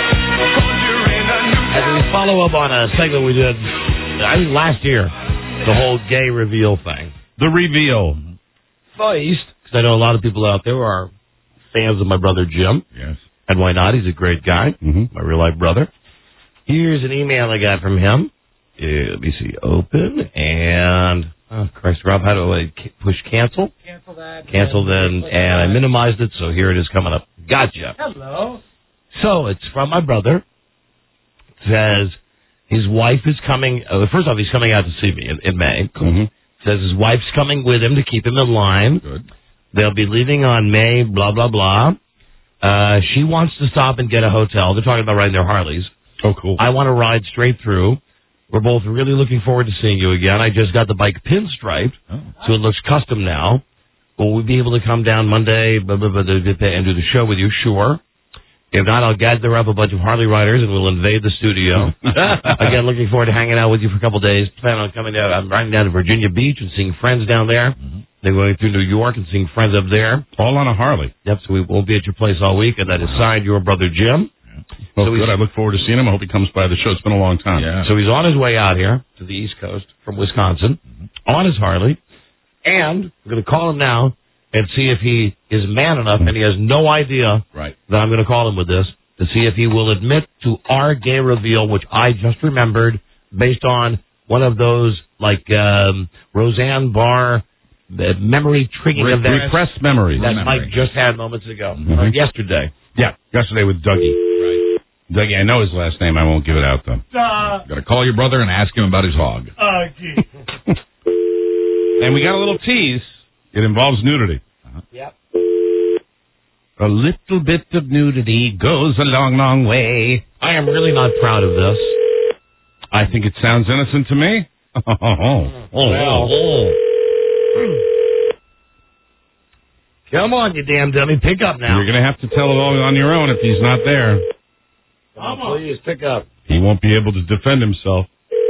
As we follow up on a segment we did, I think last year, the whole gay reveal thing. The reveal. First, because I know a lot of people out there are fans of my brother Jim. Yes. And why not? He's a great guy. My real life brother. Here's an email I got from him. Let me see. Open and Christ, Rob, how do I push cancel? Cancel that. Cancel then, and I minimized it, so here it is coming up. Gotcha. Hello. So it's from my brother. It says his wife is coming. First off, he's coming out to see me in May. Says his wife's coming with him to keep him in line. Good. They'll be leaving on May, blah, blah, blah. She wants to stop and get a hotel. They're talking about riding their Harleys. Oh, cool. I want to ride straight through. We're both really looking forward to seeing you again. I just got the bike pinstriped, so it looks custom now. Will we be able to come down Monday and do the show with you? Sure. If not, I'll gather up a bunch of Harley riders and we'll invade the studio. Again, looking forward to hanging out with you for a couple of days. Plan on coming down. I'm riding down to Virginia Beach and seeing friends down there. Then going through New York and seeing friends up there. All on a Harley. Yep, so we won't be at your place all week. And that is signed your brother Jim. Well, good. I look forward to seeing him. I hope he comes by the show. It's been a long time. Yeah. So he's on his way out here to the East Coast from Wisconsin on his Harley. And we're going to call him now and see if he is man enough, and he has no idea that I'm going to call him with this, to see if he will admit to our gay reveal, which I just remembered based on one of those, like, Roseanne Barr memory triggering events. Repressed memories. That Mike just had moments ago, or yesterday. Yeah, yesterday with Dougie. Right. Dougie, I know his last name. I won't give it out, though. Got to call your brother and ask him about his hog. And we got a little tease. It involves nudity. Yep. A little bit of nudity goes a long, long way. I am really not proud of this. I think it sounds innocent to me. Come on, you damn dummy. Pick up now. You're going to have to tell it all on your own if he's not there. Come on. Please, pick up. He won't be able to defend himself.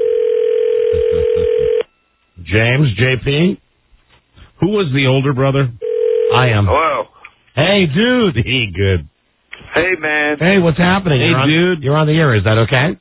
James, JP? Who was the older brother? I am. Hello. Hey, dude. He good. Hey, man. Hey, what's happening? Hey, dude. You're on the air. Is that okay?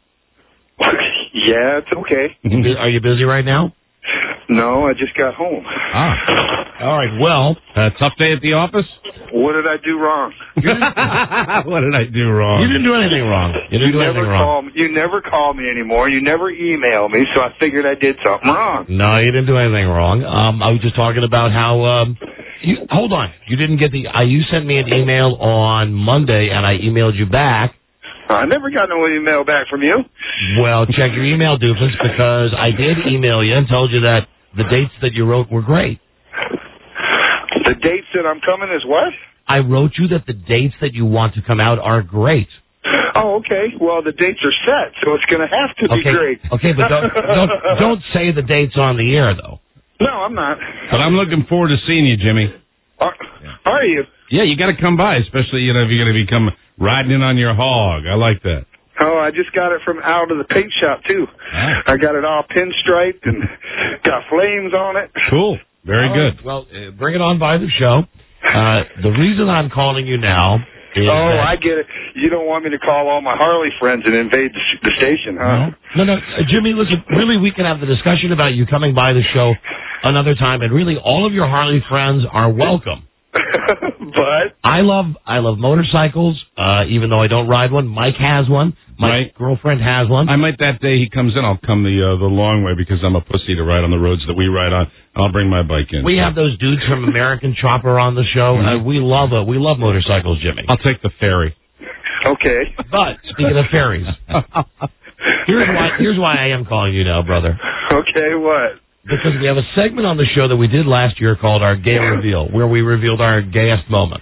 Yeah, it's okay. Are you busy right now? No, I just got home. All right, well. Tough day at the office? What did I do wrong? What did I do wrong? You didn't do anything wrong. You never call me anymore. You never email me, so I figured I did something wrong. No, you didn't do anything wrong. I was just talking about how... hold on. You didn't get the... you sent me an email on Monday, and I emailed you back. I never got no email back from you. Well, check your email, doofus, because I did email you and told you that the dates that you wrote were great. The dates that I'm coming is what? I wrote you that the dates that you want to come out are great. Oh, okay. Well, the dates are set, so it's going to have to be great. Okay, but don't say the dates on the air, though. No, I'm not. But I'm looking forward to seeing you, Jimmy. Are you? Yeah, you got to come by, especially if you're going to become riding in on your hog. I like that. Oh, I just got it from out of the paint shop, too. I got it all pinstriped and got flames on it. Cool. Very good. Right. Well, bring it on by the show. The reason I'm calling you now is I get it. You don't want me to call all my Harley friends and invade the station, huh? No. Jimmy, listen, really, we can have the discussion about you coming by the show another time, and really, all of your Harley friends are welcome. But I love motorcycles, even though I don't ride one. Mike has one. My girlfriend has one. I might that day he comes in. I'll come the long way because I'm a pussy to ride on the roads that we ride on. I'll bring my bike in. We have those dudes from American Chopper on the show. We love motorcycles, Jimmy. I'll take the ferry. Okay. But speaking of ferries, here's why I am calling you now, brother. Okay, what? Because we have a segment on the show that we did last year called our Gay Reveal, where we revealed our gayest moment.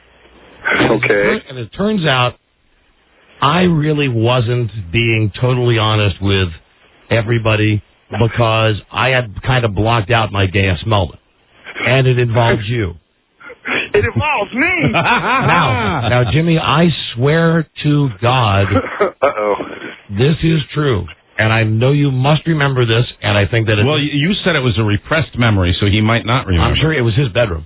And it turns out I really wasn't being totally honest with everybody because I had kind of blocked out my gayest moment. And it involves you. It involves me. Now, Jimmy, I swear to God, this is true. And I know you must remember this, and I think that Well, you said it was a repressed memory, so he might not remember. I'm sure it was his bedroom.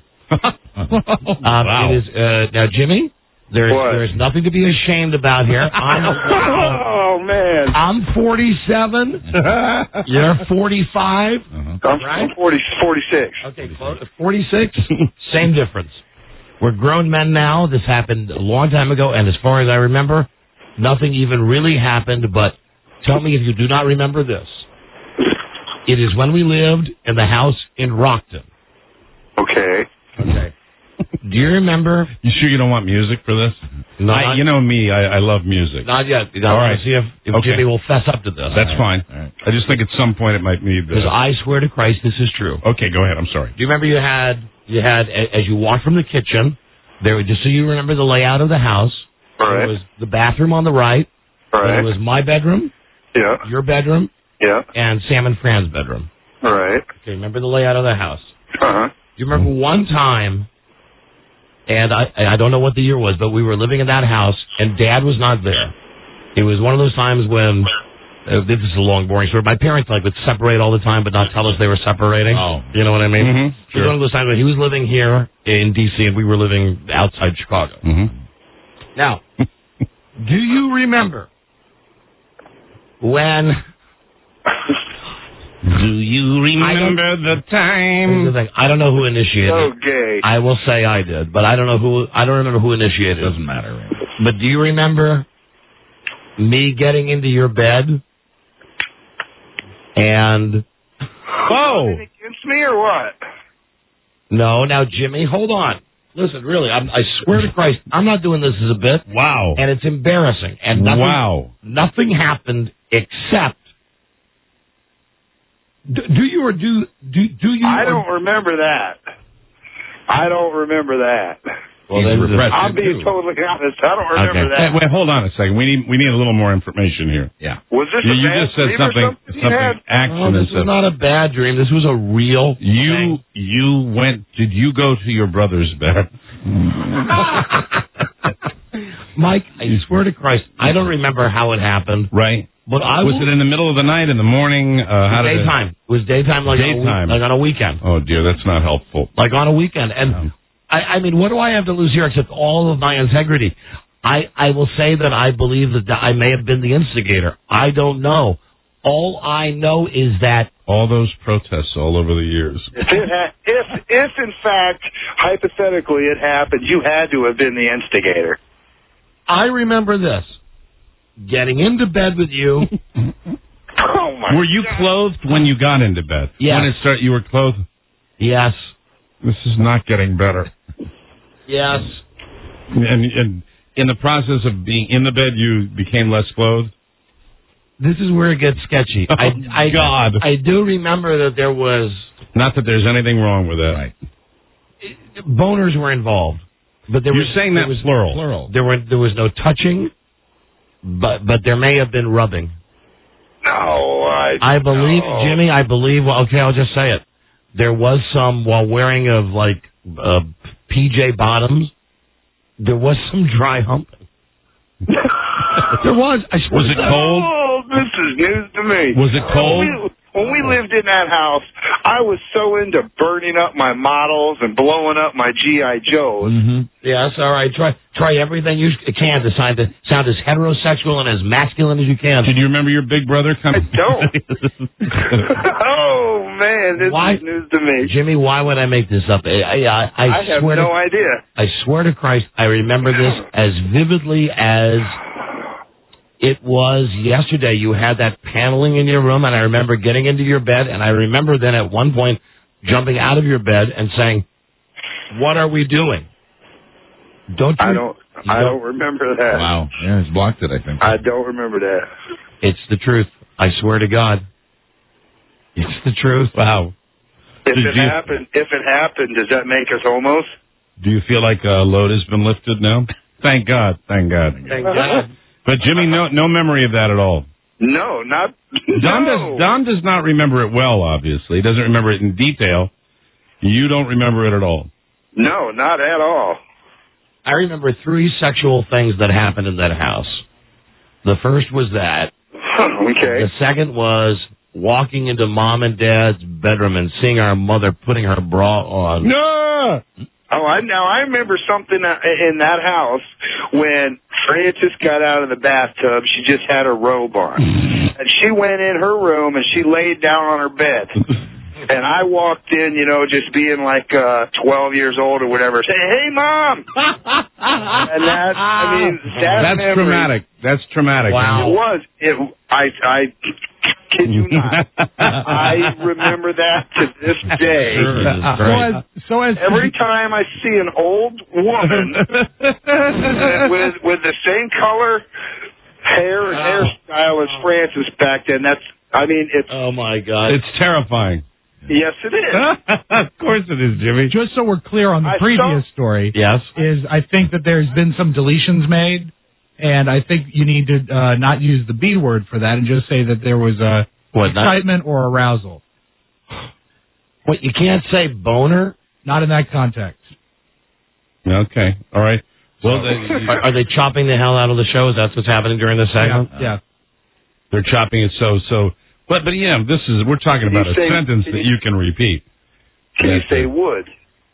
Wow. It is, now, Jimmy, there's nothing to be ashamed about here. Oh, man. I'm 47. You're 45. I'm 46. Okay, 46. Same difference. We're grown men now. This happened a long time ago, and as far as I remember, nothing even really happened, but tell me if you do not remember this. It is when we lived in the house in Rockton. Okay. Do you remember? You sure you don't want music for this? No, you know me. I love music. Not yet. All right. See if Jimmy will fess up to this. That's fine. Right. I just think at some point it might need Because I swear to Christ, this is true. Okay, go ahead. I'm sorry. Do you remember you had as you walked from the kitchen, there just so you remember the layout of the house. Right. There was the bathroom on the right. Right. There was my bedroom. Yeah. Your bedroom. Yeah. And Sam and Fran's bedroom. Right. Okay, remember the layout of the house. Uh-huh. Do you remember one time, and I don't know what the year was, but we were living in that house, and Dad was not there. It was one of those times when, this is a long, boring story, my parents would separate all the time but not tell us they were separating. Oh. You know what I mean? Mm-hmm. It was one of those times when he was living here in D.C. and we were living outside Chicago. Mm-hmm. Now, do you remember when... Do you remember the time? I don't know who initiated it. Okay. I will say I did, but I don't remember who initiated it. Doesn't matter. But do you remember me getting into your bed and... Whoa! Against me or what? No, now, Jimmy, hold on. Listen, really, I swear to Christ, I'm not doing this as a bit. Wow. And it's embarrassing. And nothing happened except... Do you? I don't remember that. I don't remember that. Well, I'm being totally honest. I don't remember that. Wait, hold on a second. We need a little more information here. Yeah. Was this you a bad just said dream or something accident. This was not a bad dream. This was a real thing. Did you go to your brother's bed? Mike, I swear to Christ, I don't remember how it happened. Right. But was it in the middle of the night, in the morning? Daytime. It was daytime, like on a weekend. Oh dear, that's not helpful. Like on a weekend, and I mean, what do I have to lose here except all of my integrity? I will say that I believe that I may have been the instigator. I don't know. All I know is that all those protests all over the years. If in fact hypothetically it happened, you had to have been the instigator. I remember this. Getting into bed with you. Oh my! Were you clothed when you got into bed? Yes. When it started, you were clothed? Yes. This is not getting better. Yes. And in the process of being in the bed, you became less clothed? This is where it gets sketchy. God. I do remember that there was... Not that there's anything wrong with that. Right. Boners were involved. But You're saying that was plural. There was no touching. But there may have been rubbing. No, I believe, Jimmy, okay, I'll just say it. There was some, while wearing of PJ bottoms, there was some dry humping. There was. Was it cold? Oh, this is news to me. Was it cold? When we lived in that house, I was so into burning up my models and blowing up my G.I. Joes. Mm-hmm. Yes, all right. Try everything you can to sound as heterosexual and as masculine as you can. Did you remember your big brother coming? I don't. Oh, man, this is news to me. Jimmy, why would I make this up? I have no idea. I swear to Christ, I remember this as vividly as... It was yesterday. You had that paneling in your room, and I remember getting into your bed, and I remember then at one point jumping out of your bed and saying, "What are we doing?" I don't remember that. Wow. Yeah, he's blocked it, I think. I don't remember that. It's the truth. I swear to God. It's the truth. Wow. If it happened, does that make us homos? Do you feel like a load has been lifted now? Thank God. Thank God. Thank God. But Jimmy, no memory of that at all. No, not. Don does not remember it well. Obviously, he doesn't remember it in detail. You don't remember it at all. No, not at all. I remember 3 sexual things that happened in that house. The first was that. Okay. The second was walking into Mom and Dad's bedroom and seeing our mother putting her bra on. No. I remember something in that house when Frances got out of the bathtub. She just had her robe on. And she went in her room and she laid down on her bed. And I walked in, just being like 12 years old or whatever, saying, "Hey, Mom!" And that's traumatic. That's traumatic. Wow. It was. I kid you not. I remember that to this day. Every time I see an old woman with the same color hair and hairstyle as Francis back then, it's... Oh, my God. It's terrifying. Yes, it is. Of course it is, Jimmy. Just so we're clear on the previous story, yes, is I think that there's been some deletions made, and I think you need to not use the B word for that and just say that there was excitement or arousal. What, you can't say boner? Not in that context. Okay, all right. Well, are they chopping the hell out of the show? Is that what's happening during this segment? Yeah. They're chopping it so. But yeah, we're talking about a sentence that you can repeat. Can you say would?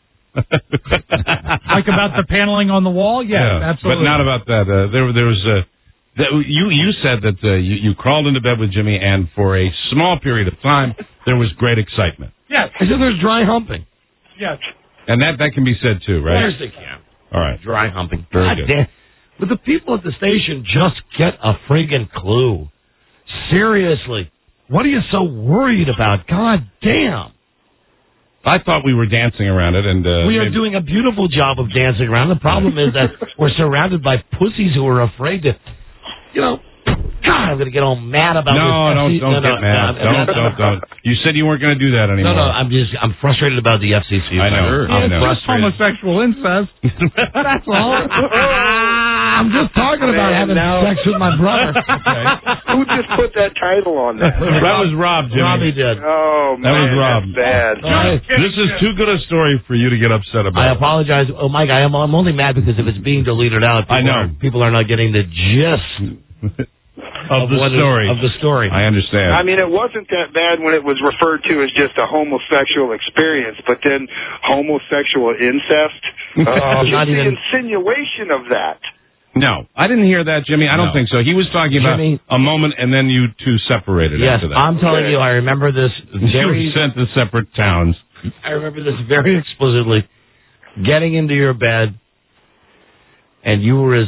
Like about the paneling on the wall? Yeah, absolutely. But not about that. There was you said that you crawled into bed with Jimmy, and for a small period of time there was great excitement. Yes. I said there's dry humping. Yes. And that can be said too, right? Of course they can. All right. Dry humping. Very good. Damn. Would the people at the station just get a friggin' clue? Seriously. What are you so worried about? God damn. I thought we were dancing around it, and we are doing a beautiful job of dancing around. The problem is that we're surrounded by pussies who are afraid to, God, I'm going to get all mad about this. Don't get mad. Don't. You said you weren't going to do that anymore. No, I'm frustrated about the FCC. I know. I'm frustrated. Homosexual incest. That's all. I'm just talking about having sex with my brother. Okay. Who just put that title on that? That was Rob, Jimmy. Robbie did. Oh, man. That was Rob. That's bad. This is too good a story for you to get upset about. I apologize. Oh, Mike, I'm only mad because if it's being deleted out, people are not getting the gist of the story. I understand. I mean, it wasn't that bad when it was referred to as just a homosexual experience, but then homosexual incest, just the insinuation of that. No, I didn't hear that, Jimmy. I don't think so. He was talking about a moment, and then you two separated after that. I'm telling you, I remember this very... You sent to separate towns. I remember this very explicitly. Getting into your bed, and you were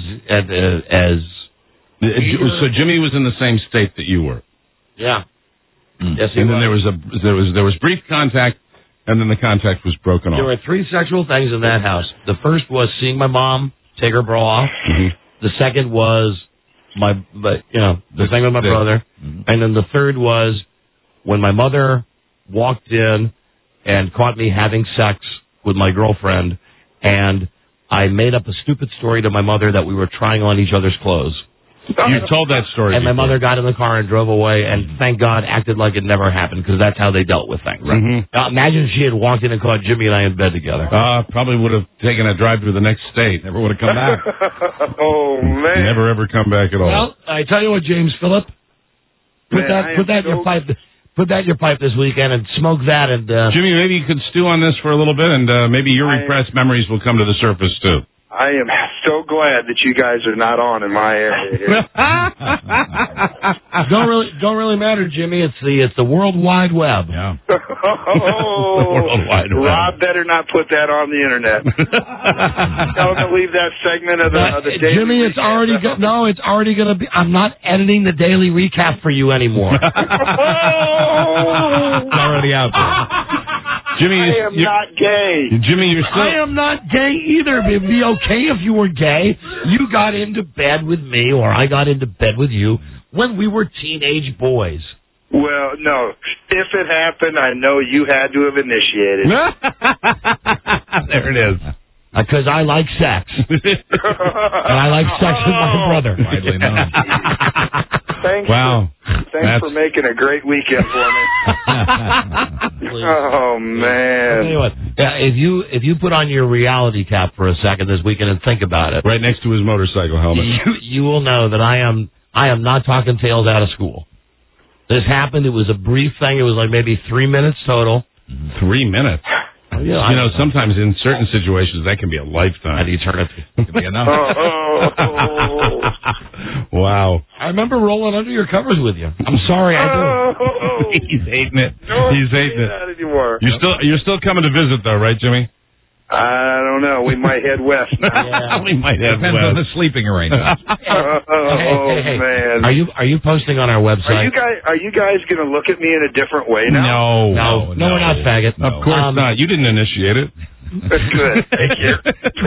So Jimmy was in the same state that you were. Yeah. Yes, and then there was brief contact, and then the contact was broken off. There were 3 sexual things in that house. The first was seeing my mom take her bra off. Mm-hmm. The second was the thing with my brother. Mm-hmm. And then the third was when my mother walked in and caught me having sex with my girlfriend, and I made up a stupid story to my mother that we were trying on each other's clothes. You told that story. And my mother got in the car and drove away, and thank God acted like it never happened, because that's how they dealt with things. Right? Mm-hmm. Now, imagine if she had walked in and caught Jimmy and I in bed together. Probably would have taken a drive to the next state. Never would have come back. Oh, man. Never, ever come back at all. Well, I tell you what, James Phillip, put that in your pipe. Put that in your pipe this weekend and smoke that. And Jimmy, maybe you could stew on this for a little bit, and maybe your repressed memories will come to the surface, too. I am so glad that you guys are not on in my area here. Don't really matter, Jimmy. It's the World Wide Web. Yeah. The World Wide Web. Rob better not put that on the internet. Tell him to leave that segment of the daily Jimmy, it's already it's already going to be. I'm not editing the daily recap for you anymore. It's already out there. Jimmy, I am not gay. Jimmy, you're still... I am not gay either. It'd be okay if you were gay. You got into bed with me, or I got into bed with you when we were teenage boys. Well, no. If it happened, I know you had to have initiated. There it is. Because I like sex. And I like sex with my brother. Widely known. Thanks for making a great weekend for me. Oh, man. I'll tell you what, if you put on your reality cap for a second this weekend and think about it. Right next to his motorcycle helmet. You will know that I am not talking tales out of school. This happened. It was a brief thing. It was like maybe 3 minutes total. 3 minutes? Yeah, sometimes in certain situations that can be a lifetime. An eternity. It can be enough. Wow. I remember rolling under your covers with you. I'm sorry, I do. He's hating it. Don't He's hating it. That anymore. You're still coming to visit, though, right, Jimmy? I don't know. We might head west now. Yeah. We might head Depends west. on the sleeping arrangements. Hey. Man. Are you posting on our website? Are you guys going to look at me in a different way now? No, we're not, faggot. Of course not. You didn't initiate it. Good. Thank you.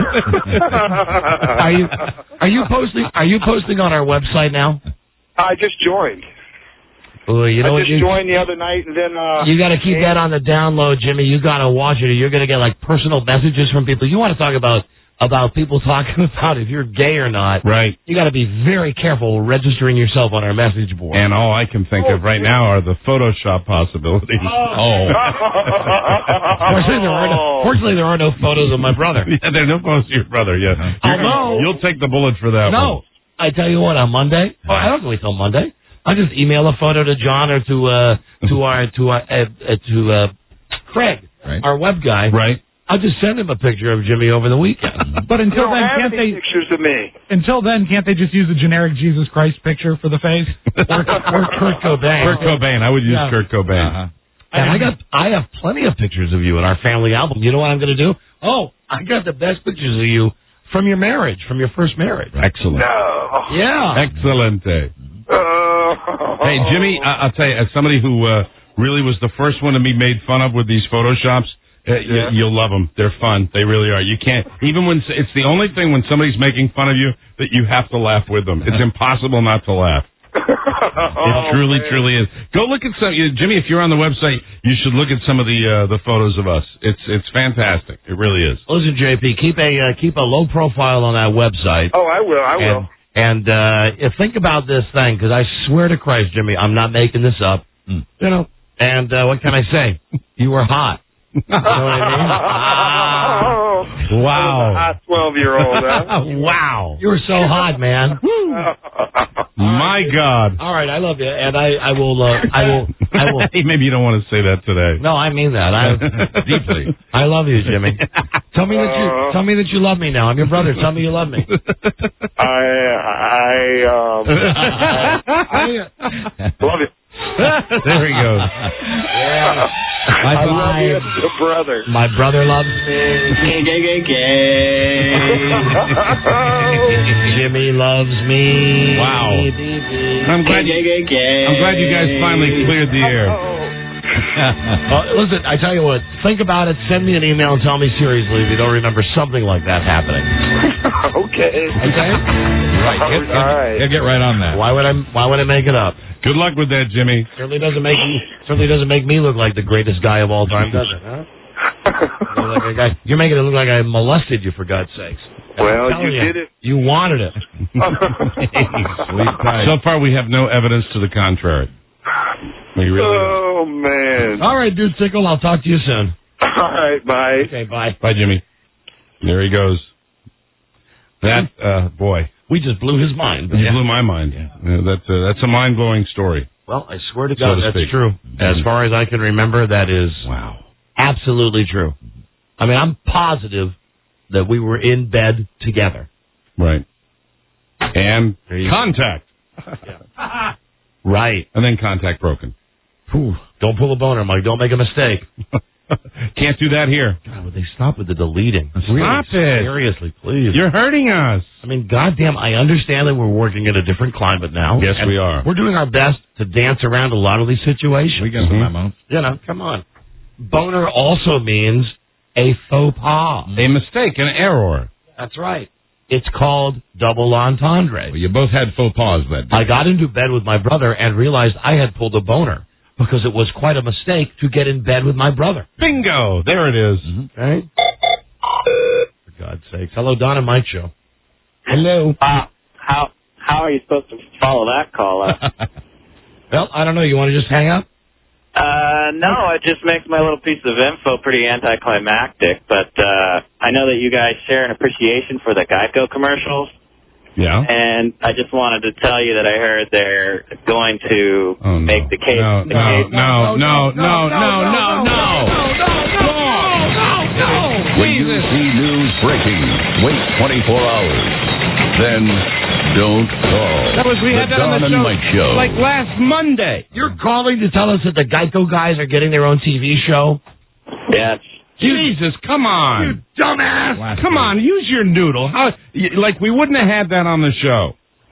Are you posting on our website now? I just joined. Ooh, you know I just joined the other night, and then you got to keep that on the download, Jimmy. You got to watch it, or you're going to get like personal messages from people. You want to talk about people talking about if you're gay or not? Right. You got to be very careful registering yourself on our message board. And all I can think of right now are the Photoshop possibilities. Fortunately, there are no photos of my brother. Yeah, there are no photos of your brother. Yeah. Although you'll take the bullet for that. No, I tell you what. On Monday, I don't wait till Monday. I just email a photo to John or to Craig, our web guy. Right. I'll just send him a picture of Jimmy over the weekend. But until then, have can't any they? pictures of me? Until then, can't they just use the generic Jesus Christ picture for the face? or Kurt Cobain. Kurt Cobain. I would use Kurt Cobain. And I have plenty of pictures of you in our family album. You know what I'm going to do? Oh, I got the best pictures of you from your marriage, from your first marriage. Excellent. No. Yeah. Excellent. Hey, Jimmy, I'll tell you, as somebody who really was the first one to be made fun of with these Photoshops, you'll love them. They're fun. They really are. You can't, even when, it's the only thing when somebody's making fun of you that you have to laugh with them. It's impossible not to laugh. It truly is. Go look at some, Jimmy, if you're on the website, you should look at some of the photos of us. It's fantastic. It really is. Listen, JP, keep a low profile on that website. Oh, I will. And think about this thing, because I swear to Christ, Jimmy, I'm not making this up. You know, and what can I say? You were hot. You know what I mean? Wow. A hot 12-year-old, huh? Wow. You were so hot, man. My God. All right, I love you, and I will. Maybe you don't want to say that today. No, I mean that. Deeply. I love you, Jimmy. Tell me that you love me now. I'm your brother. Tell me you love me. I love you. There he goes. Yeah. I love you as a brother. My brother loves me. Jimmy loves me. Wow. I'm glad you guys finally cleared the air. Listen, I tell you what. Think about it. Send me an email and tell me seriously if you don't remember something like that happening. Okay. Right. Get right on that. Why would I make it up? Good luck with that, Jimmy. Certainly doesn't make me look like the greatest guy of all time, does it? Huh? You're making it look like I molested you, for God's sakes. Well, you did it. You wanted it. So far, we have no evidence to the contrary. We really don't. Man. All right, dude, Tickle. I'll talk to you soon. All right, bye. Okay, bye. Bye, Jimmy. There he goes. That, boy. We just blew his mind. It blew my mind. Yeah. That's a mind-blowing story. Well, I swear to God, that's true. As far as I can remember, that is absolutely true. I mean, I'm positive that we were in bed together. Right. And contact. Right. And then contact broken. Whew. Don't pull a boner, Mike. Don't make a mistake. Can't do that here. God, would they stop with the deleting? Stop it. Seriously, please. You're hurting us. I mean, goddamn, I understand that we're working in a different climate now. Yes, we are. We're doing our best to dance around a lot of these situations. We got the memo. You know, come on. Boner also means a faux pas. A mistake, an error. That's right. It's called double entendre. Well, you both had faux pas that day. I got into bed with my brother and realized I had pulled a boner, because it was quite a mistake to get in bed with my brother. Bingo! There it is. Okay. For God's sakes. Hello, Don and Mike Show. Hello. How are you supposed to follow that call up? Well, I don't know. You want to just hang up? No, it just makes my little piece of info pretty anticlimactic, but I know that you guys share an appreciation for the Geico commercials. Yeah. And I just wanted to tell you that I heard they're going to make the case. No. When you see news breaking, wait 24 hours. Then don't call. That was we had that on the Don and Mike Show. like last Monday. You're calling to tell us that the Geico guys are getting their own TV show? Yes. Jesus, come on. You dumbass. Come on, use your noodle. Like, we wouldn't have had that on the show.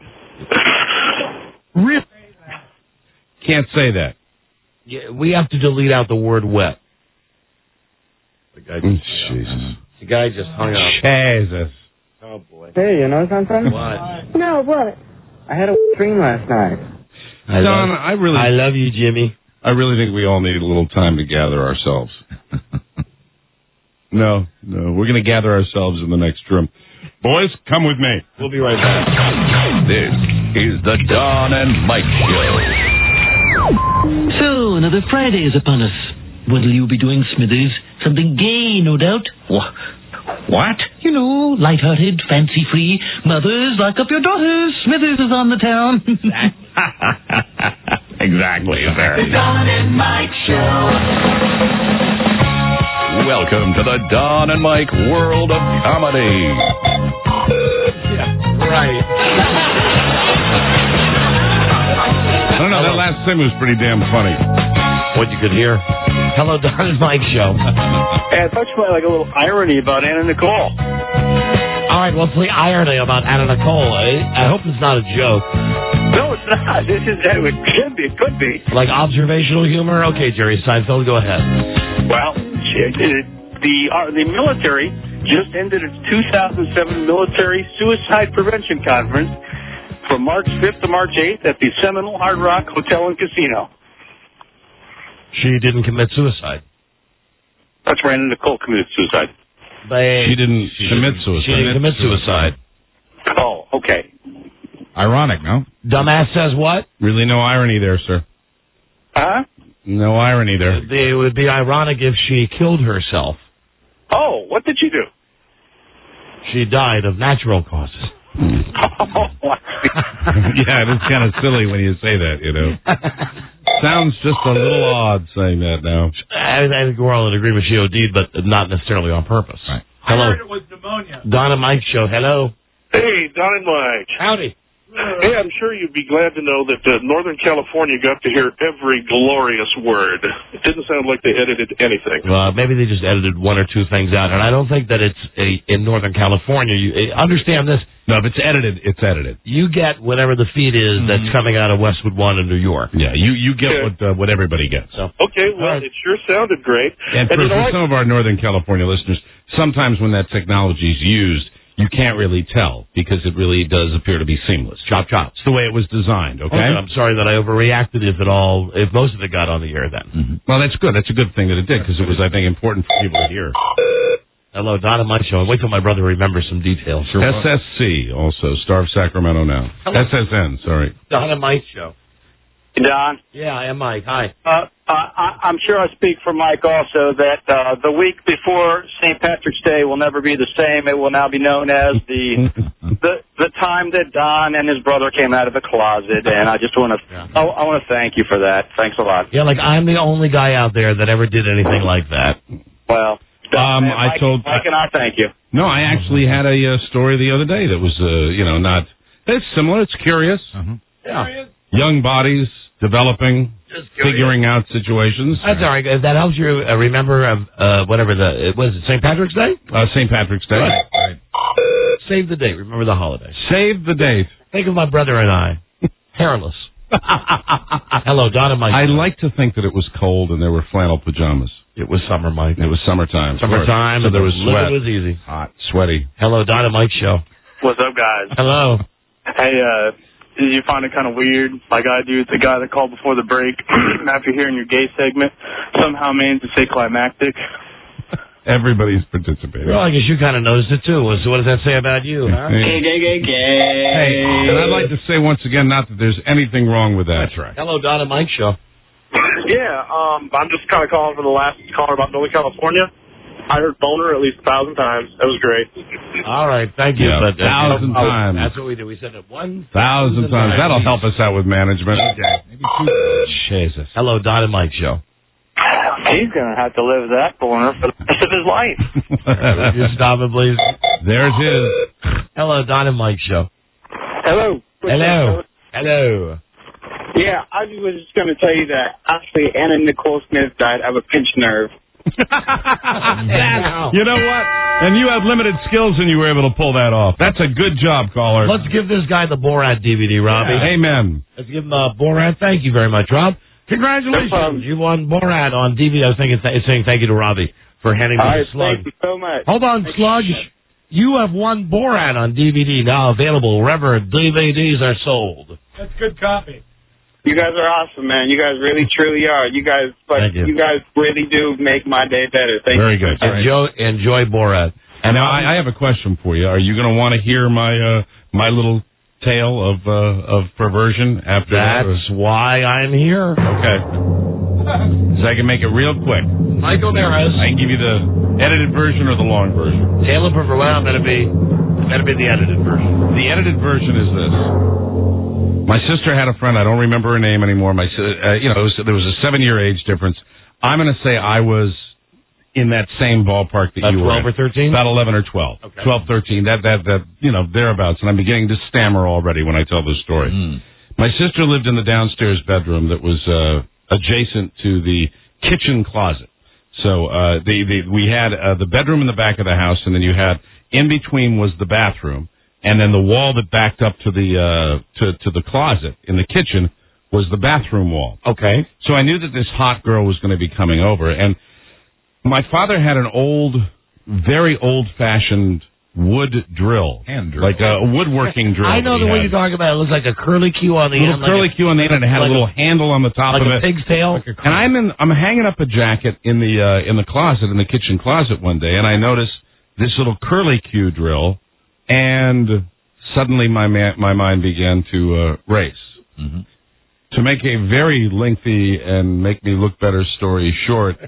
Really? Can't say that. Yeah, we have to delete out the word wet. The guy just hung up. Jesus. Oh, boy. Hey, you know something? What? No, what? I had a dream last night. Don, I love you, Jimmy. I really think we all need a little time to gather ourselves. No, we're going to gather ourselves in the next room. Boys, come with me. We'll be right back. This is the Don and Mike Show. So, another Friday is upon us. What'll you be doing, Smithers? Something gay, no doubt. What? You know, light-hearted, fancy-free. Mothers, lock up your daughters. Smithers is on the town. Exactly, sir. The Don and Mike Show. Welcome to the Don and Mike World of Comedy. Yeah, right. I don't know, that last thing was pretty damn funny. What you could hear. Hello, Don and Mike Show. Hey, I thought you might like a little irony about Anna Nicole. All right, well, play irony about Anna Nicole. I hope it's not a joke. No, it's not. It should be. It could be. Like observational humor? Okay, Jerry Seinfeld, go ahead. Well, the military just ended its 2007 Military Suicide Prevention Conference from March 5th to March 8th at the Seminole Hard Rock Hotel and Casino. She didn't commit suicide. That's where Anna Nicole committed suicide. She didn't commit suicide. She didn't commit suicide. Oh, okay. Ironic, no? Dumbass says what? Really no irony there, sir. Huh? No irony there. It would be ironic if she killed herself. Oh, what did she do? She died of natural causes. Yeah, it is kind of silly when you say that, you know. Sounds just a little odd saying that now. I think we're all in agreement she OD'd, but not necessarily on purpose. Right. Hello. I heard it was pneumonia. Don and Mike Show, hello. Hey, Don and Mike. Howdy. Hey, I'm sure you'd be glad to know that Northern California got to hear every glorious word. It didn't sound like they edited anything. Well, maybe they just edited one or two things out, and I don't think that it's in Northern California. You understand this? No, if it's edited, it's edited. You get whatever the feed is that's coming out of Westwood One in New York. Yeah, you get what everybody gets. So. Okay, well, it sure sounded great. And for some of our Northern California listeners, sometimes when that technology is used, you can't really tell because it really does appear to be seamless. Chop, chop. It's the way it was designed, okay? I'm sorry that I overreacted if most of it got on the air then. Mm-hmm. Well, that's good. That's a good thing that it did because it was, I think, important for people to hear. Hello, Don and Mike Show. Wait till my brother remembers some details. SSC also, Star of Sacramento now. Hello. SSN, sorry. Don and Mike Show. Don? Yeah, I am Mike. Hi. I'm sure I speak for Mike also that the week before St. Patrick's Day will never be the same. It will now be known as the time that Don and his brother came out of the closet, and I just want to I want to thank you for that. Thanks a lot. Yeah, like I'm the only guy out there that ever did anything like that. Well, Mike and I thank you. No, I actually had a story the other day that was not. It's similar. It's curious. Yeah. Young bodies developing, figuring out situations. That's all right. If that helps you remember was it St. Patrick's Day? St. Patrick's Day. Right. Save the date. Remember the holiday. Save the date. Think of my brother and I. Hairless. Hello, Don and Mike. I like to think that it was cold and there were flannel pajamas. It was summer, Mike. It was summertime. Summertime, so there was sweat. It was easy. Hot, sweaty. Hello, Don and Mike Show. What's up, guys? Hello. Hey, did you find it kind of weird, like I do, the guy that called before the break, after hearing your gay segment, somehow managed to say climactic? Everybody's participating. Well, I guess you kind of noticed it, too. So what does that say about you, huh? Gay. Hey, and I'd like to say once again, not that there's anything wrong with that. That's right. Hello, Don and Mike Show. Yeah, I'm just kind of calling for the last caller about Northern California. I heard boner at least 1,000 times. That was great. All right, thank you. Yeah, 1,000 times. That's what we do. We said it 1,000 times. That'll help us out with management. Okay. Maybe 2. Jesus. Hello, Don and Mike Show. He's going to have to live that boner for the rest of his life. You stop it, please. There's his. Hello, Don and Mike Show. Hello. Hello. Yeah, I was just going to tell you that actually Anna Nicole Smith died of a pinched nerve. You know what? And you have limited skills and you were able to pull that off. That's a good job, caller. Let's give this guy the Borat DVD, Robbie. Yeah. Amen. Let's give him Borat. Thank you very much, Rob. Congratulations. You won Borat on DVD. I was saying thank you to Robbie for handing me the Slug. Thank you so much. Hold on, Slug. You have won Borat on DVD, now available wherever DVDs are sold. That's good copy. You guys are awesome, man. You guys really, truly are. You guys really do make my day better. Thank you. Very good. Enjoy Borat. And now I have a question for you. Are you going to want to hear my little tale of perversion after that? That's why I'm here. Okay. So I can make it real quick. Michael Maris. I can give you the edited version or the long version. Tale of perversion. Well, that'll be the edited version. The edited version is this. My sister had a friend. I don't remember her name anymore. There was a 7-year age difference. I'm going to say I was in that same ballpark that you were. 12 or 13? About 11 or 12. Okay. 12, 13. That thereabouts. And I'm beginning to stammer already when I tell this story. My sister lived in the downstairs bedroom that was adjacent to the kitchen closet. So we had the bedroom in the back of the house, and then you had in between was the bathroom. And then the wall that backed up to the closet in the kitchen was the bathroom wall. Okay. So I knew that this hot girl was going to be coming over. And my father had an very old-fashioned wood drill. Hand drill. Like a woodworking drill. I know the one you're talking about. It looks like a curly Q on the end. Curly Q on the end, and it had a little handle on the top of it. Like a pig's tail. And I'm hanging up a jacket in the closet, in the kitchen closet one day, and I noticed this little curly Q drill. And suddenly my mind began to race. Mm-hmm. To make a very lengthy and make me look better story short,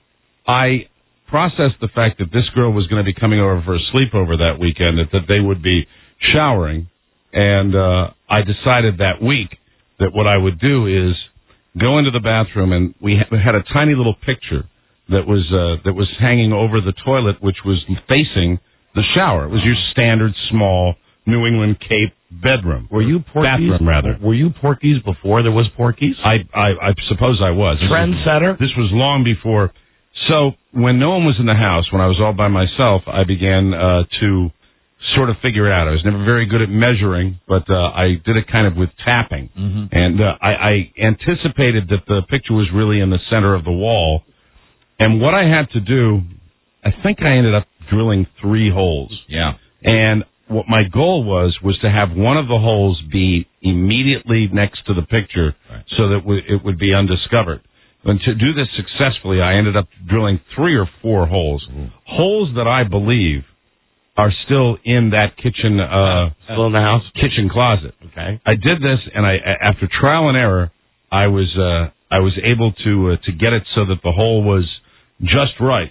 I processed the fact that this girl was going to be coming over for a sleepover that weekend, that they would be showering, and I decided that week that what I would do is go into the bathroom, and we had a tiny little picture that was hanging over the toilet, which was facing the shower. It was your standard small New England Cape bedroom. Were you Porky's? Bathroom, rather. Were you Porky's before there was Porky's? I suppose I was. Trendsetter? This was long before. So when no one was in the house, when I was all by myself, I began to sort of figure it out. I was never very good at measuring, but I did it kind of with tapping. Mm-hmm. And I anticipated that the picture was really in the center of the wall. And what I had to do, I think I ended up drilling 3 holes. Yeah. And what my goal was to have one of the holes be immediately next to the picture, right, so that it would be undiscovered. And to do this successfully, I ended up drilling 3 or 4 holes. Holes that I believe are still in that kitchen, still in the house? Kitchen closet. Okay. I did this, and after trial and error, I was able to get it so that the hole was just right.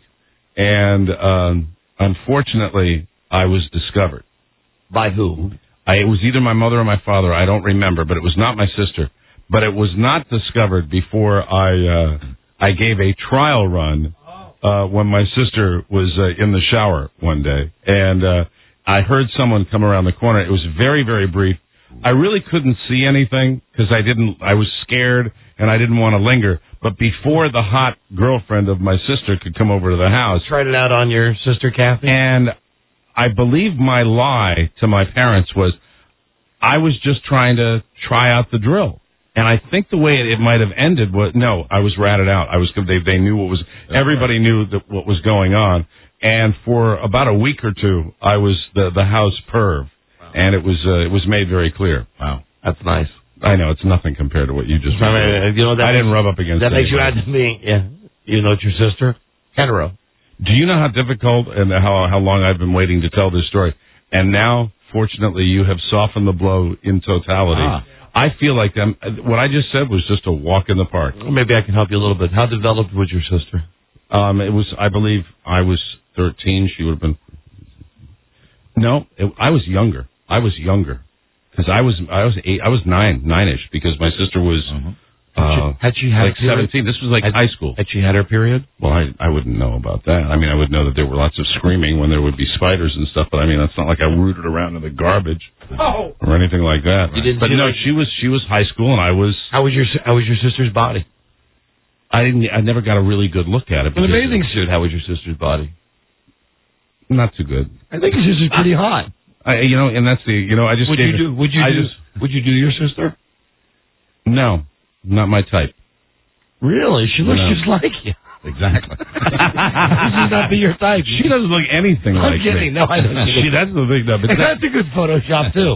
And unfortunately, I was discovered. By who? It was either my mother or my father. I don't remember, but it was not my sister. But it was not discovered before I gave a trial run when my sister was in the shower one day. And I heard someone come around the corner. It was very, very brief. I really couldn't see anything because I was scared and I didn't want to linger. But before the hot girlfriend of my sister could come over to the house, tried it out on your sister, Kathy? And I believe my lie to my parents was I was just trying to try out the drill. And I think the way it might have ended was, no, I was ratted out. They knew what was, everybody knew what was going on. And for about a week or 2, I was the house perv. Wow. And it was made very clear. Wow. That's nice. I know, it's nothing compared to what you just said. I didn't rub up against that. That makes you add to me, yeah. You know it's your sister? Hetero. Do you know how difficult and how long I've been waiting to tell this story? And now, fortunately, you have softened the blow in totality. I feel like what I just said was just a walk in the park. Maybe I can help you a little bit. How developed was your sister? It was, I believe, I was 13. She would have been. No, I was younger. Because I was 9-ish because my sister was had she had like 17. This was like high school. Had she had her period? Well, I wouldn't know about that. I mean, I would know that there were lots of screaming when there would be spiders and stuff, but I mean, that's not like I rooted around in the garbage or anything like that. You didn't but no, she was high school and I was. How was your sister's body? I never got a really good look at it. In a bathing suit, how was your sister's body? Not too good. I think your sister's pretty hot. And that's the, I just Would you do your sister? No, not my type. Really? She looks just like you. Exactly. She's not be your type. She doesn't look anything I'm like kidding. me. No, I don't. That's the thing, though. But that's a good Photoshop, too.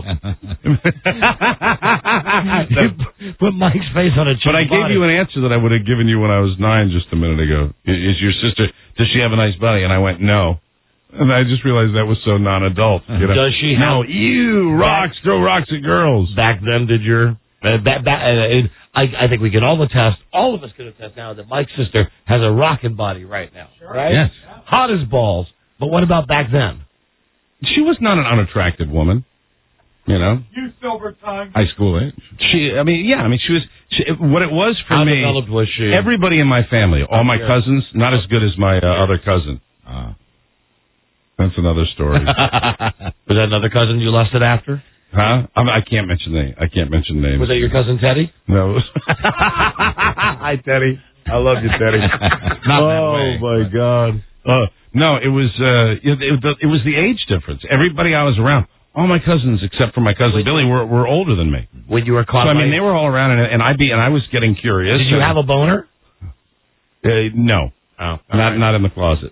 Put Mike's face on a chick. But I gave you an answer that I would have given you when I was 9 just a minute ago. Is your sister, does she have a nice body? And I went, no. And I just realized that was so non-adult. Does she have... No, you rocks, throw rocks at girls. Back then, did your... I think we can all attest, all of us can attest now that Mike's sister has a rockin' body right now. Sure. Right? Yes. Hot as balls. But what about back then? She was not an unattractive woman. You silver tongue. High school age. She was, what it was for me. How developed was she? Everybody in my family, all my cousins, not as good as my other cousin. That's another story. Was that another cousin you lusted after? Huh? I can't mention names. Was that your cousin Teddy? No. Hi, Teddy. I love you, Teddy. My God. No, it was it was the age difference. Everybody I was around, all my cousins except for my cousin Billy were older than me. When you were caught, so they were all around, and I was getting curious. Did you have a boner? No. Oh, not in the closet.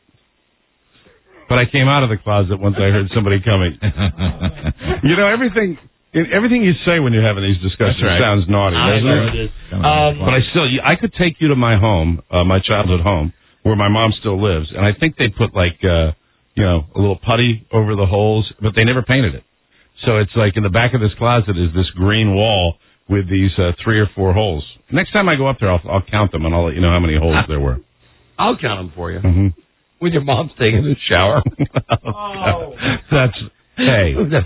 But I came out of the closet once I heard somebody coming. Everything you say when you're having these discussions sounds naughty, doesn't it? But I could take you to my home, my childhood home, where my mom still lives, and I think they put a little putty over the holes, but they never painted it. So it's like in the back of this closet is this green wall with these 3 or 4 holes. Next time I go up there, I'll count them, and I'll let you know how many holes there were. I'll count them for you. Mm-hmm. When your mom's taking a shower. That's That's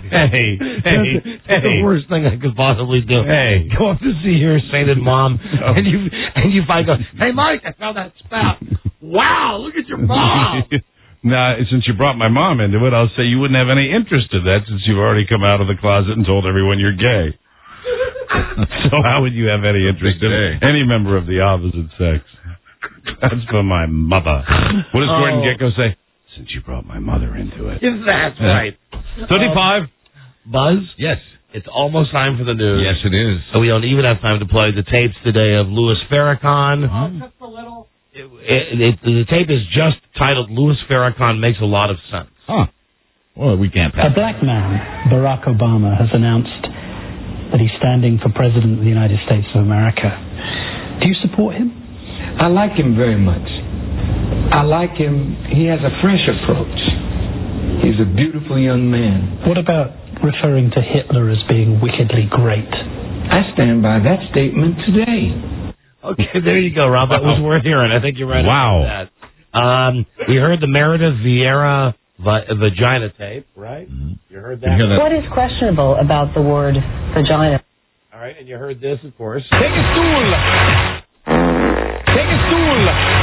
the worst thing I could possibly do. Hey, go up to see your sainted mom, and you find out, hey Mike, I found that spout. Wow, look at your mom. Now, since you brought my mom into it, I'll say you wouldn't have any interest in that since you've already come out of the closet and told everyone you're gay. So how would you have any interest in any member of the opposite sex? That's for my mother. What does Gordon Gekko say? Since you brought my mother into it. That's right. 35. Buzz? Yes. It's almost time for the news. Yes, it is. So we don't even have time to play the tapes today of Louis Farrakhan. Just a little. The tape is just titled Louis Farrakhan Makes a Lot of Sense. Huh. Well, we can't pass. A black man, Barack Obama, has announced that he's standing for President of the United States of America. Do you support him? I like him very much. I like him. He has a fresh approach. He's a beautiful young man. What about referring to Hitler as being wickedly great? I stand by that statement today. Okay, there you go, Rob. That was worth hearing. I think you're right wow. about that. We heard the Meredith Vieira vagina tape, right? Mm-hmm. You heard that? What is questionable about the word vagina? All right, and you heard this, of course. Take a stool. Take a stool.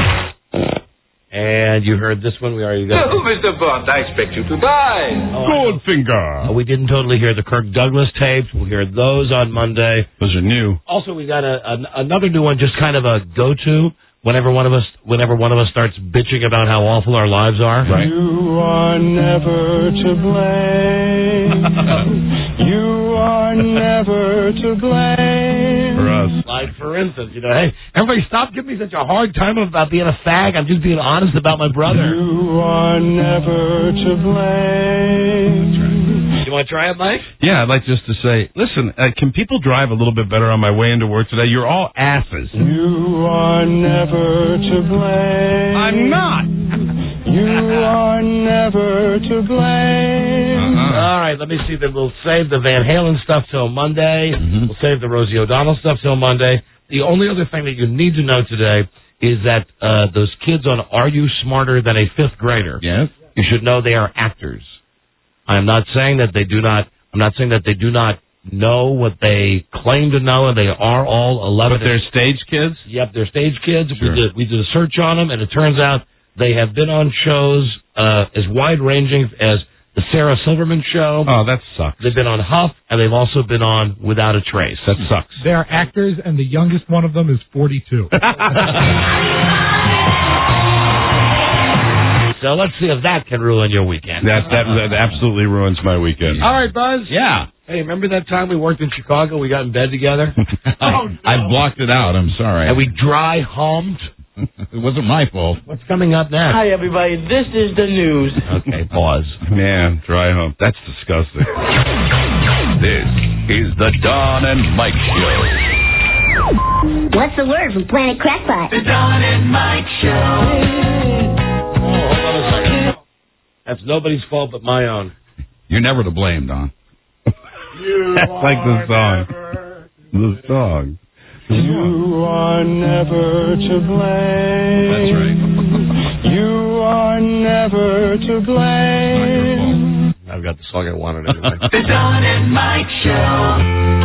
And you heard this one. We already got. No, Mr. Bond, I expect you to die. Goldfinger. We didn't totally hear the Kirk Douglas tapes. We'll hear those on Monday. Those are new. Also, we got another new one, just kind of a go-to whenever one of us starts bitching about how awful our lives are. Right. You are never to blame. You are never to blame. For us. Like, for instance, hey, everybody stop giving me such a hard time about being a fag. I'm just being honest about my brother. You are never to blame. You want to try it, Mike? Yeah, I'd like just to say, listen, can people drive a little bit better on my way into work today? You're all asses. You are never to blame. I'm not. You are never to blame. All right, let me see. We'll save the Van Halen stuff till Monday. Mm-hmm. We'll save the Rosie O'Donnell stuff till Monday. The only other thing that you need to know today is that those kids on Are You Smarter Than a Fifth Grader? Yes. You should know they are actors. I'm not saying that they do not. I'm not saying that they do not know what they claim to know, and they are all 11. But they're stage kids? Yep, they're stage kids. Sure. We did a search on them, and it turns out they have been on shows as wide-ranging as The Sarah Silverman show. Oh, that sucks. They've been on Huff, and they've also been on Without a Trace. That sucks. They are actors, and the youngest one of them is 42. So let's see if that can ruin your weekend. That absolutely ruins my weekend. All right, Buzz. Yeah. Hey, remember that time we worked in Chicago? We got in bed together? I blocked it out. I'm sorry. And we dry hummed? It wasn't my fault. What's coming up next? Hi, everybody. This is the news. Okay, pause. Man, dry hump. That's disgusting. This is the Don and Mike Show. What's the word from Planet Crackpot? The Don and Mike Show. Hold on a second. That's nobody's fault but my own. You're never to blame, Don. That's like the song. The song. You are never to blame. That's right. You are never to blame. I've got the song I wanted anyway. The Don and Mike Show.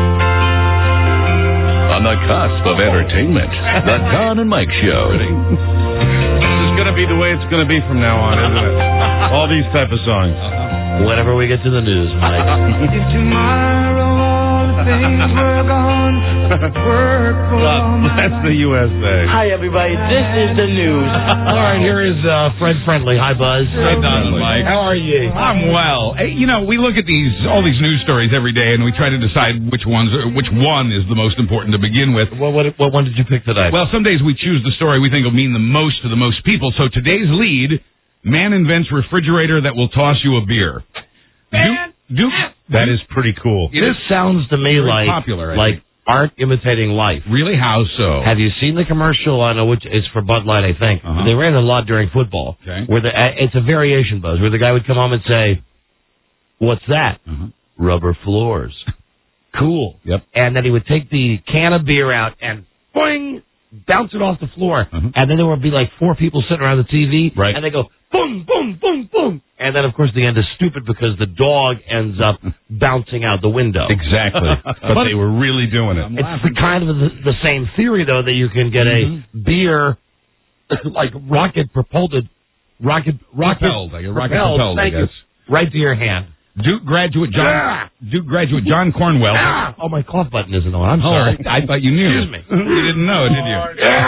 On the cusp of entertainment, the Don and Mike Show. This is going to be the way it's going to be from now on, isn't it? All these type of songs. Whenever we get to the news, Mike. If tomorrow all the things were gone, work That's the USA. Hi, everybody. This is the news. All right, here is Fred Friendly. Hi, Buzz. Hey, Don and Mike. How are you? I'm well. Hey, we look at all these news stories every day, and we try to decide which one is the most important to begin with. What one did you pick today? Well, some days we choose the story we think will mean the most to the most people. So today's lead: man invents refrigerator that will toss you a beer. That is pretty cool. This sounds to me like popular, like art imitating life. Really? How so? Have you seen the commercial? I know which is for Bud Light, I think. Uh-huh. They ran a lot during football. Okay. Where it's a variation, Buzz, where the guy would come home and say, "What's that?" Uh-huh. Rubber floors. Cool. Yep. And then he would take the can of beer out and boing, bounce it off the floor. Uh-huh. And then there would be like four people sitting around the TV. Right. And they go, boom, boom, boom, boom. And then, of course, the end is stupid because the dog ends up bouncing out the window. Exactly. But they were really doing it. It's the kind of the same theory, though, that you can get a beer like rocket propelled, I guess. thank you, right to your hand. Duke graduate John Cornwell. Oh, my cough button isn't on. I'm sorry. I thought you knew. Excuse me. You didn't know, did you?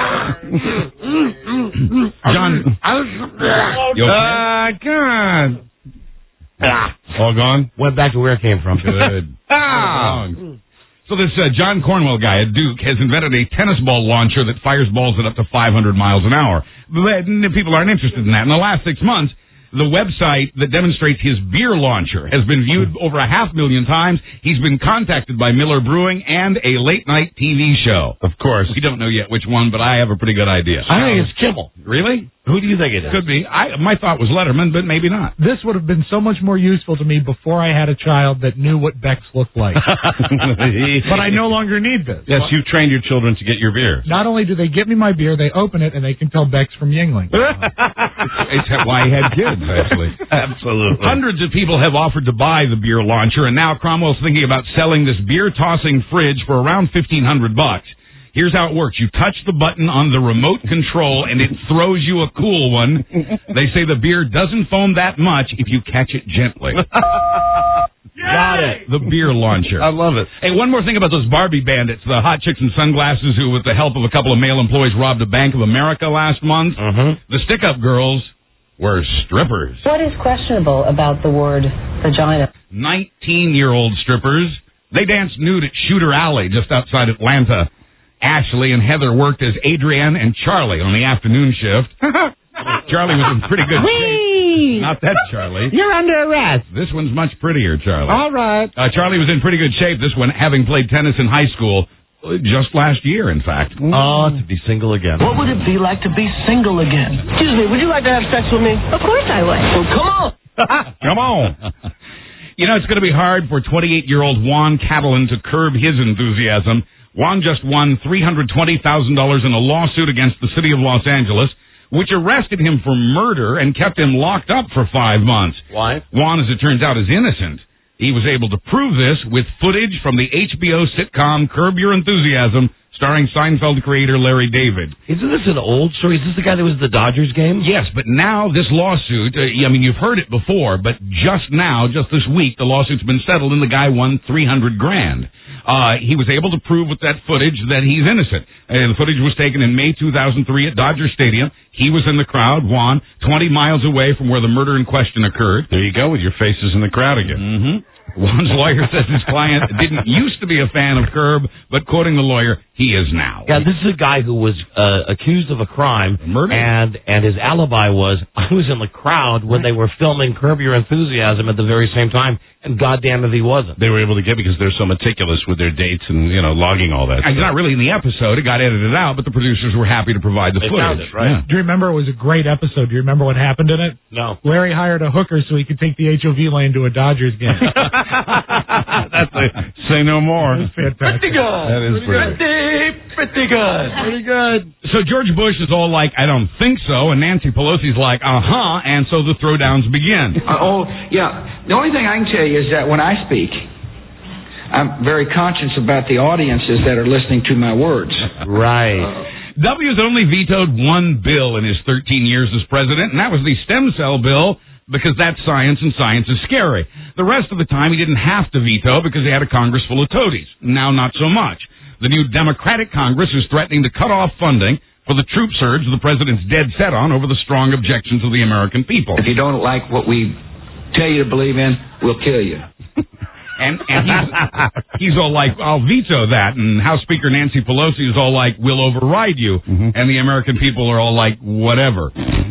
John. You okay? God. All gone? Went back to where it came from. Good. So this John Cornwell guy at Duke has invented a tennis ball launcher that fires balls at up to 500 miles an hour. But people aren't interested in that. In the last 6 months, the website that demonstrates his beer launcher has been viewed over 500,000 times. He's been contacted by Miller Brewing and a late-night TV show. Of course. We don't know yet which one, but I have a pretty good idea. I think it's Kimmel. Really? Who do you think it is? Could be. My thought was Letterman, but maybe not. This would have been so much more useful to me before I had a child that knew what Beck's looked like. But I no longer need this. Yes, you trained your children to get your beer. Not only do they get me my beer, they open it and they can tell Beck's from Yingling. It's why he had kids, actually. Absolutely. Hundreds of people have offered to buy the beer launcher, and now Cromwell's thinking about selling this beer-tossing fridge for around $1,500. Here's how it works. You touch the button on the remote control, and it throws you a cool one. They say the beer doesn't foam that much if you catch it gently. Got it. The beer launcher. I love it. Hey, one more thing about those Barbie bandits, the hot chicks in sunglasses who, with the help of a couple of male employees, robbed a Bank of America last month. The stick-up girls were strippers. What is questionable about the word vagina? 19-year-old strippers. They danced nude at Shooter Alley just outside Atlanta. Ashley and Heather worked as Adrienne and Charlie on the afternoon shift. Charlie was in pretty good shape. Not that Charlie. You're under arrest. This one's much prettier, Charlie. All right. Charlie was in pretty good shape, this one, having played tennis in high school just last year, in fact. Oh, to be single again. What would it be like to be single again? Excuse me, would you like to have sex with me? Of course I would. Well, come on. Come on. It's going to be hard for 28-year-old Juan Catalan to curb his enthusiasm. Juan just won $320,000 in a lawsuit against the city of Los Angeles, which arrested him for murder and kept him locked up for 5 months. Why? Juan, as it turns out, is innocent. He was able to prove this with footage from the HBO sitcom Curb Your Enthusiasm, starring Seinfeld creator Larry David. Isn't this an old story? Is this the guy that was at the Dodgers game? Yes, but now this lawsuit, you've heard it before, but just this week, the lawsuit's been settled and the guy won $300,000. He was able to prove with that footage that he's innocent. The footage was taken in May 2003 at Dodger Stadium. He was in the crowd, Juan, 20 miles away from where the murder in question occurred. There you go, with your faces in the crowd again. Mm-hmm. Juan's lawyer says his client didn't used to be a fan of Curb, but quoting the lawyer, he is now. Yeah, this is a guy who was accused of a crime, murder, and his alibi was, I was in the crowd when they were filming Curb Your Enthusiasm at the very same time, and goddamn if he wasn't. They were able to get because they're so meticulous with their dates and, logging all that It's stuff. not really in the episode. It got edited out, but the producers were happy to provide the They footage. found it, right? Yeah. Do you remember it was a great episode? Do you remember what happened in it? No. Larry hired a hooker so he could take the HOV lane to a Dodgers game. That's say no more. That was fantastic. Pretty good. That is Pretty good. Pretty good. So George Bush is all like, I don't think so, and Nancy Pelosi's like, and so the throwdowns begin. The only thing I can tell you is that when I speak, I'm very conscious about the audiences that are listening to my words. Right. W's only vetoed one bill in his 13 years as president, and that was the stem cell bill, because that's science, and science is scary. The rest of the time, he didn't have to veto because he had a Congress full of toadies. Now, not so much. The new Democratic Congress is threatening to cut off funding for the troop surge the president's dead set on over the strong objections of the American people. If you don't like what we tell you to believe in, we'll kill you. And he's all like, I'll veto that. And House Speaker Nancy Pelosi is all like, we'll override you. Mm-hmm. And the American people are all like, whatever.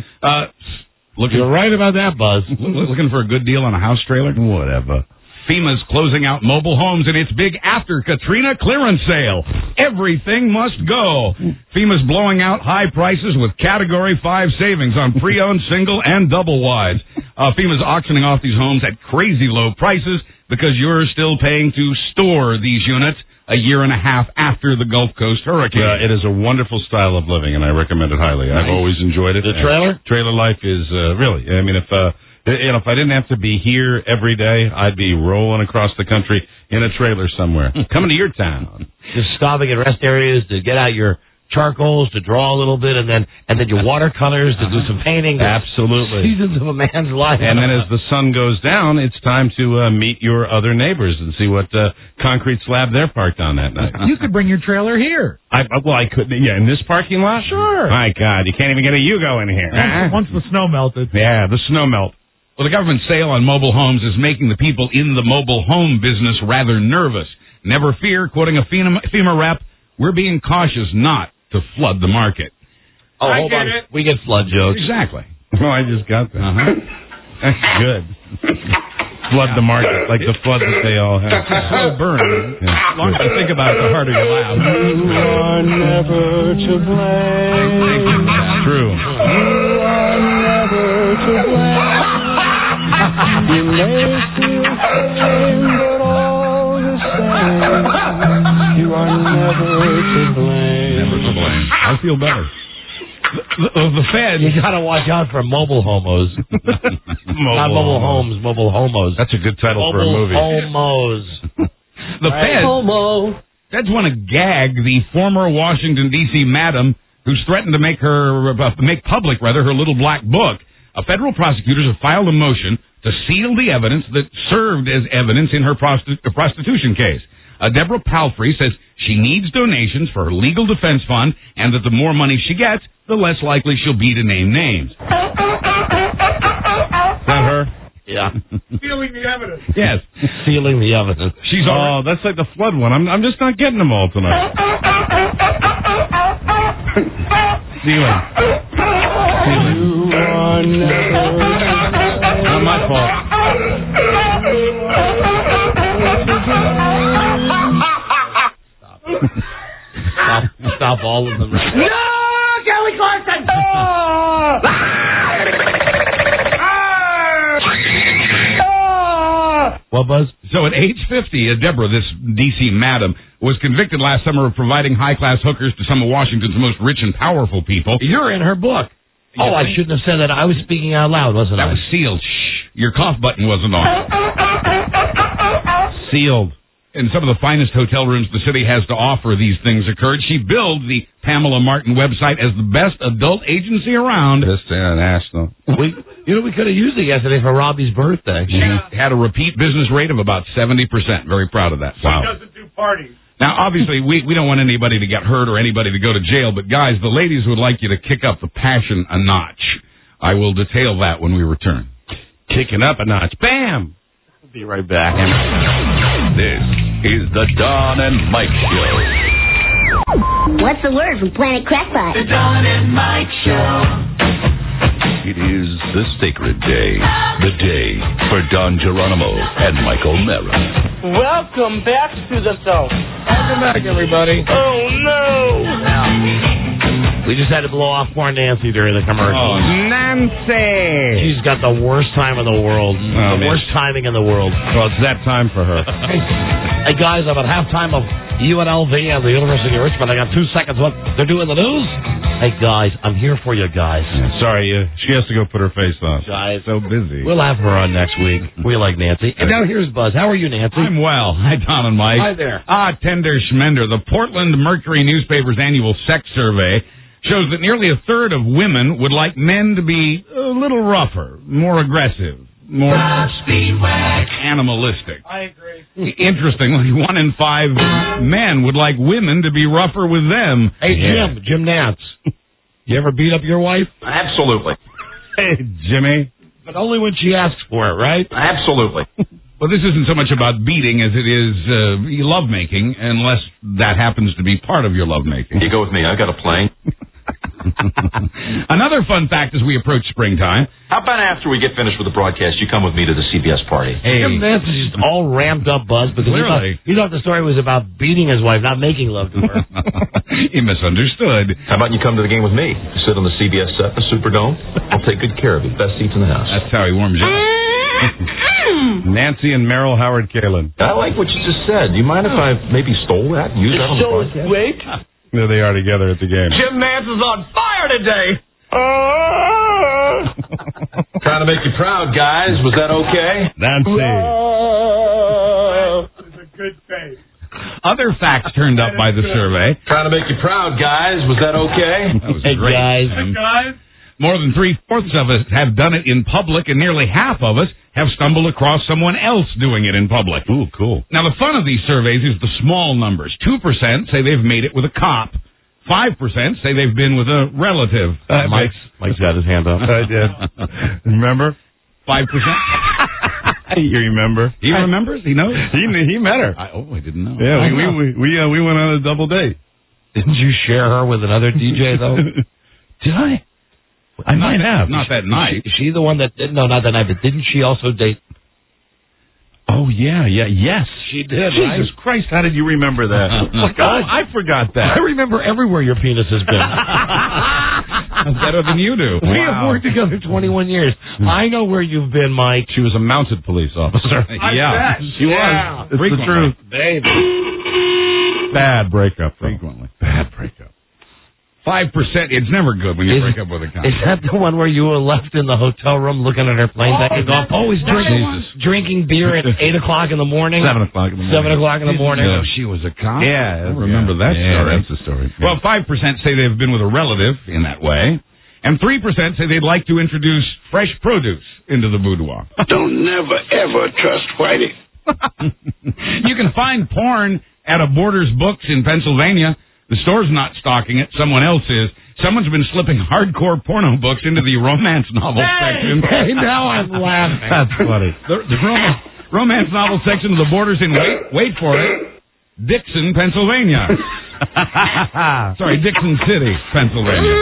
You're right about that, Buzz. Looking for a good deal on a house trailer? Whatever. FEMA's closing out mobile homes in its big after Katrina clearance sale. Everything must go. FEMA's blowing out high prices with Category 5 savings on pre-owned single and double wides. FEMA's auctioning off these homes at crazy low prices because you're still paying to store these units a year and a half after the Gulf Coast hurricane. It is a wonderful style of living, and I recommend it highly. Nice. I've always enjoyed it. The trailer? Trailer life is really. I mean, if I didn't have to be here every day, I'd be rolling across the country in a trailer somewhere, coming to your town. Just stopping at rest areas to get out your charcoals, to draw a little bit, and then your watercolors to do some painting. Absolutely. Seasons of a man's life. And then as the sun goes down, it's time to meet your other neighbors and see what concrete slab they're parked on that night. You could bring your trailer here. I could. Yeah, in this parking lot? Sure. My God, you can't even get a Yugo in here. Once the snow melted. Yeah, the snow melt. Well, the government sale on mobile homes is making the people in the mobile home business rather nervous. Never fear, quoting a FEMA rep, we're being cautious not to flood the market. Oh, hold on. We get flood jokes. Exactly. Oh, I just got that. That's good. Flood the market, like the flood that they all have. Slow burn. Yeah. The longer you think about it, the harder you laugh. You are never to blame. True. You are never to blame. You may feel shame, but all the same, you are never to blame. Never to blame. I feel better. The Fed. You gotta watch out for mobile homos. Not mobile homes, mobile homos. That's a good title for a movie. Homos. The Fed. Homo. Feds want to gag the former Washington, D.C. madam who's threatened to make public her little black book. Federal prosecutors have filed a motion to seal the evidence that served as evidence in her prostitution case. Deborah Palfrey says she needs donations for her legal defense fund, and that the more money she gets, the less likely she'll be to name names. Is that her? Yeah. Sealing the evidence. Yes. Sealing the evidence. She's Oh, that's like the flood one. I'm just not getting them all tonight. Sealing. You are never Not my fault. Stop all of them. No, Kelly Clarkson! What, Buzz? So at age 50, Deborah, this D.C. madam, was convicted last summer of providing high-class hookers to some of Washington's most rich and powerful people. You're in her book. Oh, I shouldn't have said that. I was speaking out loud, wasn't I? That was sealed. Shh. Your cough button wasn't on. Sealed. and some of the finest hotel rooms the city has to offer, these things occurred. She billed the Pamela Martin website as the best adult agency around. Just international. We could have used it yesterday for Robbie's birthday. She had a repeat business rate of about 70%. Very proud of that. She doesn't do parties. Now, obviously, we don't want anybody to get hurt or anybody to go to jail, but guys, the ladies would like you to kick up the passion a notch. I will detail that when we return. Kicking up a notch. Bam! We'll be right back. This is the Don and Mike Show. What's the word from Planet Crackpot? The Don and Mike Show. It is the sacred day, the day for Don Geronimo and Michael Mara. Welcome back to the show. Welcome back, everybody. Oh, no. We just had to blow off poor Nancy during the commercial. Oh, Nancy! She's got the worst time in the world. Worst timing in the world. Well, it's that time for her. Hey, guys, I'm at halftime of UNLV and the University of Richmond. I got 2 seconds. What they're doing the news? Hey, guys, I'm here for you guys. Yeah, sorry, she has to go put her face on. Guys, so busy. We'll have her on next week. We like Nancy. And now here's Buzz. How are you, Nancy? I'm well. Hi, Don and Mike. Hi there. Tender Schmender. The Portland Mercury newspaper's annual sex survey shows that nearly a third of women would like men to be a little rougher, more aggressive, more animalistic. I agree. Interestingly, 1 in 5 men would like women to be rougher with them. Hey, Jim Nance. You ever beat up your wife? Absolutely. Hey, Jimmy. But only when she asks for it, right? Absolutely. Well, this isn't so much about beating as it is lovemaking, unless that happens to be part of your lovemaking. You go with me. I got a plane. Another fun fact as we approach springtime. How about after we get finished with the broadcast, you come with me to the CBS party? Hey. Jim Nance is just all ramped up, Buzz, because he thought the story was about beating his wife, not making love to her. He misunderstood. How about you come to the game with me? Sit on the CBS set, the Superdome. I'll take good care of you. Best seats in the house. That's how he warms you up. Nancy and Merrill Howard Kalin. I like what you just said. Do you mind if I maybe stole that and used that on the broadcast? Great. There they are together at the game. Jim Nance is on fire today. Trying to make you proud, guys. Was that okay? Nancy. That was a good face. Other facts turned up by the survey. Trying to make you proud, guys. Was that okay? That was great. Guys. More than 3/4 of us have done it in public, and nearly half of us have stumbled across someone else doing it in public. Ooh, cool. Now, the fun of these surveys is the small numbers. 2% say they've made it with a cop. 5% say they've been with a relative. Mike's got his hand up. I did. Remember? 5%? You remember? He remembers? He knows? He met her. I didn't know. Yeah, we went on a double date. Didn't you share her with another DJ, though? Did I? I might have. Not that night. Is she the one that... No, not that night, but didn't she also date... Oh, yes. She did, Jesus Christ, how did you remember that? I forgot that. I remember everywhere your penis has been. Better than you do. We have worked together 21 years. I know where you've been, Mike. She was a mounted police officer. Yeah. She was. It's the truth. Baby. Bad breakup. Frequently. Bad breakup. 5%. It's never good when you break up with a cop. Is that the one where you were left in the hotel room looking at her plane taking off? Always drinking beer at 8 o'clock in the morning? 7 o'clock in the morning. 7 o'clock in the morning. No, she was a cop? Yeah. I remember that story. Yeah, that's the story. Yeah. Well, 5% say they've been with a relative in that way. And 3% say they'd like to introduce fresh produce into the boudoir. Don't never, ever trust Whitey. You can find porn at a Borders Books in Pennsylvania. The store's not stocking it. Someone else is. Someone's been slipping hardcore porno books into the romance novel section. Hey, now I'm laughing. That's funny. The romance novel section of the Borders in, wait for it, Dixon, Pennsylvania. Sorry, Dixon City, Pennsylvania.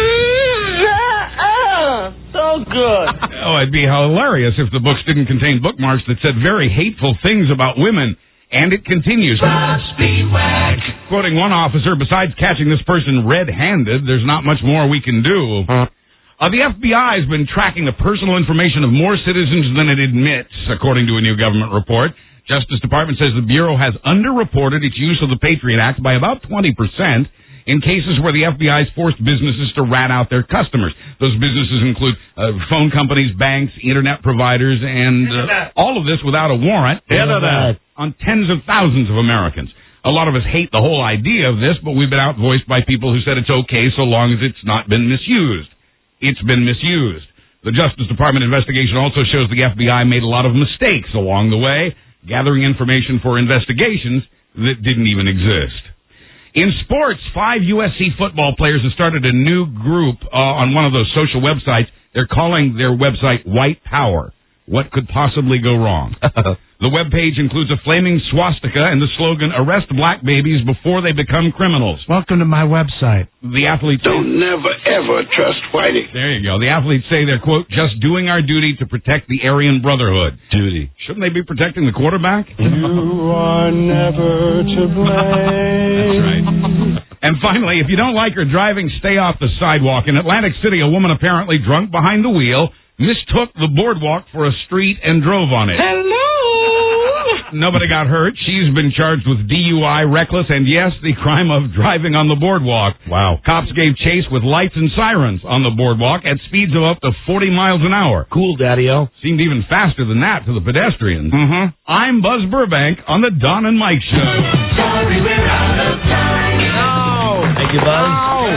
So good. Oh, it'd be hilarious if the books didn't contain bookmarks that said very hateful things about women. And it continues. Quoting one officer, besides catching this person red-handed, there's not much more we can do. The FBI has been tracking the personal information of more citizens than it admits, according to a new government report. Justice Department says the Bureau has underreported its use of the Patriot Act by about 20% in cases where the FBI has forced businesses to rat out their customers. Those businesses include phone companies, banks, internet providers, and all of this without a warrant. Internet. on tens of thousands of Americans. A lot of us hate the whole idea of this, but we've been outvoiced by people who said it's okay so long as it's not been misused. It's been misused. The Justice Department investigation also shows the FBI made a lot of mistakes along the way, gathering information for investigations that didn't even exist. In sports, 5 USC football players have started a new group on one of those social websites. They're calling their website White Power. What could possibly go wrong? The webpage includes a flaming swastika and the slogan, "Arrest black babies before they become criminals." Welcome to my website. The athletes... Don't never, ever trust Whitey. There you go. The athletes say they're, quote, just doing our duty to protect the Aryan Brotherhood. Duty. Shouldn't they be protecting the quarterback? You are never to blame. That's right. And finally, if you don't like her driving, stay off the sidewalk. In Atlantic City, a woman apparently drunk behind the wheel mistook the boardwalk for a street and drove on it. Hello! Nobody got hurt. She's been charged with DUI, reckless, and yes, the crime of driving on the boardwalk. Wow. Cops gave chase with lights and sirens on the boardwalk at speeds of up to 40 miles an hour. Cool, Daddy-O. Seemed even faster than that to the pedestrians. Mm-hmm. I'm Buzz Burbank on the Don and Mike Show. Sorry, we're out of time. No. Thank you, Buzz.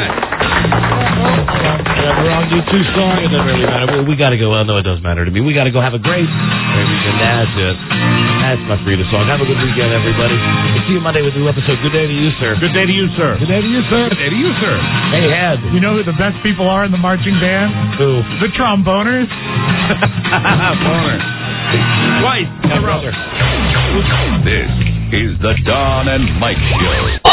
We're on do 2 songs. It doesn't really matter. We got to go. Well, no, it does matter to me. We got to go have a great weekend. That's it. That's my Frida song. Have a good weekend, everybody. We'll see you Monday with a new episode. Good day to you, sir. Good day to you, sir. Good day to you, sir. Good day to you, sir. Hey, Head. You know who the best people are in the marching band? Who? The tromboners. Boner. Twice. This is the Don and Mike Show.